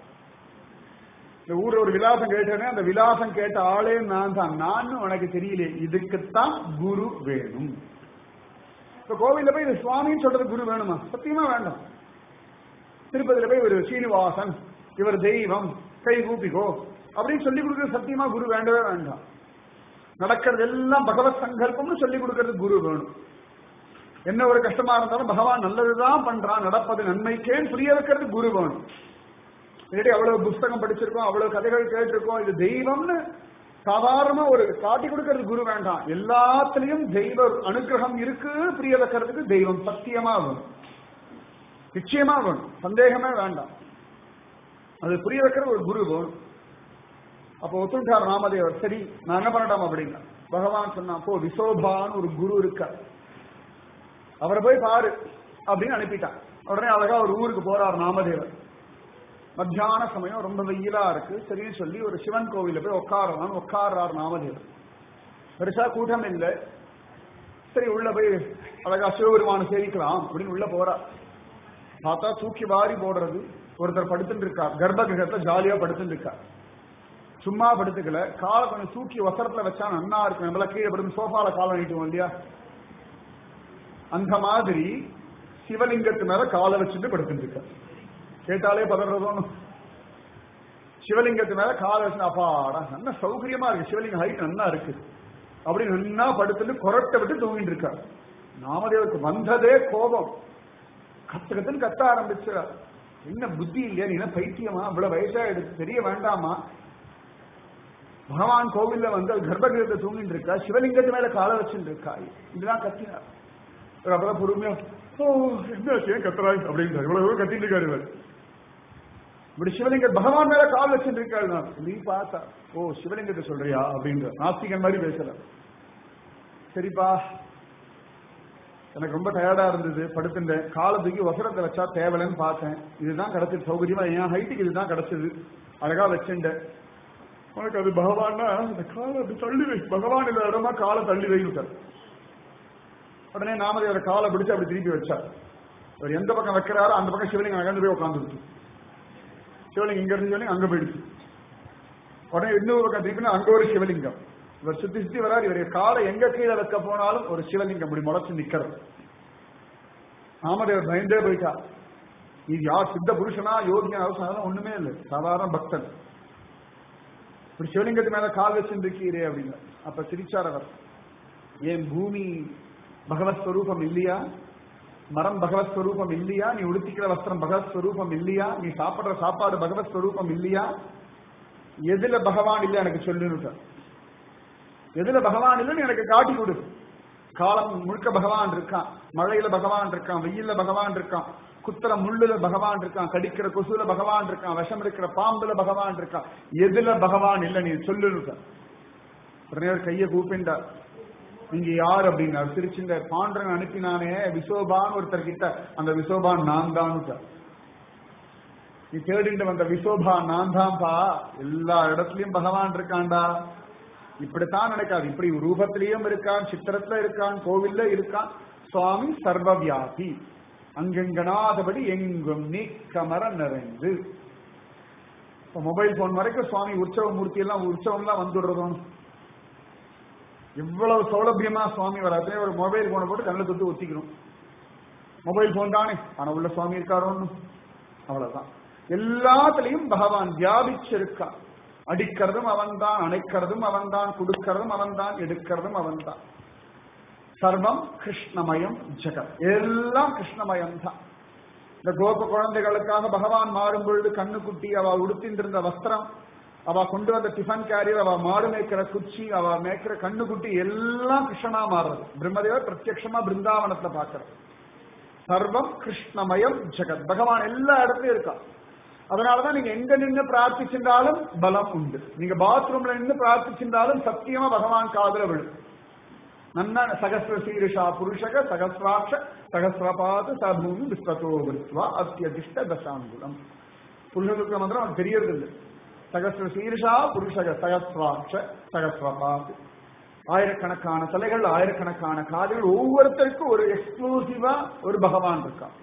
இந்த ஊர்ல ஒரு விலாசம் கேட்டேனே, அந்த விலாசம் கேட்ட ஆளே நான் தான். நானும் உனக்கு தெரியல. இதுக்குத்தான் குரு வேணும். இப்ப கோவில்ல போய் இது சுவாமின்னு சொல்றது குரு வேணுமா? சத்தியமா வேண்டாம். திருப்பதியில போய் ஒரு சீனிவாசன், இவர் தெய்வம், கை கூப்பிக்கோ அப்படின்னு சொல்லி கொடுக்கறது சத்தியமா குரு வேண்டவே வேண்டாம். நடக்கிறது எல்லாம் பகவத் சங்கல்பம்னு சொல்லி கொடுக்கறது குரு வேணும். என்ன ஒரு கஷ்டமா இருந்தாலும் பகவான் நல்லதுதான் பண்றான், நடப்பது நன்மைக்கேன்னு புரிய வைக்கிறது குரு வேணும். இல்லாட்டி அவ்வளவு புஸ்தகம் படிச்சிருக்கோம், அவ்வளவு கதைகள் கேட்டிருக்கோம், இது தெய்வம்னு சாதாரணமா ஒரு காட்டி கொடுக்கறது குரு வேண்டாம். எல்லாத்திலையும் தெய்வ அனுகிரகம் இருக்கு புரிய வைக்கிறதுக்கு தெய்வம் சத்தியமா வேணும், நிச்சயமா வேணும், சந்தேகமே வேண்டாம். அது புரிய வைக்கிறது ஒரு குரு வேணும். அப்போ ஒத்துட்டார் ராமதேவர். சரி நான் என்ன பண்ணட்டாம் அப்படின்னா, பகவான் சொன்னா போ, விசோபான்னு ஒரு குரு இருக்க, அவரை போய் பாரு அப்படின்னு அனுப்பிட்டான். உடனே அழகா ஒரு ஊருக்கு போறார் நாமதேவர். மத்தியான சமயம், ரொம்ப வெயிலா இருக்கு. சரின்னு சொல்லி ஒரு சிவன் கோவில போய் உட்கார்றார் நாமதேவர். பெருசா கூட்டம் இல்லை. சரி உள்ள போய் அழகா சிவபெருமான சேவிக்கலாம் அப்படின்னு உள்ள போறார். பார்த்தா தூக்கி வாரி போடுறது. ஒருத்தர் படுத்துட்டு இருக்கார், கர்ப்ப கிரகத்தை ஜாலியா படுத்துட்டு இருக்கார். சும்மா படுத்துக்கல, காலை கொஞ்சம் தூக்கி வசரத்துல வச்சா நன்னா இருக்கு. நம்மள கீழே படுத்து சோஃபால காலை நீட்டுவோம் இல்லையா, அந்த மாதிரி சிவலிங்கத்து மேல காலை வச்சுட்டு படுத்துட்டு இருக்கார். கேட்டாலே பதறதோன்னு. சிவலிங்கத்து மேல காலை வச்சு, அப்பாடா நல்ல சௌகரியமா இருக்கு, சிவலிங்க ஹைட் நல்லா இருக்கு அப்படின்னு நல்லா படுத்துட்டு கொரட்டை விட்டு தூங்கிட்டு இருக்கார். நாமதேவருக்கு வந்ததே கோபம். கத்துன்னு கத்த ஆரம்பிச்சார். என்ன புத்தி இல்லையா, நீ என்ன பைத்தியமா, இவ்வளவு வயசாயிடுச்சு, தெரிய வேண்டாமா? பகவான் கோவில்ல வந்து கர்ப்பகிரகத்தை தூங்கிட்டு இருக்கா, சிவலிங்கத்து மேல காலை வச்சுட்டு இருக்கா, இதுதான் கத்தினார். அப்பதான் பொறுமையா ஓ என்ன ஏன் கத்துறாய் அப்படின்றார். இவ்வளவு கத்திட்டு இருக்காரு இவர். இப்படி சிவலிங்கர் பகவான் மேல கால் வச்சுட்டு இருக்காரு. நான் நீ பார்த்தா ஓ சிவலிங்கத்தை சொல்றியா அப்படின்ற நாஸ்திகன் மாதிரி பேசல. சரிப்பா எனக்கு ரொம்ப டயர்டா இருந்தது, படுத்துட்டேன், காலை தூக்கி வசரத்தை வச்சா தேவலன்னு பார்த்தேன், இதுதான் கிடைச்சது சௌகரியமா, என் ஹைட்டுக்கு இதுதான் கிடைச்சது, அழகா வச்சுட்டேன். உனக்கு அது பகவான்னா அந்த காலை அப்படி தள்ளி வை, பகவான் இல்ல இடமா காலை தள்ளி வைட்டார். உடனே நாமதேவரை காலை பிடிச்சு அப்படி திருப்பி வச்சார். அவர் எந்த பக்கம் வைக்கிறாரோ அந்த பக்கம் சிவலிங்கம் அகந்து போய் உட்காந்துருச்சு. சிவலிங்கம் இங்க இருந்து சிவலிங்கம் அங்க போயிடுச்சு. உடனே இன்னொரு பக்கம் திருப்பினா அங்க ஒரு சிவலிங்கம். இவர் சுத்தி சுத்தி வராது. இவருடைய காலை எங்க கீழே வைக்க போனாலும் ஒரு சிவலிங்கம் இப்படி முளைச்சு நிக்கிறது. நாமதேவர் பயந்தே போயிட்டா. இது யார் சித்த புருஷனா யோகியா அவசரம் ஒண்ணுமே இல்லை, சாதாரண பக்தன். இப்படி சிவலிங்கத்து மேல கால் வச்சிருக்கீரே அப்படின்னு. அப்ப சிரிச்சார் அவர். ஏன் பூமி பகவத் ஸ்வரூபம் இல்லையா? மரம் பகவத் ஸ்வரூபம் இல்லையா? நீ உடுத்திக்கிற வஸ்திரம் பகவத் ஸ்வரூபம் இல்லையா? நீ சாப்பிடுற சாப்பாடு பகவத் ஸ்வரூபம் இல்லையா? எதுல பகவான் இல்லை எனக்கு சொல்லுன்னு. எதுல பகவான் இல்லைன்னு எனக்கு காட்டி கொடு. காலம் முழுக்க பகவான் இருக்கான், மழையில பகவான் இருக்கான், வெயில்ல பகவான் இருக்கான், குத்துற முள்ளுல பகவான் இருக்கான், கடிக்கிற கொசுல பகவான் இருக்கான், விஷம் இருக்கிற பாம்புல பகவான் இருக்கான். எதுல பகவான் இல்லை நீ சொல்லுன்னு. உடனே கையை கூப்பிண்டார். நீங்க யார் அப்படின்னா சிரிச்சுங்க. பாண்டரன் அனுப்பினானே விசோபான் ஒருத்தர் கிட்ட, அந்த விசோபான் நான் தான். நீ தேடிட்டு வந்த விசோபா நான் தான்ப்பா. எல்லா இடத்துலயும் பகவான் இருக்கான்டா. இப்படித்தான் நடக்காது. இப்படி ரூபத்திலையும் இருக்கான், சித்திரத்துல இருக்கான், கோவில்ல இருக்கான். சுவாமி சர்வவியாபி, அங்கெங்கனாதபடி எங்கும் நீக்கமர நிறைந்து. இப்ப மொபைல் போன் வரைக்கும் சுவாமி உற்சவ மூர்த்தி எல்லாம் உற்சவம்லாம் வந்துடுறதும். இவ்வளவு சௌலபியமா சுவாமி வராது. ஒரு மொபைல் போனை போட்டு கண்ணில் தொட்டு ஒத்திக்கணும். மொபைல் போன் தானே, ஆனா உள்ள சுவாமி இருக்காரோன்னு அவ்வளவுதான். எல்லாத்துலயும் பகவான் வியாபிச்சிருக்கான். அடிக்கிறதும் அவன்தான், அணைக்கிறதும் அவன்தான், கொடுக்கிறதும் அவன்தான், எடுக்கிறதும் அவன்தான். சர்வம் கிருஷ்ணமயம் ஜெகத், எல்லாம் கிருஷ்ணமயம் தான். இந்த கோப குழந்தைகளுக்காக பகவான் மாறும் பொழுது கண்ணுக்குட்டி, அவ உடுத்திட்டு இருந்த வஸ்திரம், அவ கொண்டு வந்த டிஃபன் கேரியர், அவ மாடு மேய்க்கிற குச்சி, அவ மேய்க்கிற கண்ணுக்குட்டி எல்லாம் கிருஷ்ணனா மாறுறது. பிரம்மதேவர் பிரத்யட்சமா பிருந்தாவனத்துல பாக்குறது. சர்வம் கிருஷ்ணமயம் ஜெகத், பகவான் எல்லா இடத்துலயும் இருக்கா. அதனாலதான் நீங்க எங்க நின்று பிரார்த்திச்சிருந்தாலும் பலம் உண்டு. நீங்க பாத்ரூம்ல நின்று பிரார்த்திச்சிருந்தாலும் சத்தியமா பகவான் காதுல விழும். நன்னா சகஸ்ர சீருஷா புருஷக சகஸ்ராட்ச சகஸ்ரபாத சபூமி விஸ்வதோ விருத்வா அத்தியதிஷ்ட தசாங்குலம். புருஷதுக்க மந்திரம் அவன் தெரியறது இல்லை. சகஸ்ர சீருஷா புருஷக சகஸ்ராட்ச சகஸ்ரபாத், ஆயிரக்கணக்கான தலைகள், ஆயிரக்கணக்கான காதுகள், ஒவ்வொருத்தருக்கும் ஒரு எக்ஸ்க்ளூசிவா ஒரு பகவான் இருக்கான்.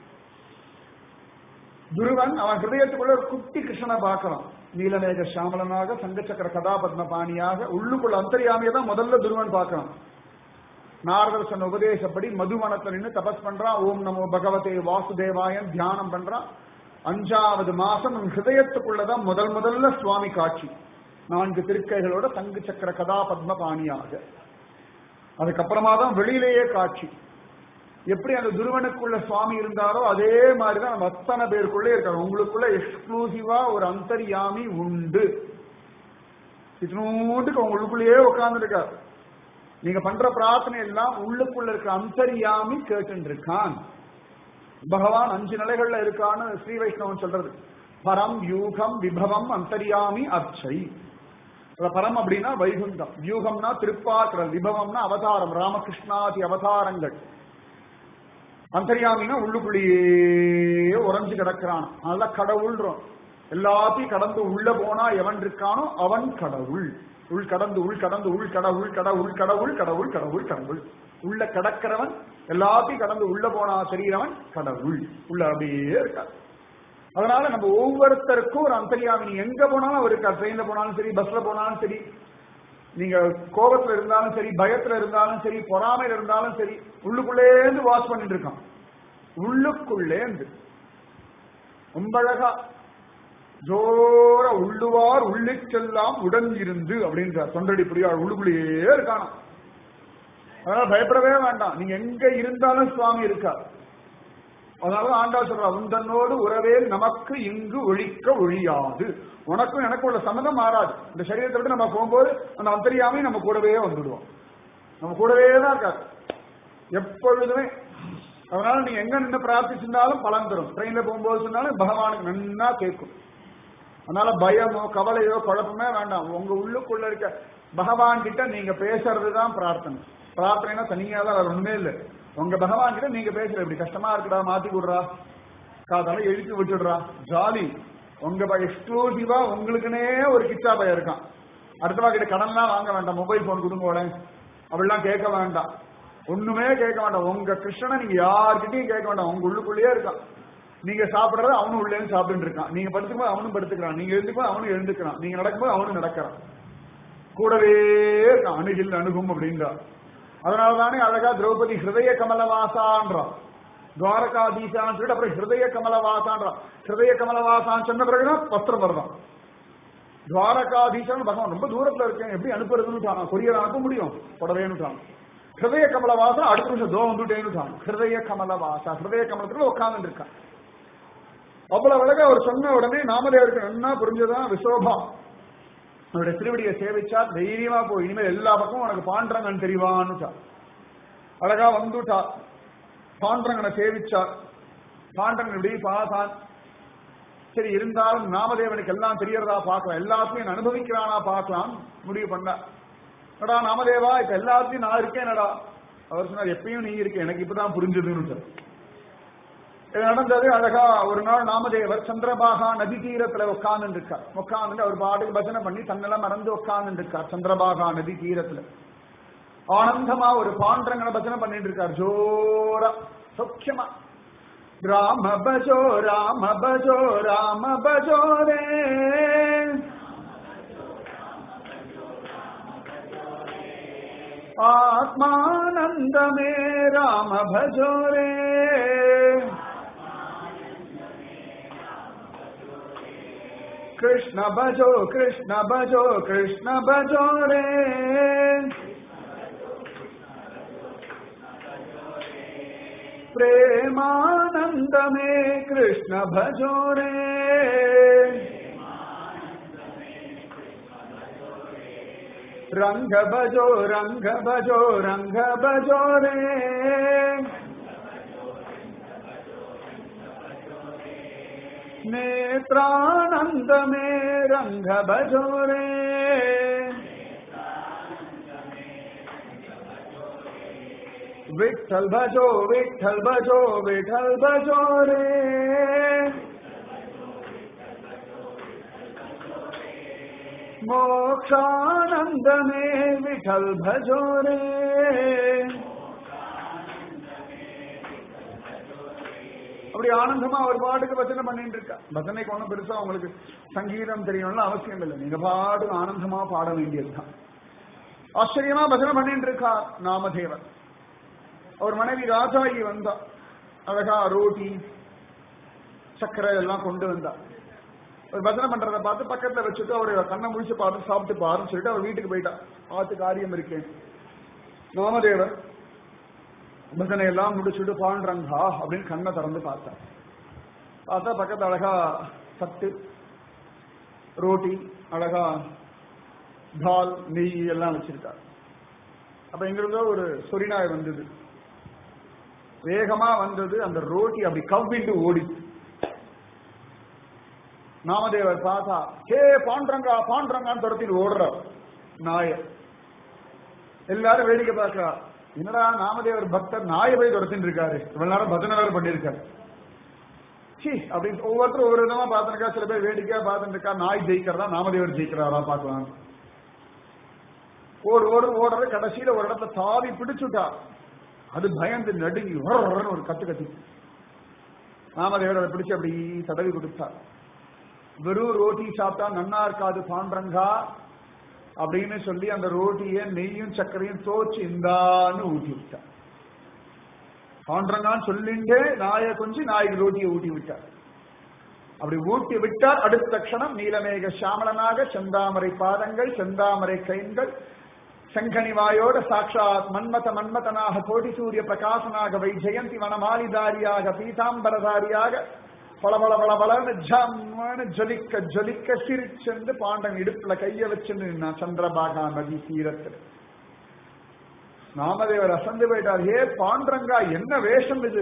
துருவன் அவன் ஹிருதயத்துக்குள்ள ஒரு குட்டி கிருஷ்ணனை பார்க்கலாம். நீலமேக சாமலனாக, சங்கச்சக்கர கதாபத்ம பாணியாக, உள்ளுக்குள்ள அந்தரியாமையை தான் முதல்ல துருவன் பார்க்கலாம். நாரதர் சொன்ன உபதேசப்படி மதுவனத்துல நின்று தபஸ் பண்றான். ஓம் நமோ பகவதே வாசுதேவாயன் தியானம் பண்றான். 5வது மாசம் ஹிருதயத்துக்குள்ளதான் முதல்ல சுவாமி காட்சி. 4 திருக்கைகளோட சங்கு சக்கர கதாபத்ம பாணியாக. அதுக்கப்புறமா தான் வெளியிலேயே காட்சி. எப்படி அந்த துருவனுக்குள்ள சுவாமி இருந்தாரோ அதே மாதிரிதான் நம்ம அத்தனை பேருக்குள்ளே இருக்காங்க. உங்களுக்குள்ள எக்ஸ்க்ளூசிவா ஒரு அந்தர்யாமி உண்டு. இத்தனூண்டுக்கு உங்களுக்குள்ளேயே உட்கார்ந்து இருக்காரு. நீங்க பண்ற பிரார்த்தனை எல்லாம் உள்ளுக்குள்ள இருக்க அந்தர்யாமி கேட்டு இருக்கான். பகவான் 5 நிலைகள்ல இருக்கான்னு ஸ்ரீ வைஷ்ணவன் சொல்றது. பரம், யூகம், விபவம், அந்தர்யாமி, அர்ச்சை. பரம் அப்படின்னா வைகுண்டம், வியூகம்னா திருப்பாற்றல், விபவம்னா அவதாரம், ராமகிருஷ்ணாதி அவதாரங்கள். அந்தர்யாமினா உள்ளுக்குள்ளேயே உறைஞ்சு கிடக்கிறான். அதனால கடவுள்றோம். எல்லாத்தையும் கடந்து உள்ள போனா எவன் இருக்கானோ அவன் கடவுள். உள் கடந்து உள் கடந்து உள் கடவுள் கடவுள் கடவுள் கடவுள் கடவுள் கடவுள். உள்ள கடக்கிறவன், எல்லாத்தையும் கடந்து உள்ள போனா தெரிகிறவன் கடவுள். உள்ள அப்படியே இருக்கார். அதனால நம்ம ஒவ்வொருத்தருக்கும் ஒரு அந்தர்யாமி. நீ எங்க போனாலும் அவர் இருக்கார். ட்ரெயின்ல போனாலும் சரி, பஸ்ல போனாலும் சரி, நீங்க கோபத்துல இருந்தாலும் சரி, பயத்துல இருந்தாலும் சரி, பொறாமையில இருந்தாலும் சரி, உள்ளுக்குள்ளேந்து வாஷ் பண்ணிட்டு இருக்கான். உள்ளுக்குள்ளேந்து ரொம்ப அழகா ஜோர உள்ளுவார் உள்ளிச்செல்லாம் உடன் இருந்து அப்படின்றார் தொண்டடி புரியாள். உள்ளுக்குள்ளேயே இருக்கானா. அதனால பயப்படவே வேண்டாம். நீங்க எங்க இருந்தாலும் சுவாமி இருக்கார். அதனால ஆண்டா சொல்றா, உந்தன்னோடு உறவே நமக்கு இங்கு ஒழிக்க ஒழியாது. உனக்கும் எனக்கும் உள்ள சம்மதம் மாறாது. இந்த சரீரத்தை விட்டு நம்ம போகும்போது அந்த அந்தரியாமை நம்ம கூடவே வந்துடுவோம். நம்ம கூடவே தான் இருக்காரு எப்பொழுதுமே. அதனால நீங்க எங்க நின்று பிரார்த்திச்சிருந்தாலும் பலன் தரும். ட்ரெயின்ல போகும்போது சொன்னாலும் பகவானுக்கு நன்னா கேட்கும். அதனால பயமோ கவலையோ குழப்பமே வேண்டாம். உங்க உள்ளுக்குள்ள இருக்க பகவான் கிட்ட நீங்க பேசுறதுதான் பிரார்த்தனை. பிரார்த்தனைனா தனியா தான் வேற ஒண்ணுமே இல்லை. உங்க பகவான் கிட்ட நீங்க பேசுற இப்படி கஷ்டமா இருக்குடா மாத்தி விடுறா, காதால எழுப்பி விட்டுடுறா, ஜாலி. உங்க எக்ஸ்க்ளூசிவா உங்களுக்குன்னே ஒரு கிச்சா பையன் இருக்கான். அடுத்தவா கிட்ட கடன்லாம் வாங்க வேண்டாம், மொபைல் போன் கொடுங்கோட அப்படிலாம் கேட்க வேண்டாம், ஒண்ணுமே கேட்க வேண்டாம். உங்க கிருஷ்ணனை நீங்க யார்கிட்டையும் கேட்க வேண்டாம். உங்க உள்ளுக்குள்ளேயே இருக்கான். நீங்க சாப்பிடுறது அவனும் உள்ளே சாப்பிட்டு இருக்கான். நீங்க படுத்துக்கும்போது அவனும் படுத்துக்கிறான். நீங்க எழுந்துக்கும்போது அவனும் எழுந்துக்கிறான். நீங்க நடக்கும்போது அவனும் நடக்கிறான். கூடவே இருக்கான். அணுகில் அணுகும் அப்படின்றான். அதனாலதானே அழகா திரௌபதி ஹிருதய கமலவாசான்றான், துவாரகாதீசான்னு சொல்லிட்டு அப்புறம் ஹிருதய கமலவாசான்றான். ஹிருதய கமலவாசான்னு சொன்ன பிறகுதான் வஸ்திரம் வருதான். துவாரகாதீசான்னு பகவான் ரொம்ப தூரத்துல இருக்கேன், எப்படி அனுப்புறதுன்னு கொரியர் அனுப்ப முடியும், புடவேன்னு. ஹிருதய கமலவாசா அடுத்த நிமிஷம் தோ வந்துட்டேன்னு. ஹிருதய கமலவாசா, ஹிருதய கமலத்துல உட்கார்ந்து இருக்கான். அவ்வளவு அழகா அவர் சொன்ன உடனே நாமதேவருக்கு நன்னா புரிஞ்சதான் விசோபா அவருடைய திருவடியை சேவிச்சா, தைரியமா போய் இனிமேல் எல்லா பக்கமும் உனக்கு பாண்டரங்கன் தெரிவான்னு அழகா வந்துட்டா. பாண்டரங்கனை சேவிச்சா. பாண்டரங்கன் இப்படி பார்த்தான். சரி இருந்தாலும் நாமதேவனுக்கு எல்லாம் தெரியறதா பார்க்கலாம், எல்லாத்தையும் அனுபவிக்கிறானா பார்க்கலாம் முடிவு பண்ண. நடா நாமதேவா இப்ப எல்லாத்தையும் நான் இருக்கேன் நடா. அவர் சொன்னார் எப்பயும் நீ இருக்க, எனக்கு இப்பதான் புரிஞ்சதுன்னு. நடந்தது அழகா. ஒரு நாள் நாமதேவர் சந்திரபாகா நதி தீரத்துல உட்கார்ந்து இருக்கார். உட்கார்ந்து அவர் பாட்டுக்கு பஜனை பண்ணி தன்னெல்லாம் மறந்து உட்கார்ந்து இருக்கார். சந்திரபாகா நதி தீரத்துல ஆனந்தமா ஒரு பாண்டரங்கனை பஜனை பண்ணிட்டு இருக்கார். ஜோரா சௌக்கியமா. ராம பஜோ ராம பஜோ ராம பஜோ ரே, ஆத்மானந்தமே ராம பஜோ ரே, कृष्ण भजो कृष्ण भजो कृष्ण भजो रे, प्रेमानंद में कृष्ण भजो रे, रंग भजो रंग भजो रंग भजो रे, नेत्रानंद में रंग भजो रे, विठल भजो विठल भजो विठल भजो रे, मोक्षानंद में विठल भजो रे. அப்படி ஆனந்தமா அவர் பாட்டுக்கு பஜனை பண்ணிட்டு இருக்கா. பஜனைக்கு ஒன்றும் பெருசா உங்களுக்கு சங்கீதம் தெரியணும்னு அவசியம் இல்லை, நீங்க பாட்டுக்கு ஆனந்தமா பாட வேண்டியதுதான். ஆச்சரியமா பஜனை பண்ணிட்டு இருக்கா நாமதேவர். அவர் மனைவி ராஜாயி வந்தா. அழகா ரோட்டி சக்கரை எல்லாம் கொண்டு வந்தா. அவர் பஜனை பண்றதை பார்த்து பக்கத்துல வச்சுட்டு அவர் கண்ணை முடிச்சு பார்த்து சாப்பிட்டு பாருன்னு சொல்லிட்டு அவர் வீட்டுக்கு போயிட்டா. ஆத்து காரியம் இருக்கேன். நாமதேவர் பஜனை எல்லாம் முடிச்சுட்டு பாண்டரங்கா அப்படின்னு கண்ணை திறந்து பார்த்தார். பார்த்தா பக்கத்து அழகா சத்து ரோட்டி அழகா தால் நெய் எல்லாம் வச்சிருக்கார். அப்ப எங்கிருந்தோ ஒரு சொரிநாய் வந்தது, வேகமா வந்தது. அந்த ரோட்டி அப்படி கவ்விட்டு ஓடி. நாமதேவர் பார்த்தா, ஹே பாண்டரங்கா பாண்டரங்கான்னு துரத்திட்டு ஓடுறார் நாய. எல்லாரும் வேடிக்கை பார்க்கிறா. என்னடா நாமதேவர் பக்தர் நாயை போய் துரத்தின்னு இருக்காரு, இவ்வளவு நேரம் பஜனை வேற பண்ணிருக்காரு. சி அப்படின்னு ஒவ்வொருத்தரும் ஒவ்வொரு விதமா பார்த்துருக்கா. சில பேர் வேடிக்கையா பார்த்துட்டு இருக்கா. நாய் ஜெயிக்கிறதா நாமதேவர் ஜெயிக்கிறாரா பார்க்கலாம். ஓடுறது கடைசியில ஒரு இடத்துல தாவி பிடிச்சுட்டா. அது பயந்து நடுங்கி ஒரு கத்து கத்தி நாமதேவர் அதை பிடிச்சு அப்படி தடவி கொடுத்தார். வெறும் ரோட்டி சாப்பிட்டா நன்னா இருக்காது பாண்டரங்கா அப்படின்னு சொல்லி அந்த ரோட்டிய நெய்யும் சர்க்கரையும் தோச்சு இந்தான்னு ஊட்டி விட்டார். பாண்டரங்கான்னு சொல்லிண்டே நாயை கொஞ்சம் நாய்க்கு ரோட்டியை ஊட்டி விட்டார். அப்படி ஊட்டி விட்டார். அடுத்த க்ஷணம் நீலமேக சாமலனாக செந்தாமரை பாதங்கள் செந்தாமரை கைகள் சங்கனிவாயோட சாட்சாத் மன்மதனாக கோடி சூரிய பிரகாசனாக வைஜெயந்தி வனமாலிதாரியாக பீதாம்பரதாரியாக பளபளபளபளன்னு ஜம்னு ஜொலிக்க ஜொலிக்க சிரிச்சென்று பாண்டன் இடுப்புல கைய வச்சுன்னு சந்திரபாகா நதி தீரத்தில் நாமதேவர் அசந்து போயிட்டார். ஏ பாண்டரங்கா, என்ன வேஷம் இது?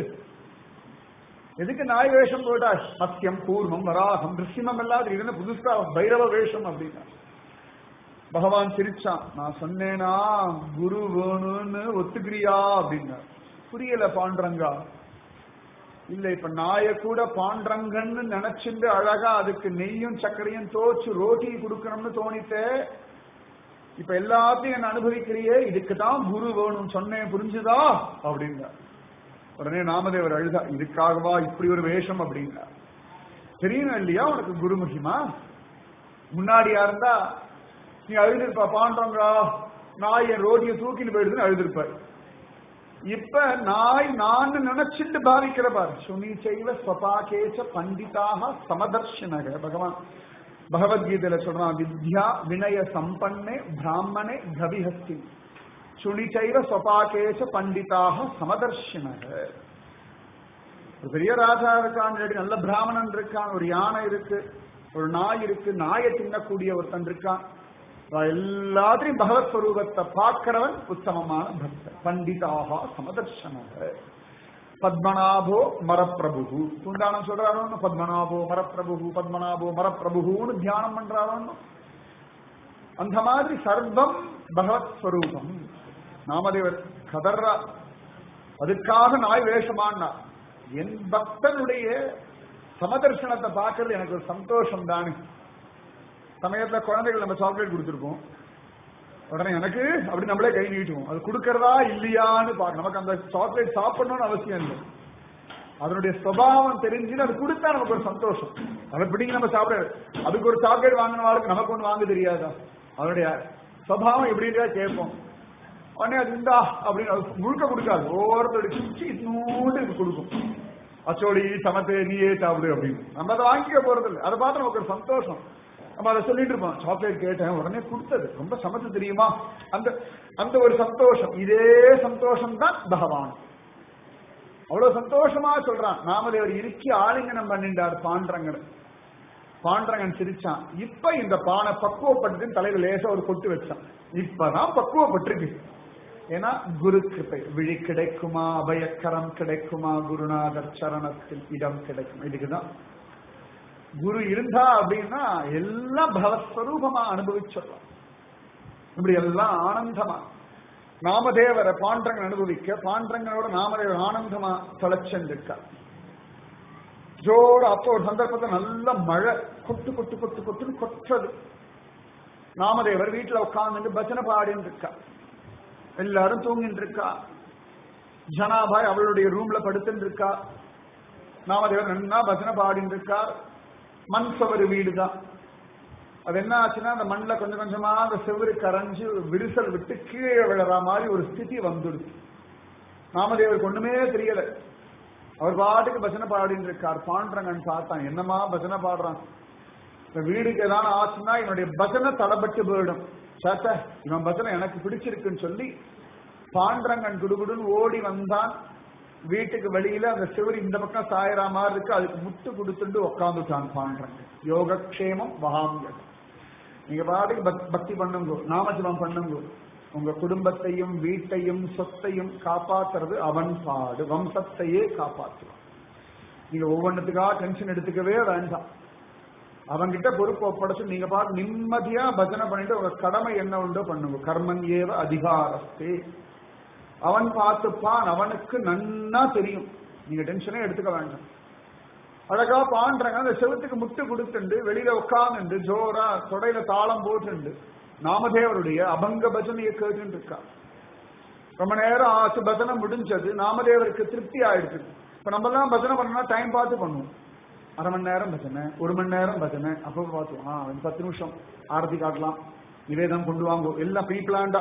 எதுக்கு நாய் வேஷம் போட்டார்? சத்தியம், கூர்மம், வராகம், நிருசிம்மம் எல்லாம் இது என்ன புதுசா பைரவ வேஷம் அப்படின்னா பகவான் சிரிச்சான். நான் சொன்னேனா குரு வேணும்னு, ஒத்துக்கிறியா அப்படின்னா. புரியல பாண்டரங்கா. இல்ல, இப்ப நாய கூட பாண்டரங்கன்னு நினைச்சிருந்து அழகா அதுக்கு நெய்யும் சர்க்கரையும் தோச்சு ரோட்டி கொடுக்கணும்னு தோணித்தே. இப்ப எல்லாத்தையும் என்ன அனுபவிக்கிறியே, இதுக்குதான் குரு வேணும் சொன்னேன், புரிஞ்சுதா அப்படின்னா. உடனே நாமதேவர் அழுதா. இதுக்காகவா இப்படி ஒரு வேஷம் அப்படின்னா. தெரியணும் இல்லையா உனக்கு குரு மகிமா? முன்னாடியா இருந்தா நீ அழுதுருப்பா. பாண்டரங்கா, நாய் என் ரோட்டியை தூக்கின்னு போயிடுதுன்னு அழுதுருப்பாரு. இப்ப நாய் நான் நினைச்சிட்டு பாவிக்கிற பாரு. சுனி செய்வ ஸ்வபாகேச்ச பண்டிதாக சமதர்ஷனக. பகவான் பகவத்கீதையில சொல்றான், வித்யா வினய சம்பன்னே பிராமணே கவிஹஸ்தி சுனி செய்வ ஸ்வபாகேச்ச பண்டிதாக சமதர்ஷனக. ஒரு பெரிய ராஜா இருக்கான், நல்ல பிராமணன் இருக்கான், ஒரு யானை இருக்கு, ஒரு நாய் இருக்கு, நாயை தின்னக்கூடிய ஒருத்தன் இருக்கான். எல்லாத்தையும் பகவத் ஸ்வரூபத்தை பார்க்கிறவன் உத்தமமான பக்தன். பண்டிதாக சமதர்ஷனக. பத்மநாபோ மரப்பிரபு துண்டானம் சொல்றாரோ, பத்மநாபோ மரப்பிரபு, பத்மநாபோ மரப்பிரபுன்னு தியானம் பண்றாரோ. அந்த மாதிரி சர்வம் பகவத் ஸ்வரூபம். நாமதேவர் கதர்ரா. அதுக்காக நாய் வேஷமானா. என் பக்தனுடைய சமதர்ஷனத்தை பார்க்கறது எனக்கு ஒரு சந்தோஷம் தானே. சமயத்துல குழந்தைகள் நம்ம சாக்லேட் கொடுத்துருப்போம், உடனே எனக்கு அப்படி நம்மளே கை நீட்டுவோம். அது கொடுக்கறதா இல்லையான்னு பார்க்க. நமக்கு அந்த சாக்லேட் சாப்பிடணும்னு அவசியம் இல்லை, அதனுடைய சுபாவம் தெரிஞ்சுன்னு அது கொடுத்தா நமக்கு ஒரு சந்தோஷம். அதை பிடிங்க நம்ம சாப்பிட. அதுக்கு ஒரு சாக்லேட் வாங்கினவாளுக்கு நமக்கு ஒன்று வாங்க தெரியாதா? அதனுடைய சுபாவம் எப்படின்னா கேட்போம். உடனே அது இந்தா அப்படின்னு அது முழுக்க கொடுக்காது, ஒவ்வொருத்தருடைய சுச்சி நூண்டு இது கொடுக்கும். அச்சோடி சமத்து நீயே சாப்பிடு அப்படின்னு. நம்ம அதை வாங்கிக்க போறது இல்லை, அதை பார்த்து நமக்கு ஒரு சந்தோஷம். நம்ம அதை சொல்லிட்டு இருப்போம், சாக்லேட் கேட்டேன் உடனே கொடுத்தது, ரொம்ப சமத்து தெரியுமா, அந்த அந்த ஒரு சந்தோஷம். இதே சந்தோஷம் தான் பகவான். அவ்வளவு சந்தோஷமா சொல்றான். நாமதேவர் இறுக்கி ஆலிங்கனம் பண்ணிட்டார் பாண்டரங்கன். பாண்டரங்கன் சிரிச்சான். இப்ப இந்த பானை பக்குவப்பட்டு தலையில லேசா ஒரு கொட்டு வச்சான். இப்பதான் பக்குவப்பட்டிருக்கு. ஏன்னா குரு கிருபை. விழி கிடைக்குமா, அபயக்கரம் கிடைக்குமா, குருநாதர் சரணத்தில் இடம் கிடைக்கும். இதுக்குதான் குரு இருந்தா அப்படின்னா எல்லாம் பகவஸ்வரூபமா அனுபவிச்சிடலாம். இப்படி எல்லாம் ஆனந்தமா நாமதேவரை பாண்டரங்கன் அனுபவிக்க, பாண்டரங்கனோட நாமதேவர் ஆனந்தமா தொலைச்சென்றிருக்கா. ஜோட அப்போ ஒரு சந்தர்ப்பத்தில் நல்ல மழை கொட்டு கொட்டு கொட்டு கொட்டுன்னு கொட்டுறது. நாமதேவர் வீட்டுல உட்கார்ந்து பஜனை பாடின்னு இருக்கா. எல்லாரும் தூங்கிட்டு இருக்கா. ஜனாபாய் அவளுடைய ரூம்ல படுத்துட்டு இருக்கா. நாமதேவர் நன்னா பஜனை பாடின்னு இருக்கா. மண் சுவரு வீடுதான். அது என்ன ஆச்சுன்னா, அந்த மண்ணில் கொஞ்சம் கொஞ்சமா அந்த செவரு கரைஞ்சு விரிசல் விட்டு கீழே விழற மாதிரி ஒரு ஸ்திதி வந்துடுச்சு. நாமதேவருக்கு ஒண்ணுமே தெரியல. அவர் பாட்டுக்கு பஜனை பாடின்னு இருக்கார். பாண்டரங்கன் பார்த்தான், என்னமா பஜனை பாடுறான், இந்த வீடுக்கு ஏதாவது ஆச்சுன்னா என்னுடைய பஜனை தடப்பட்டு போயிடும். சேத்த இவன் பஜனை எனக்கு பிடிச்சிருக்குன்னு சொல்லி பாண்டரங்கன் குடுகுடுன்னு ஓடி வந்தான். வீட்டுக்கு வெளியில அந்த சிவரி இந்த பக்கம் சாயற மாதிரி இருக்கு, அதுக்கு முட்டு கொடுத்துட்டு உட்காந்துட்டான் பாண்டரங்கன். யோகக்ஷேமம் வகாமியம். நீங்க பாட்டுக்கு பக்தி பண்ணுங்க, நாமஜபம் பண்ணுங்க. உங்க குடும்பத்தையும் வீட்டையும் சொத்தையும் காப்பாத்துறது அவன் பாடு. வம்சத்தையே காப்பாற்றுவான். நீங்க ஒவ்வொன்றுத்துக்காக டென்ஷன் எடுத்துக்கவே வேண்டாம். அவன்கிட்ட பொறுப்பு ஒப்படைச்சு நீங்க பாட்டு நிம்மதியா பஜனை பண்ணிட்டு உங்க கடமை என்ன உண்டோ பண்ணுங்க. கர்மன் ஏவ அதிகாரஸ்தே. அவன் பார்த்துப்பான், அவனுக்கு நன்னா தெரியும். நீங்க டென்ஷனே எடுத்துக்க வேண்டாம். அழகா பாண்டரங்க அந்த செவத்துக்கு முட்டு கொடுத்துண்டு வெளியில உட்கார்ந்து ஜோரா தொடையில தாளம் போட்டு நாமதேவருடைய அபங்க பஜனையை கேட்டு இருக்கா. ரொம்ப நேரம் ஆச்சு, பஜனை முடிஞ்சது. நாமதேவருக்கு திருப்தி ஆயிடுச்சு. இப்ப நம்ம எல்லாம் பஜனை பண்ணா டைம் பார்த்து பண்ணுவோம். அரை மணி நேரம் பஜனை, ஒரு மணி நேரம் பஜனை, அப்போ பார்த்துவோம் 10 நிமிஷம் ஆரத்தி காட்டலாம், நிவேதம் கொண்டு வாங்குவோம், எல்லாம் ப்ரீ பிளான்டா.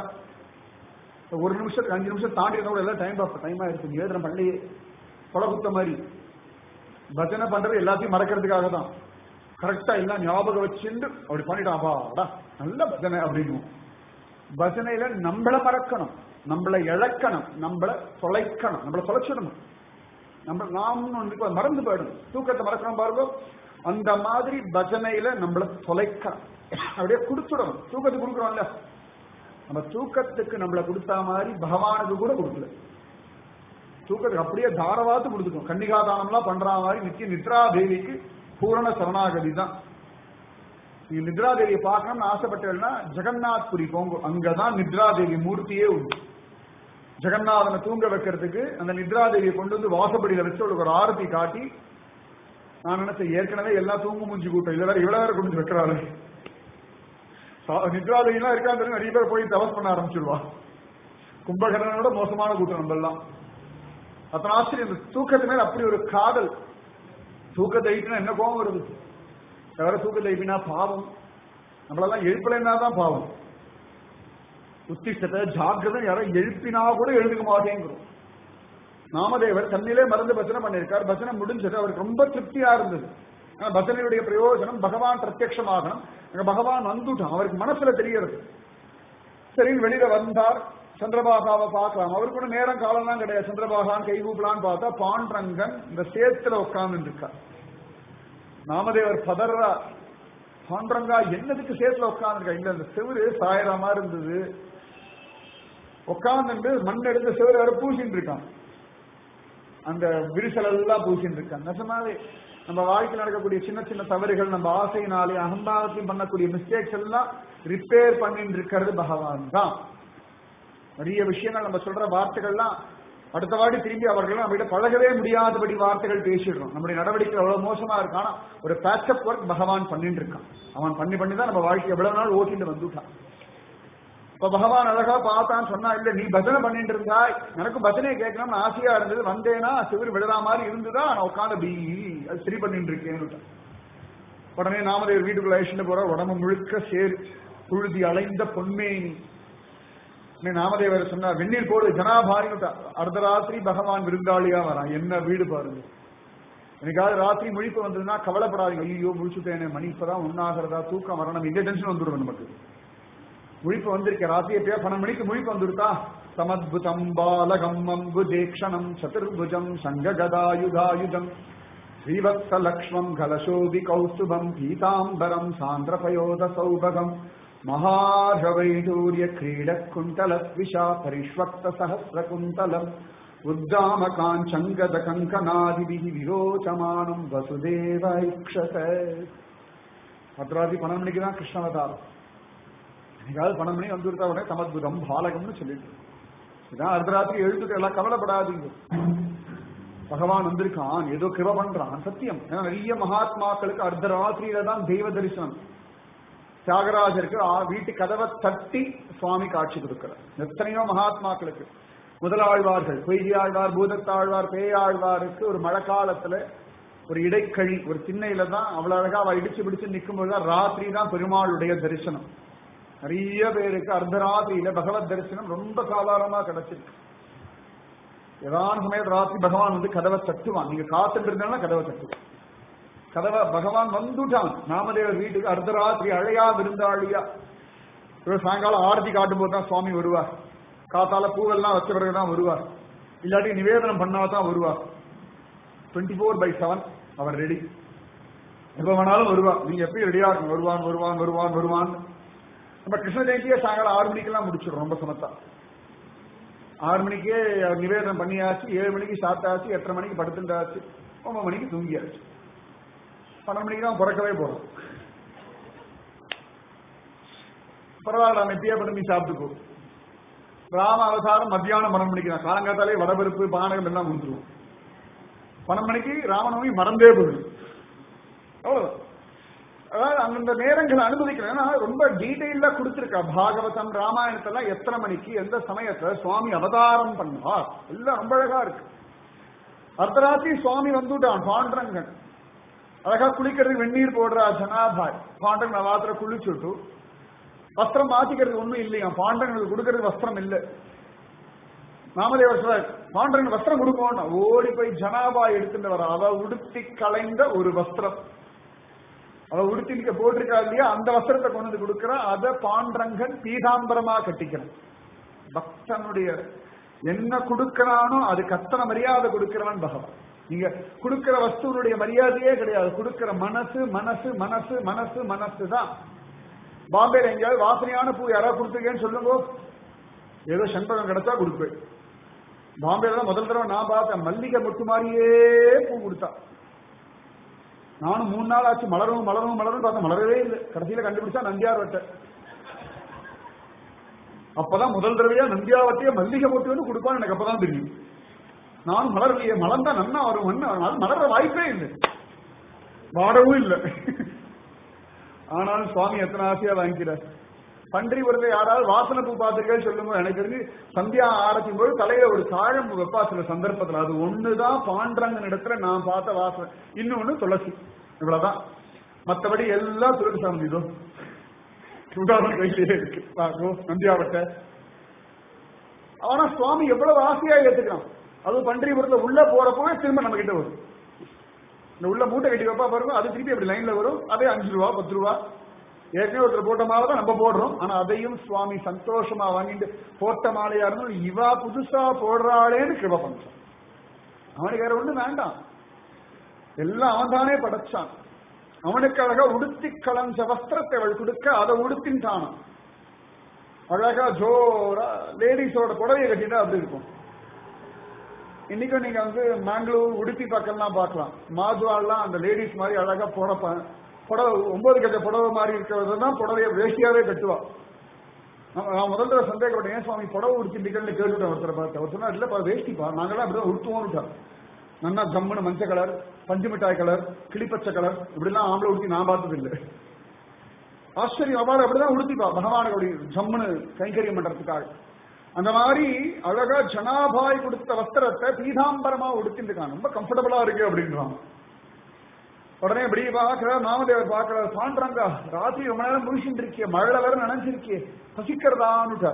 ஒரு நிமிஷத்துக்கு 5 நிமிஷம் தாண்டி கூட எல்லாம் டைம் ஆயிடுச்சு. நிவேதனம் பண்ணலையே கொலை குத்த மாதிரி. பஜனை பண்றது எல்லாத்தையும் மறக்கிறதுக்காக தான். கரெக்டா எல்லாம் ஞாபகம் வச்சுட்டு அப்படி பண்ணிட்டான், நல்ல பஜனை அப்படின்னு. பஜனையில நம்மள மறக்கணும், நம்மளை இழக்கணும், நம்மளை தொலைக்கணும், நம்மளை தொலைச்சிடணும். நாம் மறந்து போயிடும். தூக்கத்தை மறக்கணும் பாருங்க. அந்த மாதிரி பஜனையில நம்மள தொலைக்கணும், அப்படியே கொடுத்துடணும். தூக்கத்தை கொடுக்குறோம்ல, நம்ம தூக்கத்துக்கு நம்மளை கொடுத்தா மாதிரி பகவானுக்கு கூட கொடுக்கல. தூக்கத்துக்கு அப்படியே தாரவாத்து கொடுத்துக்கணும். கன்னிகாதானம்லாம் பண்ற மாதிரி நித்திய நித்ரா தேவிக்கு பூரண சரணாகதி தான். நீங்க நித்ரா தேவியை பார்க்கணும்னு ஆசைப்பட்டேன்னா ஜெகநாத் புரி போங்க, அங்கதான் நித்ரா தேவி மூர்த்தியே உண்டு. ஜெகநாதனை தூங்க வைக்கிறதுக்கு அந்த நித்ரா தேவியை கொண்டு வந்து வாசப்படியில வச்சு அவளுக்கு ஒரு ஆரத்தி காட்டி, நான் நினைச்சேன் ஏற்கனவே எல்லாம் தூங்கு மூஞ்சி கூட்டம், இதுல வேற இவ்வளவு வேற கொண்டு வந்து வைக்கிறாரு. நித்ரா தேவிலாம் இருக்கான்னு நிறைய பேர் போய் தவஸ் பண்ண ஆரம்பிச்சிருவா. கும்பகர்ணனோட மோசமான கூட்டம் நம்ம எல்லாம். அத்தனை ஆச்சரியம். இந்த தூக்கத்து மேல அப்படி ஒரு காதல். தூக்கத்தை எழுப்பினா என்ன கோபம் வருது? வேற தூக்கத்தை எழுப்பினா பாவம். நம்மளெல்லாம் எழுப்பலைன்னா தான் பாவம். உத்திஷ்டத்தை ஜாக்கிரதை யாரோ எழுப்பினா கூட எழுதுக்க மாட்டேங்கிறோம். நாமதேவர் தன்னிலே மறந்து பஜனை பண்ணியிருக்கார். பஜனை முடிஞ்சது, அவருக்கு ரொம்ப திருப்தியா இருந்தது. ஆனா பஜனையுடைய பிரயோஜனம் பகவான் பிரத்யட்சமாகணும். அங்க பகவான் வந்துட்டான், அவருக்கு மனசுல தெரியறது. சரின்னு வெளியில வந்தார். சந்திரபாகாவை பார்க்கலாம். அவருக்கு கூட நேரம் காலம்லாம் கிடையாது. சந்திரபாகான் கை கூப்பலான்னு பார்த்தா பாண்டரங்கன் இந்த சேத்துல உட்கார்ந்து இருக்கார். நாமதேவர் பதறா, பாண்டரங்கா என்னதுக்கு சேத்துல உட்கார்ந்துருக்கா? இல்ல இந்த செவரு சாயற மாதிரி இருந்தது, உட்கார்ந்து மண் எடுத்து செவரு வேற பூசிட்டு இருக்கான். அந்த விரிசல் எல்லாம் பூசிட்டு இருக்கான். நிஜமாவே நம்ம வாழ்க்கையில் நடக்கக்கூடிய சின்ன சின்ன தவறுகள், நம்ம ஆசையினாலே அகம்பாவத்தையும் பண்ணக்கூடிய மிஸ்டேக்ஸ் எல்லாம் ரிப்பேர் பண்ணிட்டு இருக்கிறது பகவான் தான். நிறைய விஷயங்கள் நம்ம சொல்ற வார்த்தைகள்லாம் அடுத்த வாட்டி திரும்பி அவர்கள் நம்மகிட்ட பழகவே முடியாதபடி வார்த்தைகள் பேசிடுறோம். நம்முடைய நடவடிக்கை எவ்வளவு மோசமா இருக்கானா ஒரு பேச்சப் ஒர்க் பகவான் பண்ணிட்டு இருக்கான். அவன் பண்ணி தான் நம்ம வாழ்க்கை எவ்வளவு நாள் ஓட்டிட்டு வந்துட்டான். இப்ப பகவான் அழகா பார்த்தான்னு சொன்னா, இல்ல நீ பஜனை பண்ணிட்டு இருந்தாய், எனக்கு பஜனையை கேட்கணும்னு ஆசையா இருந்தது, வந்தேன்னா சிவர் விழுறா மாதிரி இருந்துதான் நான் உட்காந்து அப்படி அது சரி பண்ணிட்டு இருக்கேன்னு. உடனே நாமதேவர் வீட்டுக்குள்ள அழிச்சுட்டு போற, உடம்பு முழுக்க சேர் புழுதி அலைந்த பொன்மேனி. நாமதேவர் சொன்னா, வெந்நீர் போடு ஜனாபாரின்னு. அர்த்தராத்திரி பகவான் விருந்தாளியா வரான். என்ன வீடு பாருங்க. எனக்காவது ராத்திரி முழிப்பு வந்ததுன்னா கவலைப்படாதீங்க. ஐயோ முழிச்சுட்டேனே, மணி இப்பதான் ஒன்னாகிறதா, தூக்கம் வரணும், இந்த டென்ஷன் வந்துடும் நமக்கு. முழிப்பு வந்திருக்க ராத்திரி எப்பயா 12 மணிக்கு முழிப்பு வந்துருத்தா, சமத்புதம் பாலகம் அம்புதேக்ஷணம் சதுர்புஜம் சங்ககதாயுதாயுதம் ஸ்ரீவத்ஸ லக்ஷ்மம் கலசோபி கௌஸ்துபம் பீதாம்பரம் சாந்திரபயோத சௌபகம் மகார்ஹவைடூர்ய கிரீட குண்டல ஸ்விஷா பரிஷ்வக்த சஹஸ்ர குந்தலம் உத்தாம காஞ்சங்கத கங்கனாதிபிஹி விரோச்சமானம் வசுதேவ ஐக்ஷத. அர்த்தராத்திரி 12 மணிக்கு தான் கிருஷ்ணவதாரம். என்னைக்காவது 12 மணி வந்துருத்தா உடனே சமத்புதம் பாலகம்னு சொல்லிட்டு இதான் அர்த்தராத்திரி எழுத்துட்டு எல்லாம் கவலைப்படாதீங்க. பகவான் வந்திருக்கான், ஏதோ கிருப பண்றான், சத்தியம். ஏன்னா நிறைய மகாத்மாக்களுக்கு அர்த்தராத்திரியில தான் தெய்வ தரிசனம். தியாகராஜருக்கு வீட்டு கதவை தட்டி சுவாமி காட்சி கொடுக்கிறார். எத்தனையோ மகாத்மாக்களுக்கு, முதலாழ்வார்கள், பொய்யாழ்வார், பூதத்தாழ்வார், பேயாழ்வாருக்கு ஒரு மழை காலத்துல ஒரு இடைக்கழி ஒரு திண்ணையில தான் அவ்வளவு அழகா அவ இடிச்சு பிடிச்சு நிற்கும் போதுதான் ராத்திரி தான் பெருமாளுடைய தரிசனம். நிறைய பேருக்கு அர்த்தராத்திரியில பகவத் தரிசனம் ரொம்ப சாதாரணமா கிடைச்சிருக்கு. ஏதான சமயத்து ராத்திரி பகவான் வந்து கதவை தட்டுவான். நீங்க காத்துட்டு இருந்தாலும் கதவை தட்டுவான். கதவை பகவான் வந்துட்டான். நாமதேவர் வீட்டுக்கு அர்த்தராத்திரி அழையா விருந்தாளியா. சாயங்காலம் ஆரத்தி காட்டும் போது தான் சுவாமி வருவார். காத்தால பூவெல்லாம் வச்ச பிறகுதான் வருவார். இல்லாட்டி நிவேதனம் பண்ணாதான் வருவார். 24/7 அவர் ரெடி. எப்ப வேணாலும் வருவார். நீங்க எப்பயும் ரெடியா இருக்கும். வருவான் வருவான் வருவான் வருவான். நம்ம கிருஷ்ண ஜெயந்தியே சாயங்காலம் 6 மணிக்கெல்லாம் முடிச்சிடும். ரொம்ப சமத்தா 6 மணிக்கே நிவேதனம் பண்ணியாச்சு, 7 மணிக்கு சாப்பிட்டாச்சு, 8:30 மணிக்கு படுத்துட்டாச்சு, 9 மணிக்கு தூங்கியாச்சு. 12 மணிக்கு தான் பிறக்கவே போறோம். பரவாயில்ல, நம்ம எப்படியா பண்ணி சாப்பிட்டுக்கோ. ராம அவதாரம் மத்தியானம் 12 மணிக்கு தான். காலங்காத்தாலே வடபருப்பு பானகம் எல்லாம் முடிஞ்சிருவோம். 12 மணிக்கு ராமநவமி மறந்தே போயிடும். அவ்வளவு. அதாவது அந்தந்த நேரங்களை அனுபவிக்கிறேன். ரொம்ப டீட்டெயிலா கொடுத்திருக்கா பாகவதம் ராமாயணத்தெல்லாம் எத்தனை மணிக்கு எந்த சமயத்துல சுவாமி அவதாரம் பண்ணுவார் எல்லாம் ரொம்ப அழகா இருக்கு. அர்த்தராத்திரி சுவாமி வந்துட்டான். பாண்டரங்கன் அழகா குளிக்கிறதுக்கு வெந்நீர் போடுறா ஜனாபாய். பாண்டரங்கன் வாத்திர குளிச்சுட்டு வஸ்திரம் மாத்திக்கிறது ஒண்ணும் இல்லையா. பாண்டரங்களுக்கு கொடுக்கறது வஸ்திரம் இல்லை. நாமதேவர் சொல்றார், பாண்டரங்கன் வஸ்திரம் கொடுப்போம். ஓடி போய் ஜனாபாய் எடுத்துட்டு வர. அவ உடுத்தி கலைந்த ஒரு வஸ்திரம், அவ உடுத்திக்க போட்டிருக்கா இல்லையா, அந்த வஸ்திரத்தை கொண்டு வந்து கொடுக்கிறா. அத பாண்டரங்கன் பீதாம்பரமா கட்டிக்கிறான். பக்தனுடைய என்ன கொடுக்கிறானோ அதுக்கு அத்தனை மரியாதை கொடுக்கிறவன் பகவான். நீங்க கொடுக்கிற வஸ்துவனுடைய மரியாதையே கிடையாது. கொடுக்கிற மனசு மனசு மனசு மனசு மனசு தான். பாம்பேல எங்கேயாவது வாசனையான பூ யாராவது கொடுத்துருக்கேன்னு சொல்லுங்க. ஏதோ செண்பகம் கிடைச்சா கொடுப்பேன். பாம்பேல தான் முதல் தடவை நான் பார்த்தேன், மல்லிகை மொட்டு மாதிரியே பூ கொடுத்தா. நானும் 3 நாள் ஆச்சு மலரும் மலரும் மலரும் பார்த்தேன், மலரவே இல்லை. கடைசியில கண்டுபிடிச்சா நந்தியார் வட்டை. அப்பதான் முதல் தடவையா நந்தியாவட்டையே மல்லிகை மொட்டு வந்து கொடுப்பான்னு எனக்கு அப்பதான் தெரியும். நானும் மலர்லையே, மலர்ந்தா நன்னா வரும், மலர்ற வாய்ப்பே இல்லை, வாடவும் இல்லை. ஆனாலும் சுவாமி எத்தனை ஆசையா வாங்கிக்கிறார். பன்றிபுரத்தை யாராவது வாசனை பூ பார்த்துருக்கேன்னு சொல்லும்போது எனக்கு தெரிஞ்சு சந்தியா ஆரத்தின் போது தலையில ஒரு தாழம்பு வைப்பா சில சந்தர்ப்பத்தில். அது ஒண்ணுதான் பாண்டரங்கன் இடத்துல நான் பார்த்த வாசனை. இன்னொன்னு துளசி, இவ்வளவுதான். மற்றபடி எல்லாம் துளசி சாமி இதோ சூடாமன் கையிலே இருக்கு. நந்தியாவட்ட ஆனா சுவாமி எவ்வளவு ஆசையா ஏத்துக்கிறான். அது பன்றிபுரத்துல உள்ள போறப்பவே திரும்ப நம்ம கிட்ட வரும். இந்த உள்ள மூட்டை கட்டி வைப்பா பாருங்க, அது திருப்பி அப்படி லைன்ல வரும். அதே 5 ரூபா 10 ரூபா ஏற்கனவே ஒருத்தர் போட்ட மாலை தான் நம்ம போடுறோம். ஆனா அதையும் சுவாமி சந்தோஷமா வாங்கிட்டு போட்ட மாலையா இருந்தாலும் இவா புதுசா போடுறாளேன்னு கிருப பண்றான். அவனுக்கு வேற ஒண்ணு வேண்டாம், எல்லாம் அவன் தானே படைச்சான். அவனுக்கு அழகா உடுத்தி கலஞ்ச வஸ்திரத்தை அவள் கொடுக்க அதை உடுத்தின்றான். அழகா ஜோரா லேடிஸோட புடவையை கட்டிட்டா அப்படி இருக்கும். இன்னைக்கும் நீங்க வந்து மேங்களூர் உடுப்பி பக்கம்லாம் பார்க்கலாம். மாதுவாலாம் அந்த லேடிஸ் மாதிரி அழகா புடவை 9 கட்ட புடவை மாதிரி இருக்கிறது தான் புடவைய வேஷ்டியாவே கட்டுவா. நான் முதல் தடவை சந்தேகப்பட்டேன், ஏன் சுவாமி புடவை உடுத்திட்டீங்கன்னு கேட்டுட்டேன் ஒருத்தரை பார்த்து. அவர் சொன்னா இல்லப்பா வேஷ்டிப்பா, நாங்களாம் அப்படிதான் உடுத்துவோம். நல்லா ஜம்முன்னு மஞ்சள் கலர், பஞ்சு மிட்டாய் கலர், கிளிப்பச்சை கலர் இப்படிலாம் ஆம்பளை உடுத்தி நான் பார்த்தது இல்லை. ஆச்சரியம், அவளை அப்படிதான் உடுத்திப்பா பகவானுக்கு அப்படி ஜம்முன்னு கைங்கரியம் பண்றதுக்காக. அந்த மாதிரி அழகா ஜனாபாய் கொடுத்த வஸ்திரத்தை பீதாம்பரமா உடுத்திட்டு ரொம்ப கம்ஃபர்டபுளா இருக்கு அப்படின்றான். உடனே இப்படி பாக்குற நாமதேவர் பாக்குற பாண்டரங்கா, ராத்திரி ரொம்ப நேரம் முடிச்சுட்டு இருக்கிய, மழை வேற நினைச்சிருக்கிய, பசிக்கிறதான்னு.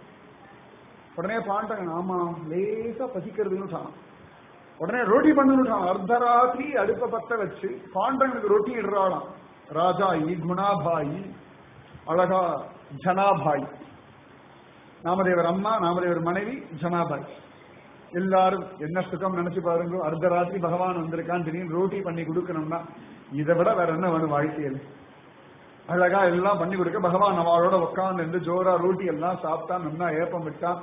உடனே பாண்டரங்க ஆமா லேசா பசிக்கிறதுன்னு. உடனே ரொட்டி பண்ணுட்டான். அர்த்தராத்திரி அடுப்ப பத்த வச்சு பாண்டரங்களுக்கு ரொட்டி இடுறாளாம். ராஜாயி, குணாபாயி, அழகா ஜனாபாய், நாமதேவர் அம்மா, நாமதேவர் மனைவி ஜனாபாய். எல்லாரும் என்ன சுகம் நினைச்சு பாருங்க. அர்த்தராத்திரி பகவான் வந்திருக்கான், திடீர்னு ரோட்டி பண்ணி கொடுக்கணும்னா இதை விட வேற என்ன வேணும் வாழ்க்கையில்? அழகா எல்லாம் பண்ணி கொடுக்க பகவான் அவளோட உட்கார்ந்து ஜோரா ரோட்டி எல்லாம் சாப்பிட்டா, நல்லா ஏப்பம் விட்டான்.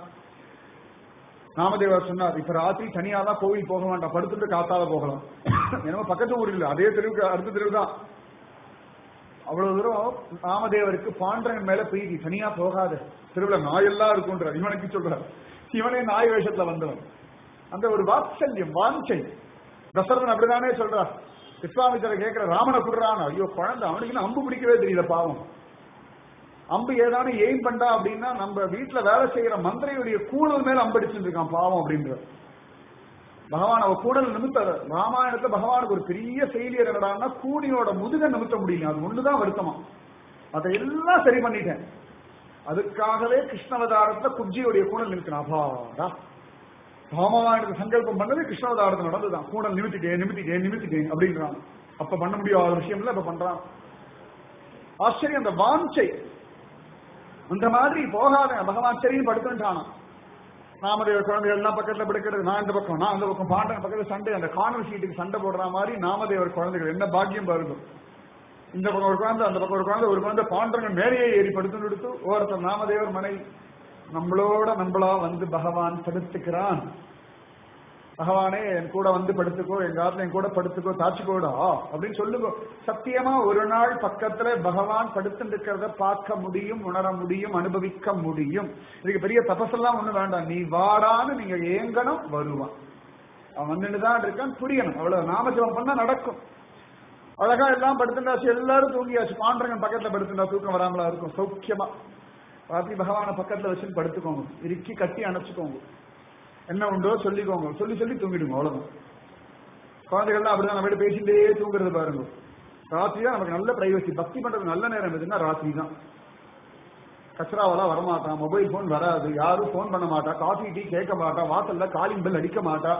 நாமதேவர் சொன்னார், இப்ப ராத்திரி தனியாதான் கோவில் போக வேண்டாம், படுத்துட்டு காத்தால போகலாம். ஏன்னா பக்கத்து ஊர் இல்லை, அதே தெருவுக்கு அடுத்த தெருவு தான். அவ்வளவு தூரம் நாமதேவருக்கு பாண்டரன் மேல பிரீதி. தனியா போகாத, தெருவுல நாயெல்லாம் இருக்கும்ன்றார். இவனுக்கு சொல்றார், இவனே நாய் வேஷத்துல வந்தவன். அந்த ஒரு வாத்சல்யம், வாஞ்சை. தசரதன் அப்படிதானே சொல்றார். விஸ்வாமித்திர கேட்கிற ராமனை குடுறான். ஐயோ குழந்தை, அவனுக்கு அம்பு பிடிக்கவே தெரியல பாவம். அம்பு ஏதானு எய்ம் பண்ணா அப்படின்னா நம்ம வீட்டுல வேலை செய்யற மந்திரையுடைய கூடல் மேல அம்படிச்சுட்டு இருக்கான் பாவம் அப்படின்ற பகவான். அவ கூடல் நிமித்த ராமாயணத்துல பகவானுக்கு ஒரு பெரிய செயலியர் என்னடான்னா கூனியோட முதுக நிமித்த முடியல. அது ஒண்ணுதான் வருத்தமா. அதை எல்லாம் சரி பண்ணிட்டேன். அதுக்காகவே கிருஷ்ணவதாரத்துல குப்ஜியுடைய கூடல் நிமித்தினான். அபாடா, ராமாயணத்துக்கு சங்கல்பம் பண்ணது கிருஷ்ணவதாரத்தில் நடந்துதான். கூடல் நிமித்திட்டேன் அப்படின்றான். அப்ப பண்ண முடியாத விஷயம் இல்ல, அப்ப பண்றான். ஆச்சரியம், அந்த வாஞ்சை. அந்த மாதிரி போகாத பகவான் சரின்னு படுத்துட்டானா. நாமதேவர் குழந்தைகள் எல்லாம் பக்கத்துல படுக்கிறது, நான் இந்த பக்கம், நான் அந்த பக்கம், பாண்டன் பக்கத்துல சண்டை. அந்த கார்னர் சீட்டுக்கு சண்டை போடுற மாதிரி நாமதேவர் குழந்தைகள் என்ன பாக்கியம் பாருங்க. இந்த பக்கம் ஒரு குழந்தை, அந்த பக்கம் ஒரு குழந்தை, ஒரு குழந்தை பாண்டரங்க மேலேயே ஏறி படுத்து எடுத்து ஒருத்தர் நாமதேவர் மனை நம்மளா வந்து பகவான் படுத்துக்கிறான். பகவானே என் கூட வந்து படுத்துக்கோ, எங்க ஆத்துல என் கூட படுத்துக்கோ, தாச்சுக்கோடா அப்படின்னு சொல்லுங்க. சத்தியமா ஒரு நாள் பக்கத்துல பகவான் படுத்து இருக்கிறத பார்க்க முடியும், உணர முடியும், அனுபவிக்க முடியும். இதுக்கு பெரிய தபசெல்லாம் ஒண்ணு வேண்டாம். நீ வாடான்னு நீங்க ஏங்கணும், வருவான். அவன் வந்துட்டுதான் இருக்கான், புரியணும். அவ்வளவு நாமஜபம் பண்ணா நடக்கும். அழகா எல்லாம் படுத்துட்டாச்சு, எல்லாரும் தூங்கியாச்சு. பாண்டரங்கன் பக்கத்துல படுத்துட்டா தூக்கம் வராமலா இருக்கும். சௌக்கியமா ராத்திரி பகவான பக்கத்துல வச்சு படுத்துக்கோங்க, இறுக்கி கட்டி அணைச்சுக்கோங்க. என்ன உண்டோ சொல்லிக்கோங்க, சொல்லி தூங்கிடுங்க. அவ்வளவுதான். குழந்தைகள்லாம் அப்படிதான் நம்ம வீடு பேசிட்டே தூங்குறது பாருங்க. ராத்திரி தான் நமக்கு நல்ல பிரைவசி. பக்தி பண்றது நல்ல நேரம் எதுன்னா ராத்திரி தான். கச்சராவெல்லாம் வரமாட்டான், மொபைல் போன் வராது, யாரும் போன் பண்ண மாட்டா, காஃபி டீ கேட்க மாட்டா, வாசல்ல காலிங் பெல் அடிக்க மாட்டா.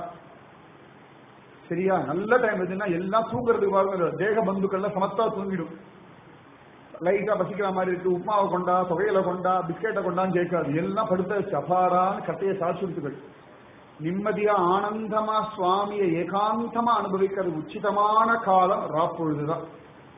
சரியா? நல்ல டைம் எதுன்னா எல்லாம் தூங்குறதுக்கு பாருங்க. தேக பந்துக்கள்லாம் சமத்தா தூங்கிடும். லைட்டா பசிக்கிற மாதிரி இருக்கு, உப்மாவை கொண்டா, தொகையில கொண்டா, பிஸ்கெட்டை கொண்டான்னு கேட்காது. எல்லாம் படுத்த வச்சு அபாரான்னு கட்டையை சாட்சிடுத்துகள் நிம்மதியா ஆனந்தமா சுவாமியை ஏகாந்தமா அனுபவிக்கிறது உச்சிதமான காலம் ராப்பொழுதுதான்.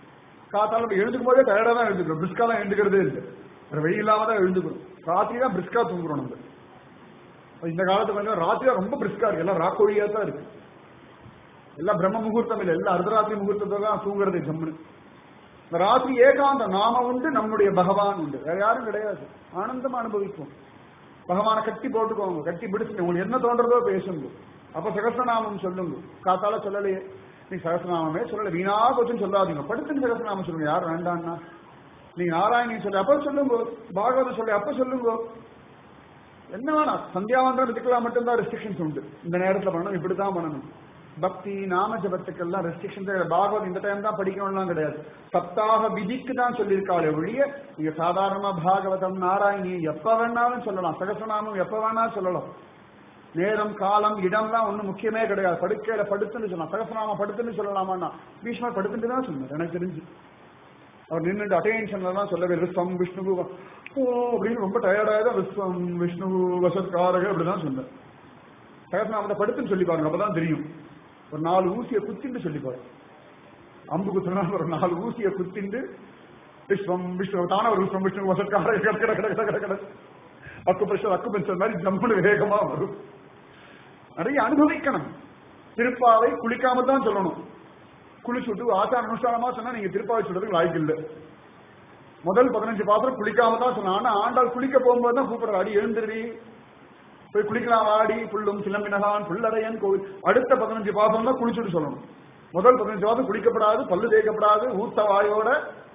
காத்தால எழுந்துக்கும் போதே டயர்டா தான் எழுந்துக்கிறோம், பிரிஸ்கா தான் எழுந்துக்கிறதே இல்லை. வெயில் இல்லாம தான் எழுந்துக்கிறோம். ராத்திரி தான் பிரிஸ்கா தூங்குறோம் நம்ம. இந்த காலத்துக்கு வந்து ராத்திரியா ரொம்ப பிரிஸ்கா இருக்கு, எல்லாம் ராக்கோழியா தான் இருக்கு. எல்லாம் பிரம்ம முகூர்த்தம் இல்லை, எல்லாம் அர்த்தராத்திரி முகூர்த்தத்தை தான் தூங்குறது ஜம்முன்னு. இந்த ராத்திரி ஏகாந்தம், நாம உண்டு, நம்முடைய பகவான் உண்டு, வேற யாரும் கிடையாது. ஆனந்தமா அனுபவிக்கும். பகவானை கட்டி போட்டுக்கோங்க, கட்டி பிடிச்சு உங்களுக்கு என்ன தோன்றதோ பேசுங்க. அப்ப சகஸ்ரநாமம் சொல்லுங்க. காத்தால சொல்லலையே, நீ சகஸ்ரநாமமே சொல்லல, வீணா போச்சுன்னு சொல்லாதீங்க. படுத்துன்னு சகஸ்ரநாமம் சொல்லுங்க, யார் வேண்டான்னா. நீங்க நாராயணி சொல்லி அப்ப சொல்லுங்க, பாகவதம் சொல்லி அப்ப சொல்லுங்க. என்ன வேணாம், சந்தியாவந்தம் இதுக்கெல்லாம் மட்டும்தான் ரெஸ்ட்ரிக்ஷன்ஸ் உண்டு. இந்த நேரத்தில் பண்ணணும், இப்படித்தான் பண்ணணும். பக்தி நாம ஜபத்துக்கெல்லாம் ரெஸ்ட்ரிக்ஷன்ஸ். பாகவத் இந்த டைம் தான் படிக்கணும்லாம் கிடையாது. சப்தாக விதிக்கு தான் சொல்லியிருக்காள் ஒழிய நீங்க சாதாரணமா பாகவதம் நாராயணி எப்ப வேணாலும் சொல்லலாம், சகசநாமம் எப்ப வேணாலும் சொல்லலாம். நேரம் காலம் இடம்லாம் ஒன்றும் முக்கியமே கிடையாது. படுக்கையில படுத்துன்னு சொல்லலாம், சகசநாமம் படுத்துன்னு சொல்லலாமான்னா பீஷ்மர் படுத்துட்டு தான் சொன்னார் எனக்கு தெரிஞ்சு. அவர் நின்றுட்டு அட்டென்ஷன்லாம் சொல்லவே விஸ்வம் விஷ்ணு ஓ அப்படின்னு ரொம்ப டயர்டாக விஸ்வம் விஷ்ணு வசத்காரக அப்படிதான் சொன்னார். சகசநாமத்தை படுத்துன்னு சொல்லி பாருங்க, அப்பதான் தெரியும். ஒரு 4 ஊசியை குத்திண்டு சொல்லி பாருங்க. அம்பு குத்துனா ஒரு 4 ஊசியை குத்திண்டு விஸ்வம் விஷ்ணு தானே ஒரு விஸ்வம் விஷ்ணு வசத்காரக கட கட கட கட கட அக்கு மாதிரி ஜம்முன்னு வேகமா வரும். நிறைய அனுபவிக்கணும். திருப்பாவை குளிக்காம தான் சொல்லணும். குளிச்சுட்டு ஆச்சார அனுஷ்டானமா சொன்னா நீங்க திருப்பாவை சொல்றதுக்கு வாய்ப்பு இல்லை. முதல் 15 பாத்திரம் குளிக்காம தான் சொன்னா, ஆனா ஆண்டாள் குளிக்க போகும்போது தான் கூப்பிடுற, அடி எழுந்துருவி போய் குளிக்கலாம் வாடி புல்லும் சிலம்பினகான் புல்லறையன் கோவில். அடுத்த 15 பாத்திரம் தான் குளிச்சுட்டு சொல்லணும். முதல் 15 பாத்திரம் குளிக்கப்படாது, பல்லு தேய்க்கப்படாது, ஊத்த வாயோட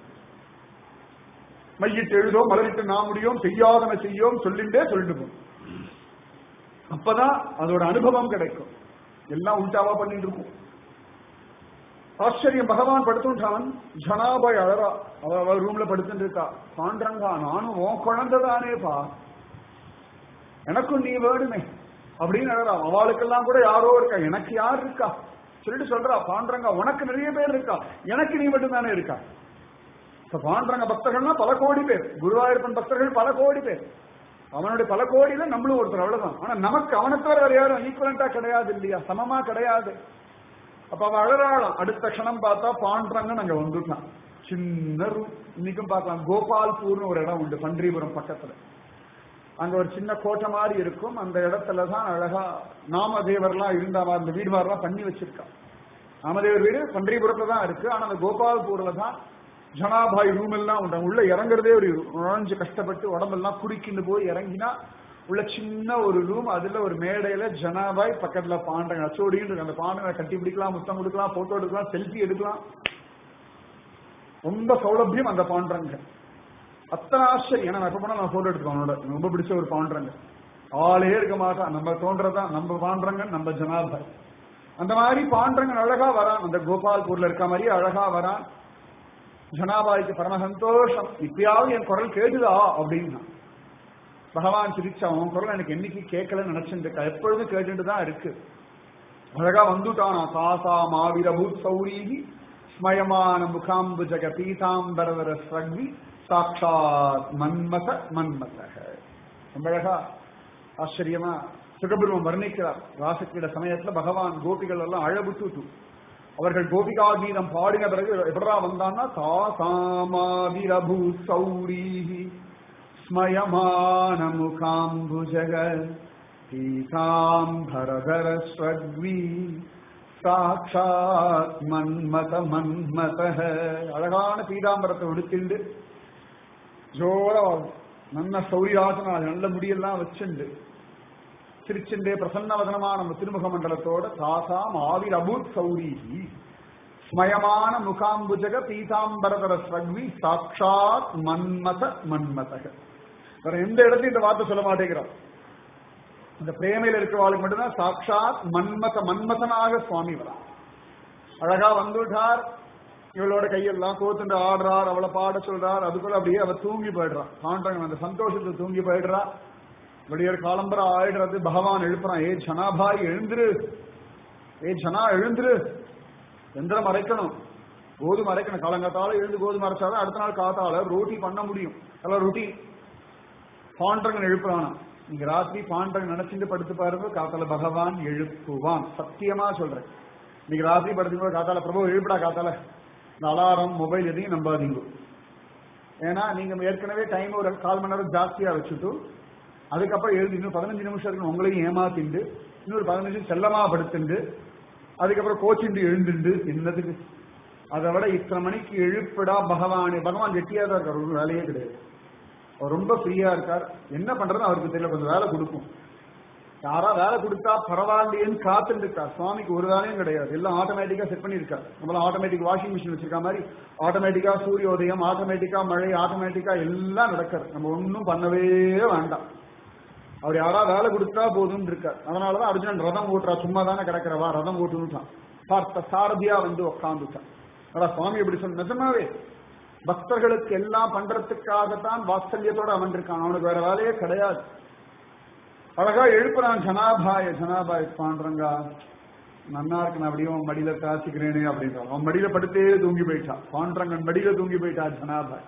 மையிட்டு எழுதோம் மலரிட்டு நாம் முடியும் செய்யாதன செய்யோம் சொல்லிட்டே சொல்லிட்டு போகும். அப்பதான் அதோட அனுபவம் கிடைக்கும். எல்லாம் உண்டாவா பண்ணிட்டு இருக்கும். ஆச்சரியம், பகவான் படுத்துட்டான். ஜனாபாய் அழறா, அவ ரூம்ல படுத்துட்டு இருக்கா. பாண்டரங்கா நானும் உன் குழந்தைதானேப்பா, எனக்கும் நீ வேணுமே அப்படின்னு அழறா. அவளுக்கெல்லாம் கூட யாரோ இருக்கா, எனக்கு யார் இருக்கா சொல்லிட்டு சொல்றா. பாண்டரங்கா உனக்கு நிறைய பேர் இருக்கா, எனக்கு நீ மட்டும் தானே இருக்கா. இப்ப பாண்டரங்க பக்தர்கள்னா பல கோடி பேர், குருவாயூரப்பன் பக்தர்கள் பல கோடி பேர். அவனுடைய பல கோடியில நம்மளும் ஒருத்தர், அவ்வளவுதான். ஆனா நமக்கு அவனை தவிர வேற யாரும் ஈக்குவலண்டா கிடையாது இல்லையா, சமமா கிடையாது. அப்ப அவ அழறாளாம். அடுத்த க்ஷணம் பார்த்தா பாண்டரங்கன் அங்க வந்துட்டான். சின்ன ரூம். இன்னைக்கும் பார்க்கலாம், கோபால்பூர்னு ஒரு இடம் உண்டு பன்றிபுரம் பக்கத்துல. அங்க ஒரு சின்ன கோட்டை மாதிரி இருக்கும். அந்த இடத்துலதான் அழகா நாமதேவர்லாம் இருந்த மாதிரி இந்த வீடு மாதிரிலாம் பண்ணி வச்சிருக்கா. நாமதேவர் வீடு பன்றிபுரத்துல தான் இருக்கு. ஆனா அந்த கோபால்பூர்ல தான் ஜனாபாய் ரூம் எல்லாம் உண்டு. உள்ள இறங்குறதே ஒரு நுழைஞ்சு கஷ்டப்பட்டு உடம்பெல்லாம் குடிக்கின்னு போய் இறங்கினா உள்ள சின்ன ஒரு ரூம். அதுல ஒரு மேடையில ஜனாபாய், பக்கத்துல பாண்டங்க அச்சோடின்னு இருக்கு. அந்த பாண்டங்களை கட்டி பிடிக்கலாம், முத்தம் கொடுக்கலாம், போட்டோ எடுக்கலாம், செல்ஃபி எடுக்கலாம். ரொம்ப சௌலபியம் அந்த பாண்டங்க. அத்தனை ஆச்சரியம். ஏன்னா எப்ப போனா நான் போட்டோ எடுத்துக்கோம். அவனோட ரொம்ப பிடிச்ச ஒரு பாண்டங்க. ஆளே இருக்க மாட்டான். நம்ம தோன்றதான் நம்ம பாண்டங்க, நம்ம ஜனாபாய். அந்த மாதிரி பாண்டங்க அழகா வரான். அந்த கோபால்பூர்ல இருக்க மாதிரி அழகா வரான். ஜனாபாய்க்கு பரம சந்தோஷம். இப்பயாவது என் குரல் கேட்டுதா அப்படின்னா பகவான் சிரிச்சா. உன் குரல் எனக்கு என்னைக்கு கேட்கலன்னு நினைச்சுட்டு இருக்கா, எப்பொழுதும் கேட்டுட்டு தான் இருக்கு. அழகா வந்துட்டானா. சாசா மாவீரபூத் சௌரீகி ஸ்மயமான முகாம்பு ஜக பீதாம்பரவர ஸ்ரக்வி சாட்சாத் மன்மத மன்மதக. ரொம்ப அழகா ஆச்சரியமா சுகபிரமம் வர்ணிக்கிறார். ராசக்கிட சமயத்துல பகவான் கோபிகள் எல்லாம் அழவிட்டு அவர்கள் கோபிகா கீதம் பாடின பிறகு எப்படா வந்தான்னா தாசாமாவிரபூ சௌரீஹி ஸ்மயமான முகாம்புஜக பீதாம்பரதர ஸ்ரக்வி சாட்சாத் மன்மத மன்மதஹ. அழகான பீதாம்பரத்தை உடுத்திண்டு ஜோர நல்ல சௌரியாசன நல்ல முடியெல்லாம் வச்சுண்டு திருச்செண்டே பிரசன்னவதனமான நம்ம திருமுக மண்டலத்தோட தாசாம் ஆவிர் அபூத் சௌரீஹி ஸ்மயமான முகாம்புஜக பீதாம்பரதர ஸ்ரக்வி சாட்சாத் மன்மத மன்மதக. வேற எந்த இடத்தையும் இந்த வார்த்தை சொல்ல மாட்டேங்கிறார். இந்த பிரேமையில இருக்கிறவாளுக்கு மட்டும்தான் சாட்சாத் மன்மத மன்மதனாக சுவாமி வரா. அழகா வந்துட்டார். இவளோட கையெல்லாம் கோத்துண்டு ஆடுறார், அவளை பாட சொல்றார். அதுக்குள்ள அப்படியே அவ தூங்கி போயிடுறான். பாண்டவன் அந்த சந்தோஷத்தை தூங்கி போயிடுறா. வெளியேறு காலம்பர ஆயிடுறது. பகவான் எழுப்புறான். ஏ ஜனாபாய் எழுந்துரு, ஏ ஜனா எழுந்துரு, எந்திரம் அரைக்கணும், கோதுமை அரைக்கணும். காலங்காத்தால எழுந்து கோதுமை அரைச்சாதான் அடுத்த நாள் காத்தால ரோட்டி பண்ண முடியும். அதெல்லாம் ரொட்டி. பாண்டரங்கன் எழுப்புறானா. நீங்க ராத்திரி பாண்டரங்கன் நினைச்சுட்டு படுத்து பாருங்க, காத்தால பகவான் எழுப்புவான். சத்தியமா சொல்றேன். நீங்க ராத்திரி படுத்துக்கும் காத்தால பிரபு எழுப்பிடா, காத்தால இந்த அலாரம் மொபைல் எதையும் நம்பாதீங்க. ஏன்னா நீங்க ஏற்கனவே டைம் ஒரு 1/4 மணி நேரம் ஜாஸ்தியா வச்சுட்டு அதுக்கப்புறம் எழுதி இன்னும் 15 நிமிஷம் இருக்கு உங்களையும் ஏமாத்திண்டு இன்னொரு 15 நிமிஷம் செல்லமா படுத்துண்டு அதுக்கப்புறம் கோச்சிண்டு எழுந்துண்டு என்னதுக்கு? அதை விட இத்தனை மணிக்கு எழுப்பிடா பகவான் கெட்டியா தான் இருக்கார், ஒரு வேலையே கிடையாது. அவர் ரொம்ப ஃப்ரீயா இருக்கார். என்ன பண்றதுன்னு அவருக்கு தெரியல, கொஞ்சம் வேலை கொடுக்கும். யாரா வேலை கொடுத்தா பரவாயில்லையேன்னு காத்துட்டு இருக்கார். சுவாமிக்கு ஒரு வேலையும் கிடையாது, எல்லாம் ஆட்டோமேட்டிக்கா செட் பண்ணிருக்காரு. நம்மளாம் ஆட்டோமேட்டிக் வாஷிங் மிஷின் வச்சிருக்க மாதிரி ஆட்டோமேட்டிக்கா சூரியோதயம், ஆட்டோமேட்டிக்கா மழை, ஆட்டோமேட்டிக்கா எல்லாம் நடக்கிறது. நம்ம ஒன்றும் பண்ணவே வேண்டாம். அவர் யாரா வேலை கொடுத்தா போதும் இருக்கார். அதனாலதான் அர்ஜுனன் ரதம் ஓட்டுறா, சும்மா தானே கிடக்கிறவா ரதம் ஓட்டுன்னு பார்த்த சாரதியா வந்து உட்காந்துட்டான். அதான் சுவாமி எப்படி சொன்ன, நிஜமாவே பக்தர்களுக்கு எல்லாம் பண்றதுக்காகத்தான் வாத்சல்யத்தோட அவன் இருக்கான். அவனுக்கு வேற வேலையே கிடையாது. அழகா எழுப்புறான் ஜனாபாய் பாண்டரங்கா நன்னா இருக்கு, நான் அப்படியும் மடியில காசிக்கிறேனே அப்படின்றான். அவன் மடியில படுத்தே தூங்கி போயிட்டான். பாண்டரங்கன் மடியில தூங்கி போயிட்டான் ஜனாபாய்.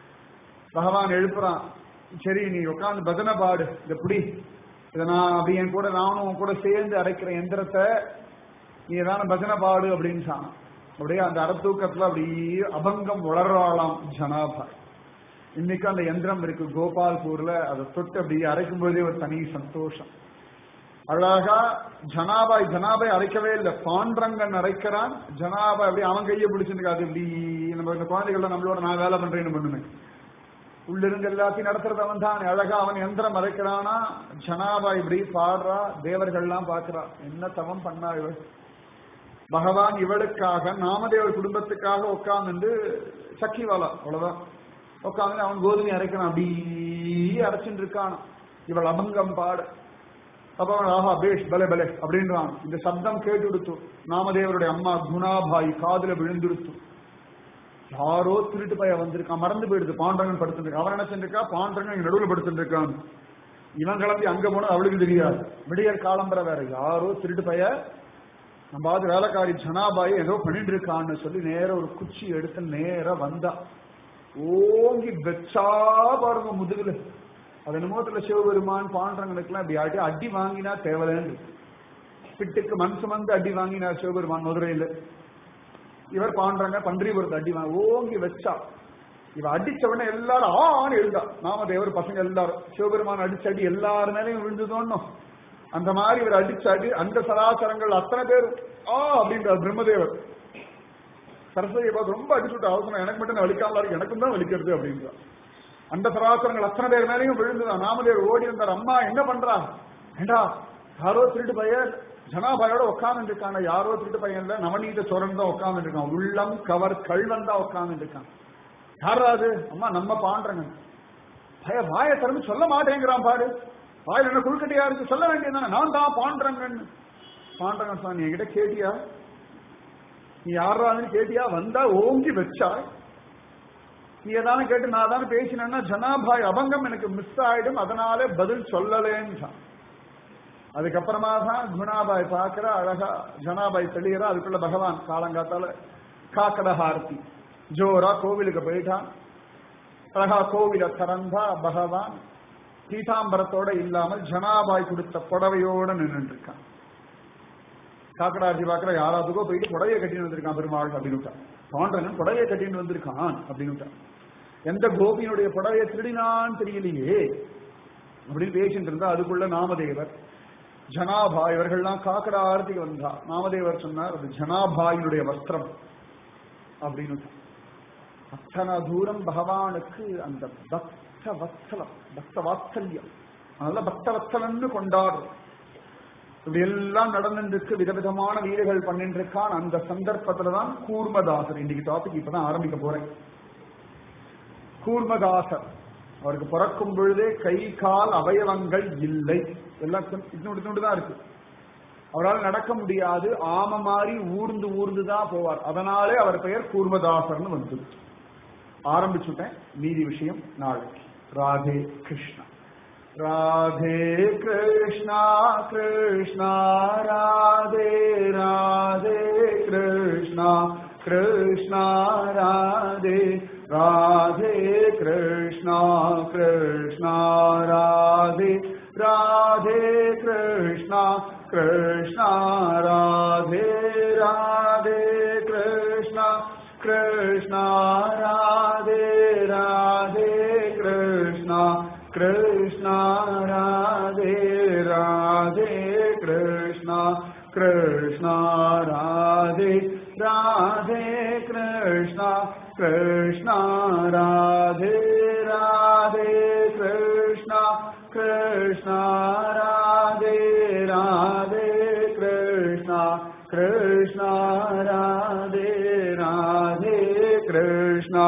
பகவான் எழுப்புறான், சரி நீ உட்காந்து பஜனை பாடு, இந்த புடி இதை நான் அப்படி என் கூட நானும் கூட சேர்ந்து அரைக்கிற எந்திரத்தை நீ ஏதான பஜனை பாடு அப்படின்னு சொன்னான். அப்படியே அந்த அறத்தூக்கத்துல அப்படி அபங்கம் வளர்றாளாம் ஜனாபாய். இன்னைக்கு அந்த யந்திரம் இருக்கு கோபால்பூர்ல, அதை தொட்டு அப்படியே அரைக்கும் போதே ஒரு தனி சந்தோஷம். அழகா ஜனாபாய் அரைக்கவே இல்லை, பாண்டரங்கன் அரைக்கிறான். ஜனாபாய் அப்படி அவன் கையை பிடிச்சிருக்கா. அது இப்படி நம்ம இந்த குழந்தைகள்லாம் நம்மளோட நான் வேலை பண்றேன்னு பண்ணுவேன், உள்ளிருந்து எல்லாத்தையும் நடத்துறது அவன் தான். அழகா அவன் யந்திரம் அரைக்கிறானா. ஜனாபாய் இப்படி பாடுறா, தேவர்கள்லாம் பாக்குறா, என்ன தவம் பண்ணா இவள். பகவான் இவளுக்காக நாமதேவர் குடும்பத்துக்காக உட்கார்ந்து சக்கிவாலா அவ்வளவுதான் உட்காந்து அவன் கோதுமை அரைக்கிறான், அப்படி அரைச்சுட்டு இருக்கான். இவள் அபங்கம் பாடு. அப்ப அவன் ஆஹா பேஷ் பலே பலே அப்படின்றான். இந்த சப்தம் கேட்டு கொடுத்து நாமதேவருடைய அம்மா குணாபாய் காதுல விழுந்துடுத்து. யாரோ திருட்டு பைய வந்திருக்கான், மறந்து போயிடுது. பாண்டரங்கன் படுத்துட்டு இருக்கான். அவன் நினைச்சிருக்கா பாண்டரங்கன் நடுவில் படுத்துட்டு இருக்கான். இவன் கிளம்பி அங்க போனா அவளுக்கு தெரியாது. விடியற் காலம்பர வேற யாரோ திருட்டு பைய நம்ம வேலைக்காரி ஜனாபாயை ஏதோ பண்ணிட்டு இருக்கான்னு சொல்லி நேர ஒரு குச்சி எடுத்து நேர வந்தா. ஓங்கி வெச்சா பாருங்க முதுகுல. அது என்னமோத்துல சிவபெருமான் பாண்டரங்கனுக்குலாம் இப்படி ஆட்டி அடி வாங்கினா தேவலன்னு பிட்டுக்கு மண் சுமந்து அடி வாங்கினார் சிவபெருமான் மதுரையில. இவர் பாண்டரங்க பன்றிபுரத்து அடி வாங்க ஓங்கி வச்சா. இவ அடிச்ச உடனே எல்லாரும் ஆன்னு எழுதா. நாமதேவர் பசங்க எல்லாரும் சிவபெருமான் அடிச்சடி எல்லாரு மேலையும் விழுந்துதோன்னும். அந்த மாதிரி இவர் அடிச்சாடி அந்த சராசரங்கள் அத்தனை பேரும் அப்படின்றார் பிரம்மதேவர். சரஸ்வதியை பார்த்து ரொம்ப அடிச்சுட்டு அவசரம், எனக்கு மட்டும் வலிக்காம இருக்கு, எனக்கும் தான் வலிக்கிறது அப்படின்றார். அந்த சராசரங்கள் அத்தனை பேர் மேலையும் விழுந்துதான். நாமதேவர் ஓடி வந்தார், அம்மா என்ன பண்றா? ஏண்டா யாரோ திருட்டு பையன் ஜனாபாயோட உட்கார்ந்து இருக்காங்க. யாரோ திருட்டு பையன்ல நவநீத சோரன் தான் உட்கார்ந்து இருக்கான், உள்ளம் கவர் கல்வன் தான் உட்கார்ந்து இருக்கான். யாராது? அம்மா நம்ம பாண்டரங்க. பய வாயை திறந்து சொல்ல மாட்டேங்கிறான் பாரு. வாயில் என்ன குழுக்கட்டையா இருக்கு, சொல்ல வேண்டியதானே, நான் தான் பாண்டரங்கன். பாண்டரங்கன் சொன்ன, நீ என்கிட்ட கேட்டியா? நீ யாரான்னு கேட்டியா? வந்தா ஓங்கி வச்சா. நீ ஏதானு கேட்டு நான் தானே பேசினேன்னா ஜனாபாய் அபங்கம் எனக்கு மிஸ் ஆயிடும், அதனால பதில் சொல்லலேன்னு. அதுக்கப்புறமா தான் குணாபாய் பார்க்கிற அழகா ஜனாபாய் தெளிகிறா. அதுக்குள்ள பகவான் காலங்காத்தால காக்கடஹார்த்தி ஜோரா கோவிலுக்கு போயிட்டான். அழகா கோவில திறந்தா பகவான் பீதாம்பரத்தோட இல்லாமல் ஜனாபாய் கொடுத்த புடவையோட நின்று இருக்கான். காக்கடார்த்தி பார்க்கிற யாராவதுக்கோ போயிட்டு புடவையை கட்டின்னு வந்திருக்கான் பெருமாள் அப்படின்னு. பாண்டரங்கன் புடவையை கட்டின்னு வந்திருக்கான் அப்படின்னு. எந்த கோபியினுடைய புடவையை திருடினான்னு தெரியலையே அப்படின்னு பேசிட்டு இருந்தா. அதுக்குள்ள நாமதேவர் ஜனாபாய் இவர்கள்லாம் காக்கடா ஆரத்திக்கு வந்தா. நாமதேவர் சொன்னார், அது ஜனாபாயினுடைய வஸ்திரம் அப்படின்னு. அத்தனை தூரம் பகவானுக்கு அந்த பக்த வத்சலம், பக்த வாத்சல்யம், அதனால பக்த வத்சலன்னு கொண்டாடுறோம். இப்படி எல்லாம் நடந்துருக்கு, விதவிதமான வீடுகள் பண்ணிட்டு இருக்கான். அந்த சந்தர்ப்பத்துலதான் கூர்மதாசர். இன்னைக்கு டாபிக் இப்பதான் ஆரம்பிக்க போறேன். கூர்மதாசர் அவருக்கு பிறக்கும் பொழுதே கை கால் அவயவங்கள் இல்லை, எல்லாம் தான் இருக்கு. அவரால் நடக்க முடியாது, ஆம மாதிரி ஊர்ந்து ஊர்ந்துதான் போவார். அதனாலே அவர் பெயர் கூர்மதாசர்னு வந்து ஆரம்பிச்சுட்டேன். மீதி விஷயம் நாளைக்கு. Radhe Krishna. Radhe Krishna Krishna Radhe Radhe Krishna Krishna Radhe Radhe Krishna Krishna Radhe Radhe Krishna Krishna Radhe Radhe Krishna Krishna Radhe Radhe Krishna Krishna Radhe Radhe Krishna Krishna Radhe Radhe Krishna Krishna Radhe Radhe Krishna Krishna Radhe Radhe Krishna Krishna Radhe Radhe Krishna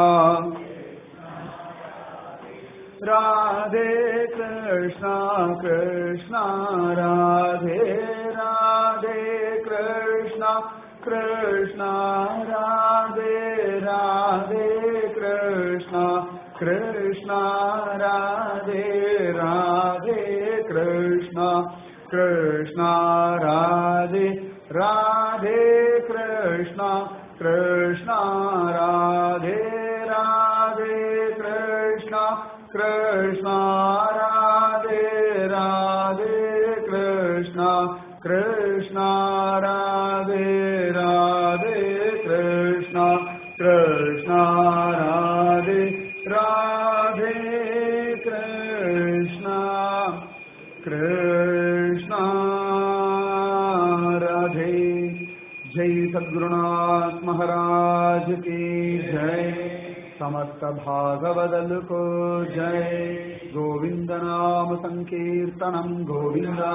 Radhe Krishna Krishna Radhe Radhe Krishna Krishna Radhe Radhe Krishna Krishna Radhe Radhe Krishna Krishna Radhe Radhe Krishna Krishna Radhe Radhe Krishna Krishna Radhe Radhe Krishna Krishna Radhe Radhe Krishna Krishna Radhe Radhe Krishna Krishna Radhe जय सद्गुरुनाथ महाराज की जय समस्त भागवदल को जय गोविंद नाम संकीर्तनम गोविंदा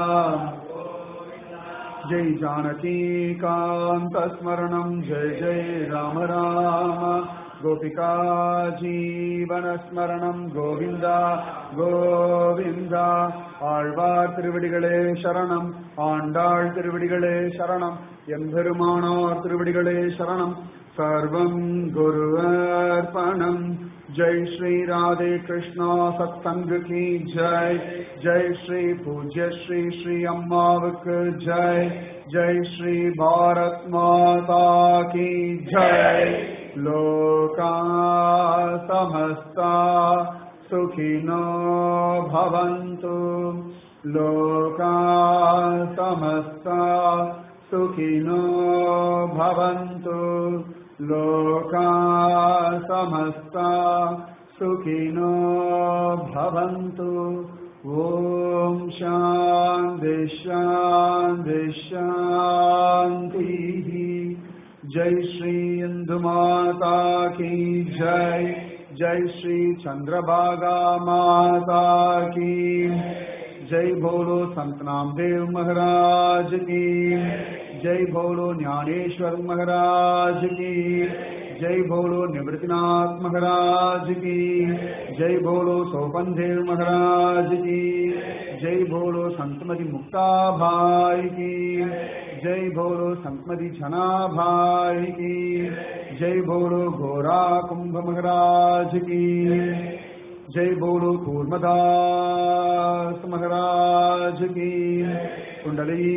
जय जानकी कांत स्मरणम जय जय राम राम गोपिका जीवन स्मरणम गोविंदा गोविंदा ஆழ்வார் திருவடிகளே சரணம் ஆண்டாள் திருவடிகளே சரணம் எம்பெருமானார் திருவடிகளே சரணம் சர்வம் குருவர்ப்பணம் जय श्री राधे कृष्णा सत्संग की जय जय श्री पूज्य श्री श्री अम्मावक जय जय श्री भारत माता की जय लोका समस्ता सुखिनो भवन्तु लोका समस्ता सुखिनो भवन्तु लोका समस्ता सुखिनो भवन्तु ओम शांति शांति शांति जय श्री इंदु माता की जय जय श्री चंद्रभागा माता की जय बोलो संत नामदेव महाराज की जय बोलो ज्ञानेश्वर महाराज की जय बोलो निवृत्तिनाथ महाराज की जय बोलो सोपनदेव महाराज की जय बोलो संतमति मुक्ता भाई की जय बोलो संतमति झना भाई की जय बोलो घोरा कुंभ महाराज की जय बोलो कूर्मदास महाराज की कुंडली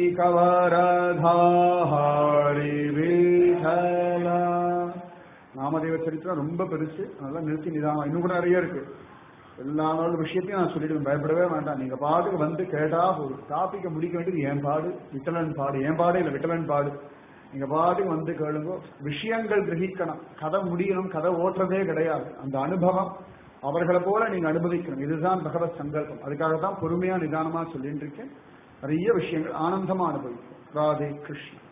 कवरधारी विठला நாமதேவ சரித்திரம் ரொம்ப பெருசு, அதெல்லாம் நிறுத்தி நிதானம் இன்னும் கூட நிறைய இருக்கு. எல்லா நாள் விஷயத்தையும் நான் சொல்லிடுவேன், பயப்படவே வேண்டாம். நீங்க பாட்டுக்கு வந்து கேட்டா போதும். டாபிக்கை முடிக்க வேண்டியது என் பாடு, விட்டலன் பாடு. என் பாடு இல்லை, விட்டலன் பாடு. நீங்க பாட்டுக்கு வந்து கேளுங்க. விஷயங்கள் கிரகிக்கணும், கதை முடியணும். கதை ஓட்டுறதே கிடையாது. அந்த அனுபவம் அவர்களை போல நீங்க அனுபவிக்கணும். இதுதான் பகவத் சங்கல்பம். அதுக்காகத்தான் பொறுமையா நிதானமா சொல்லிட்டு இருக்கேன். நிறைய விஷயங்கள் ஆனந்தமா அனுபவிக்கும். ராதே கிருஷ்ணன்.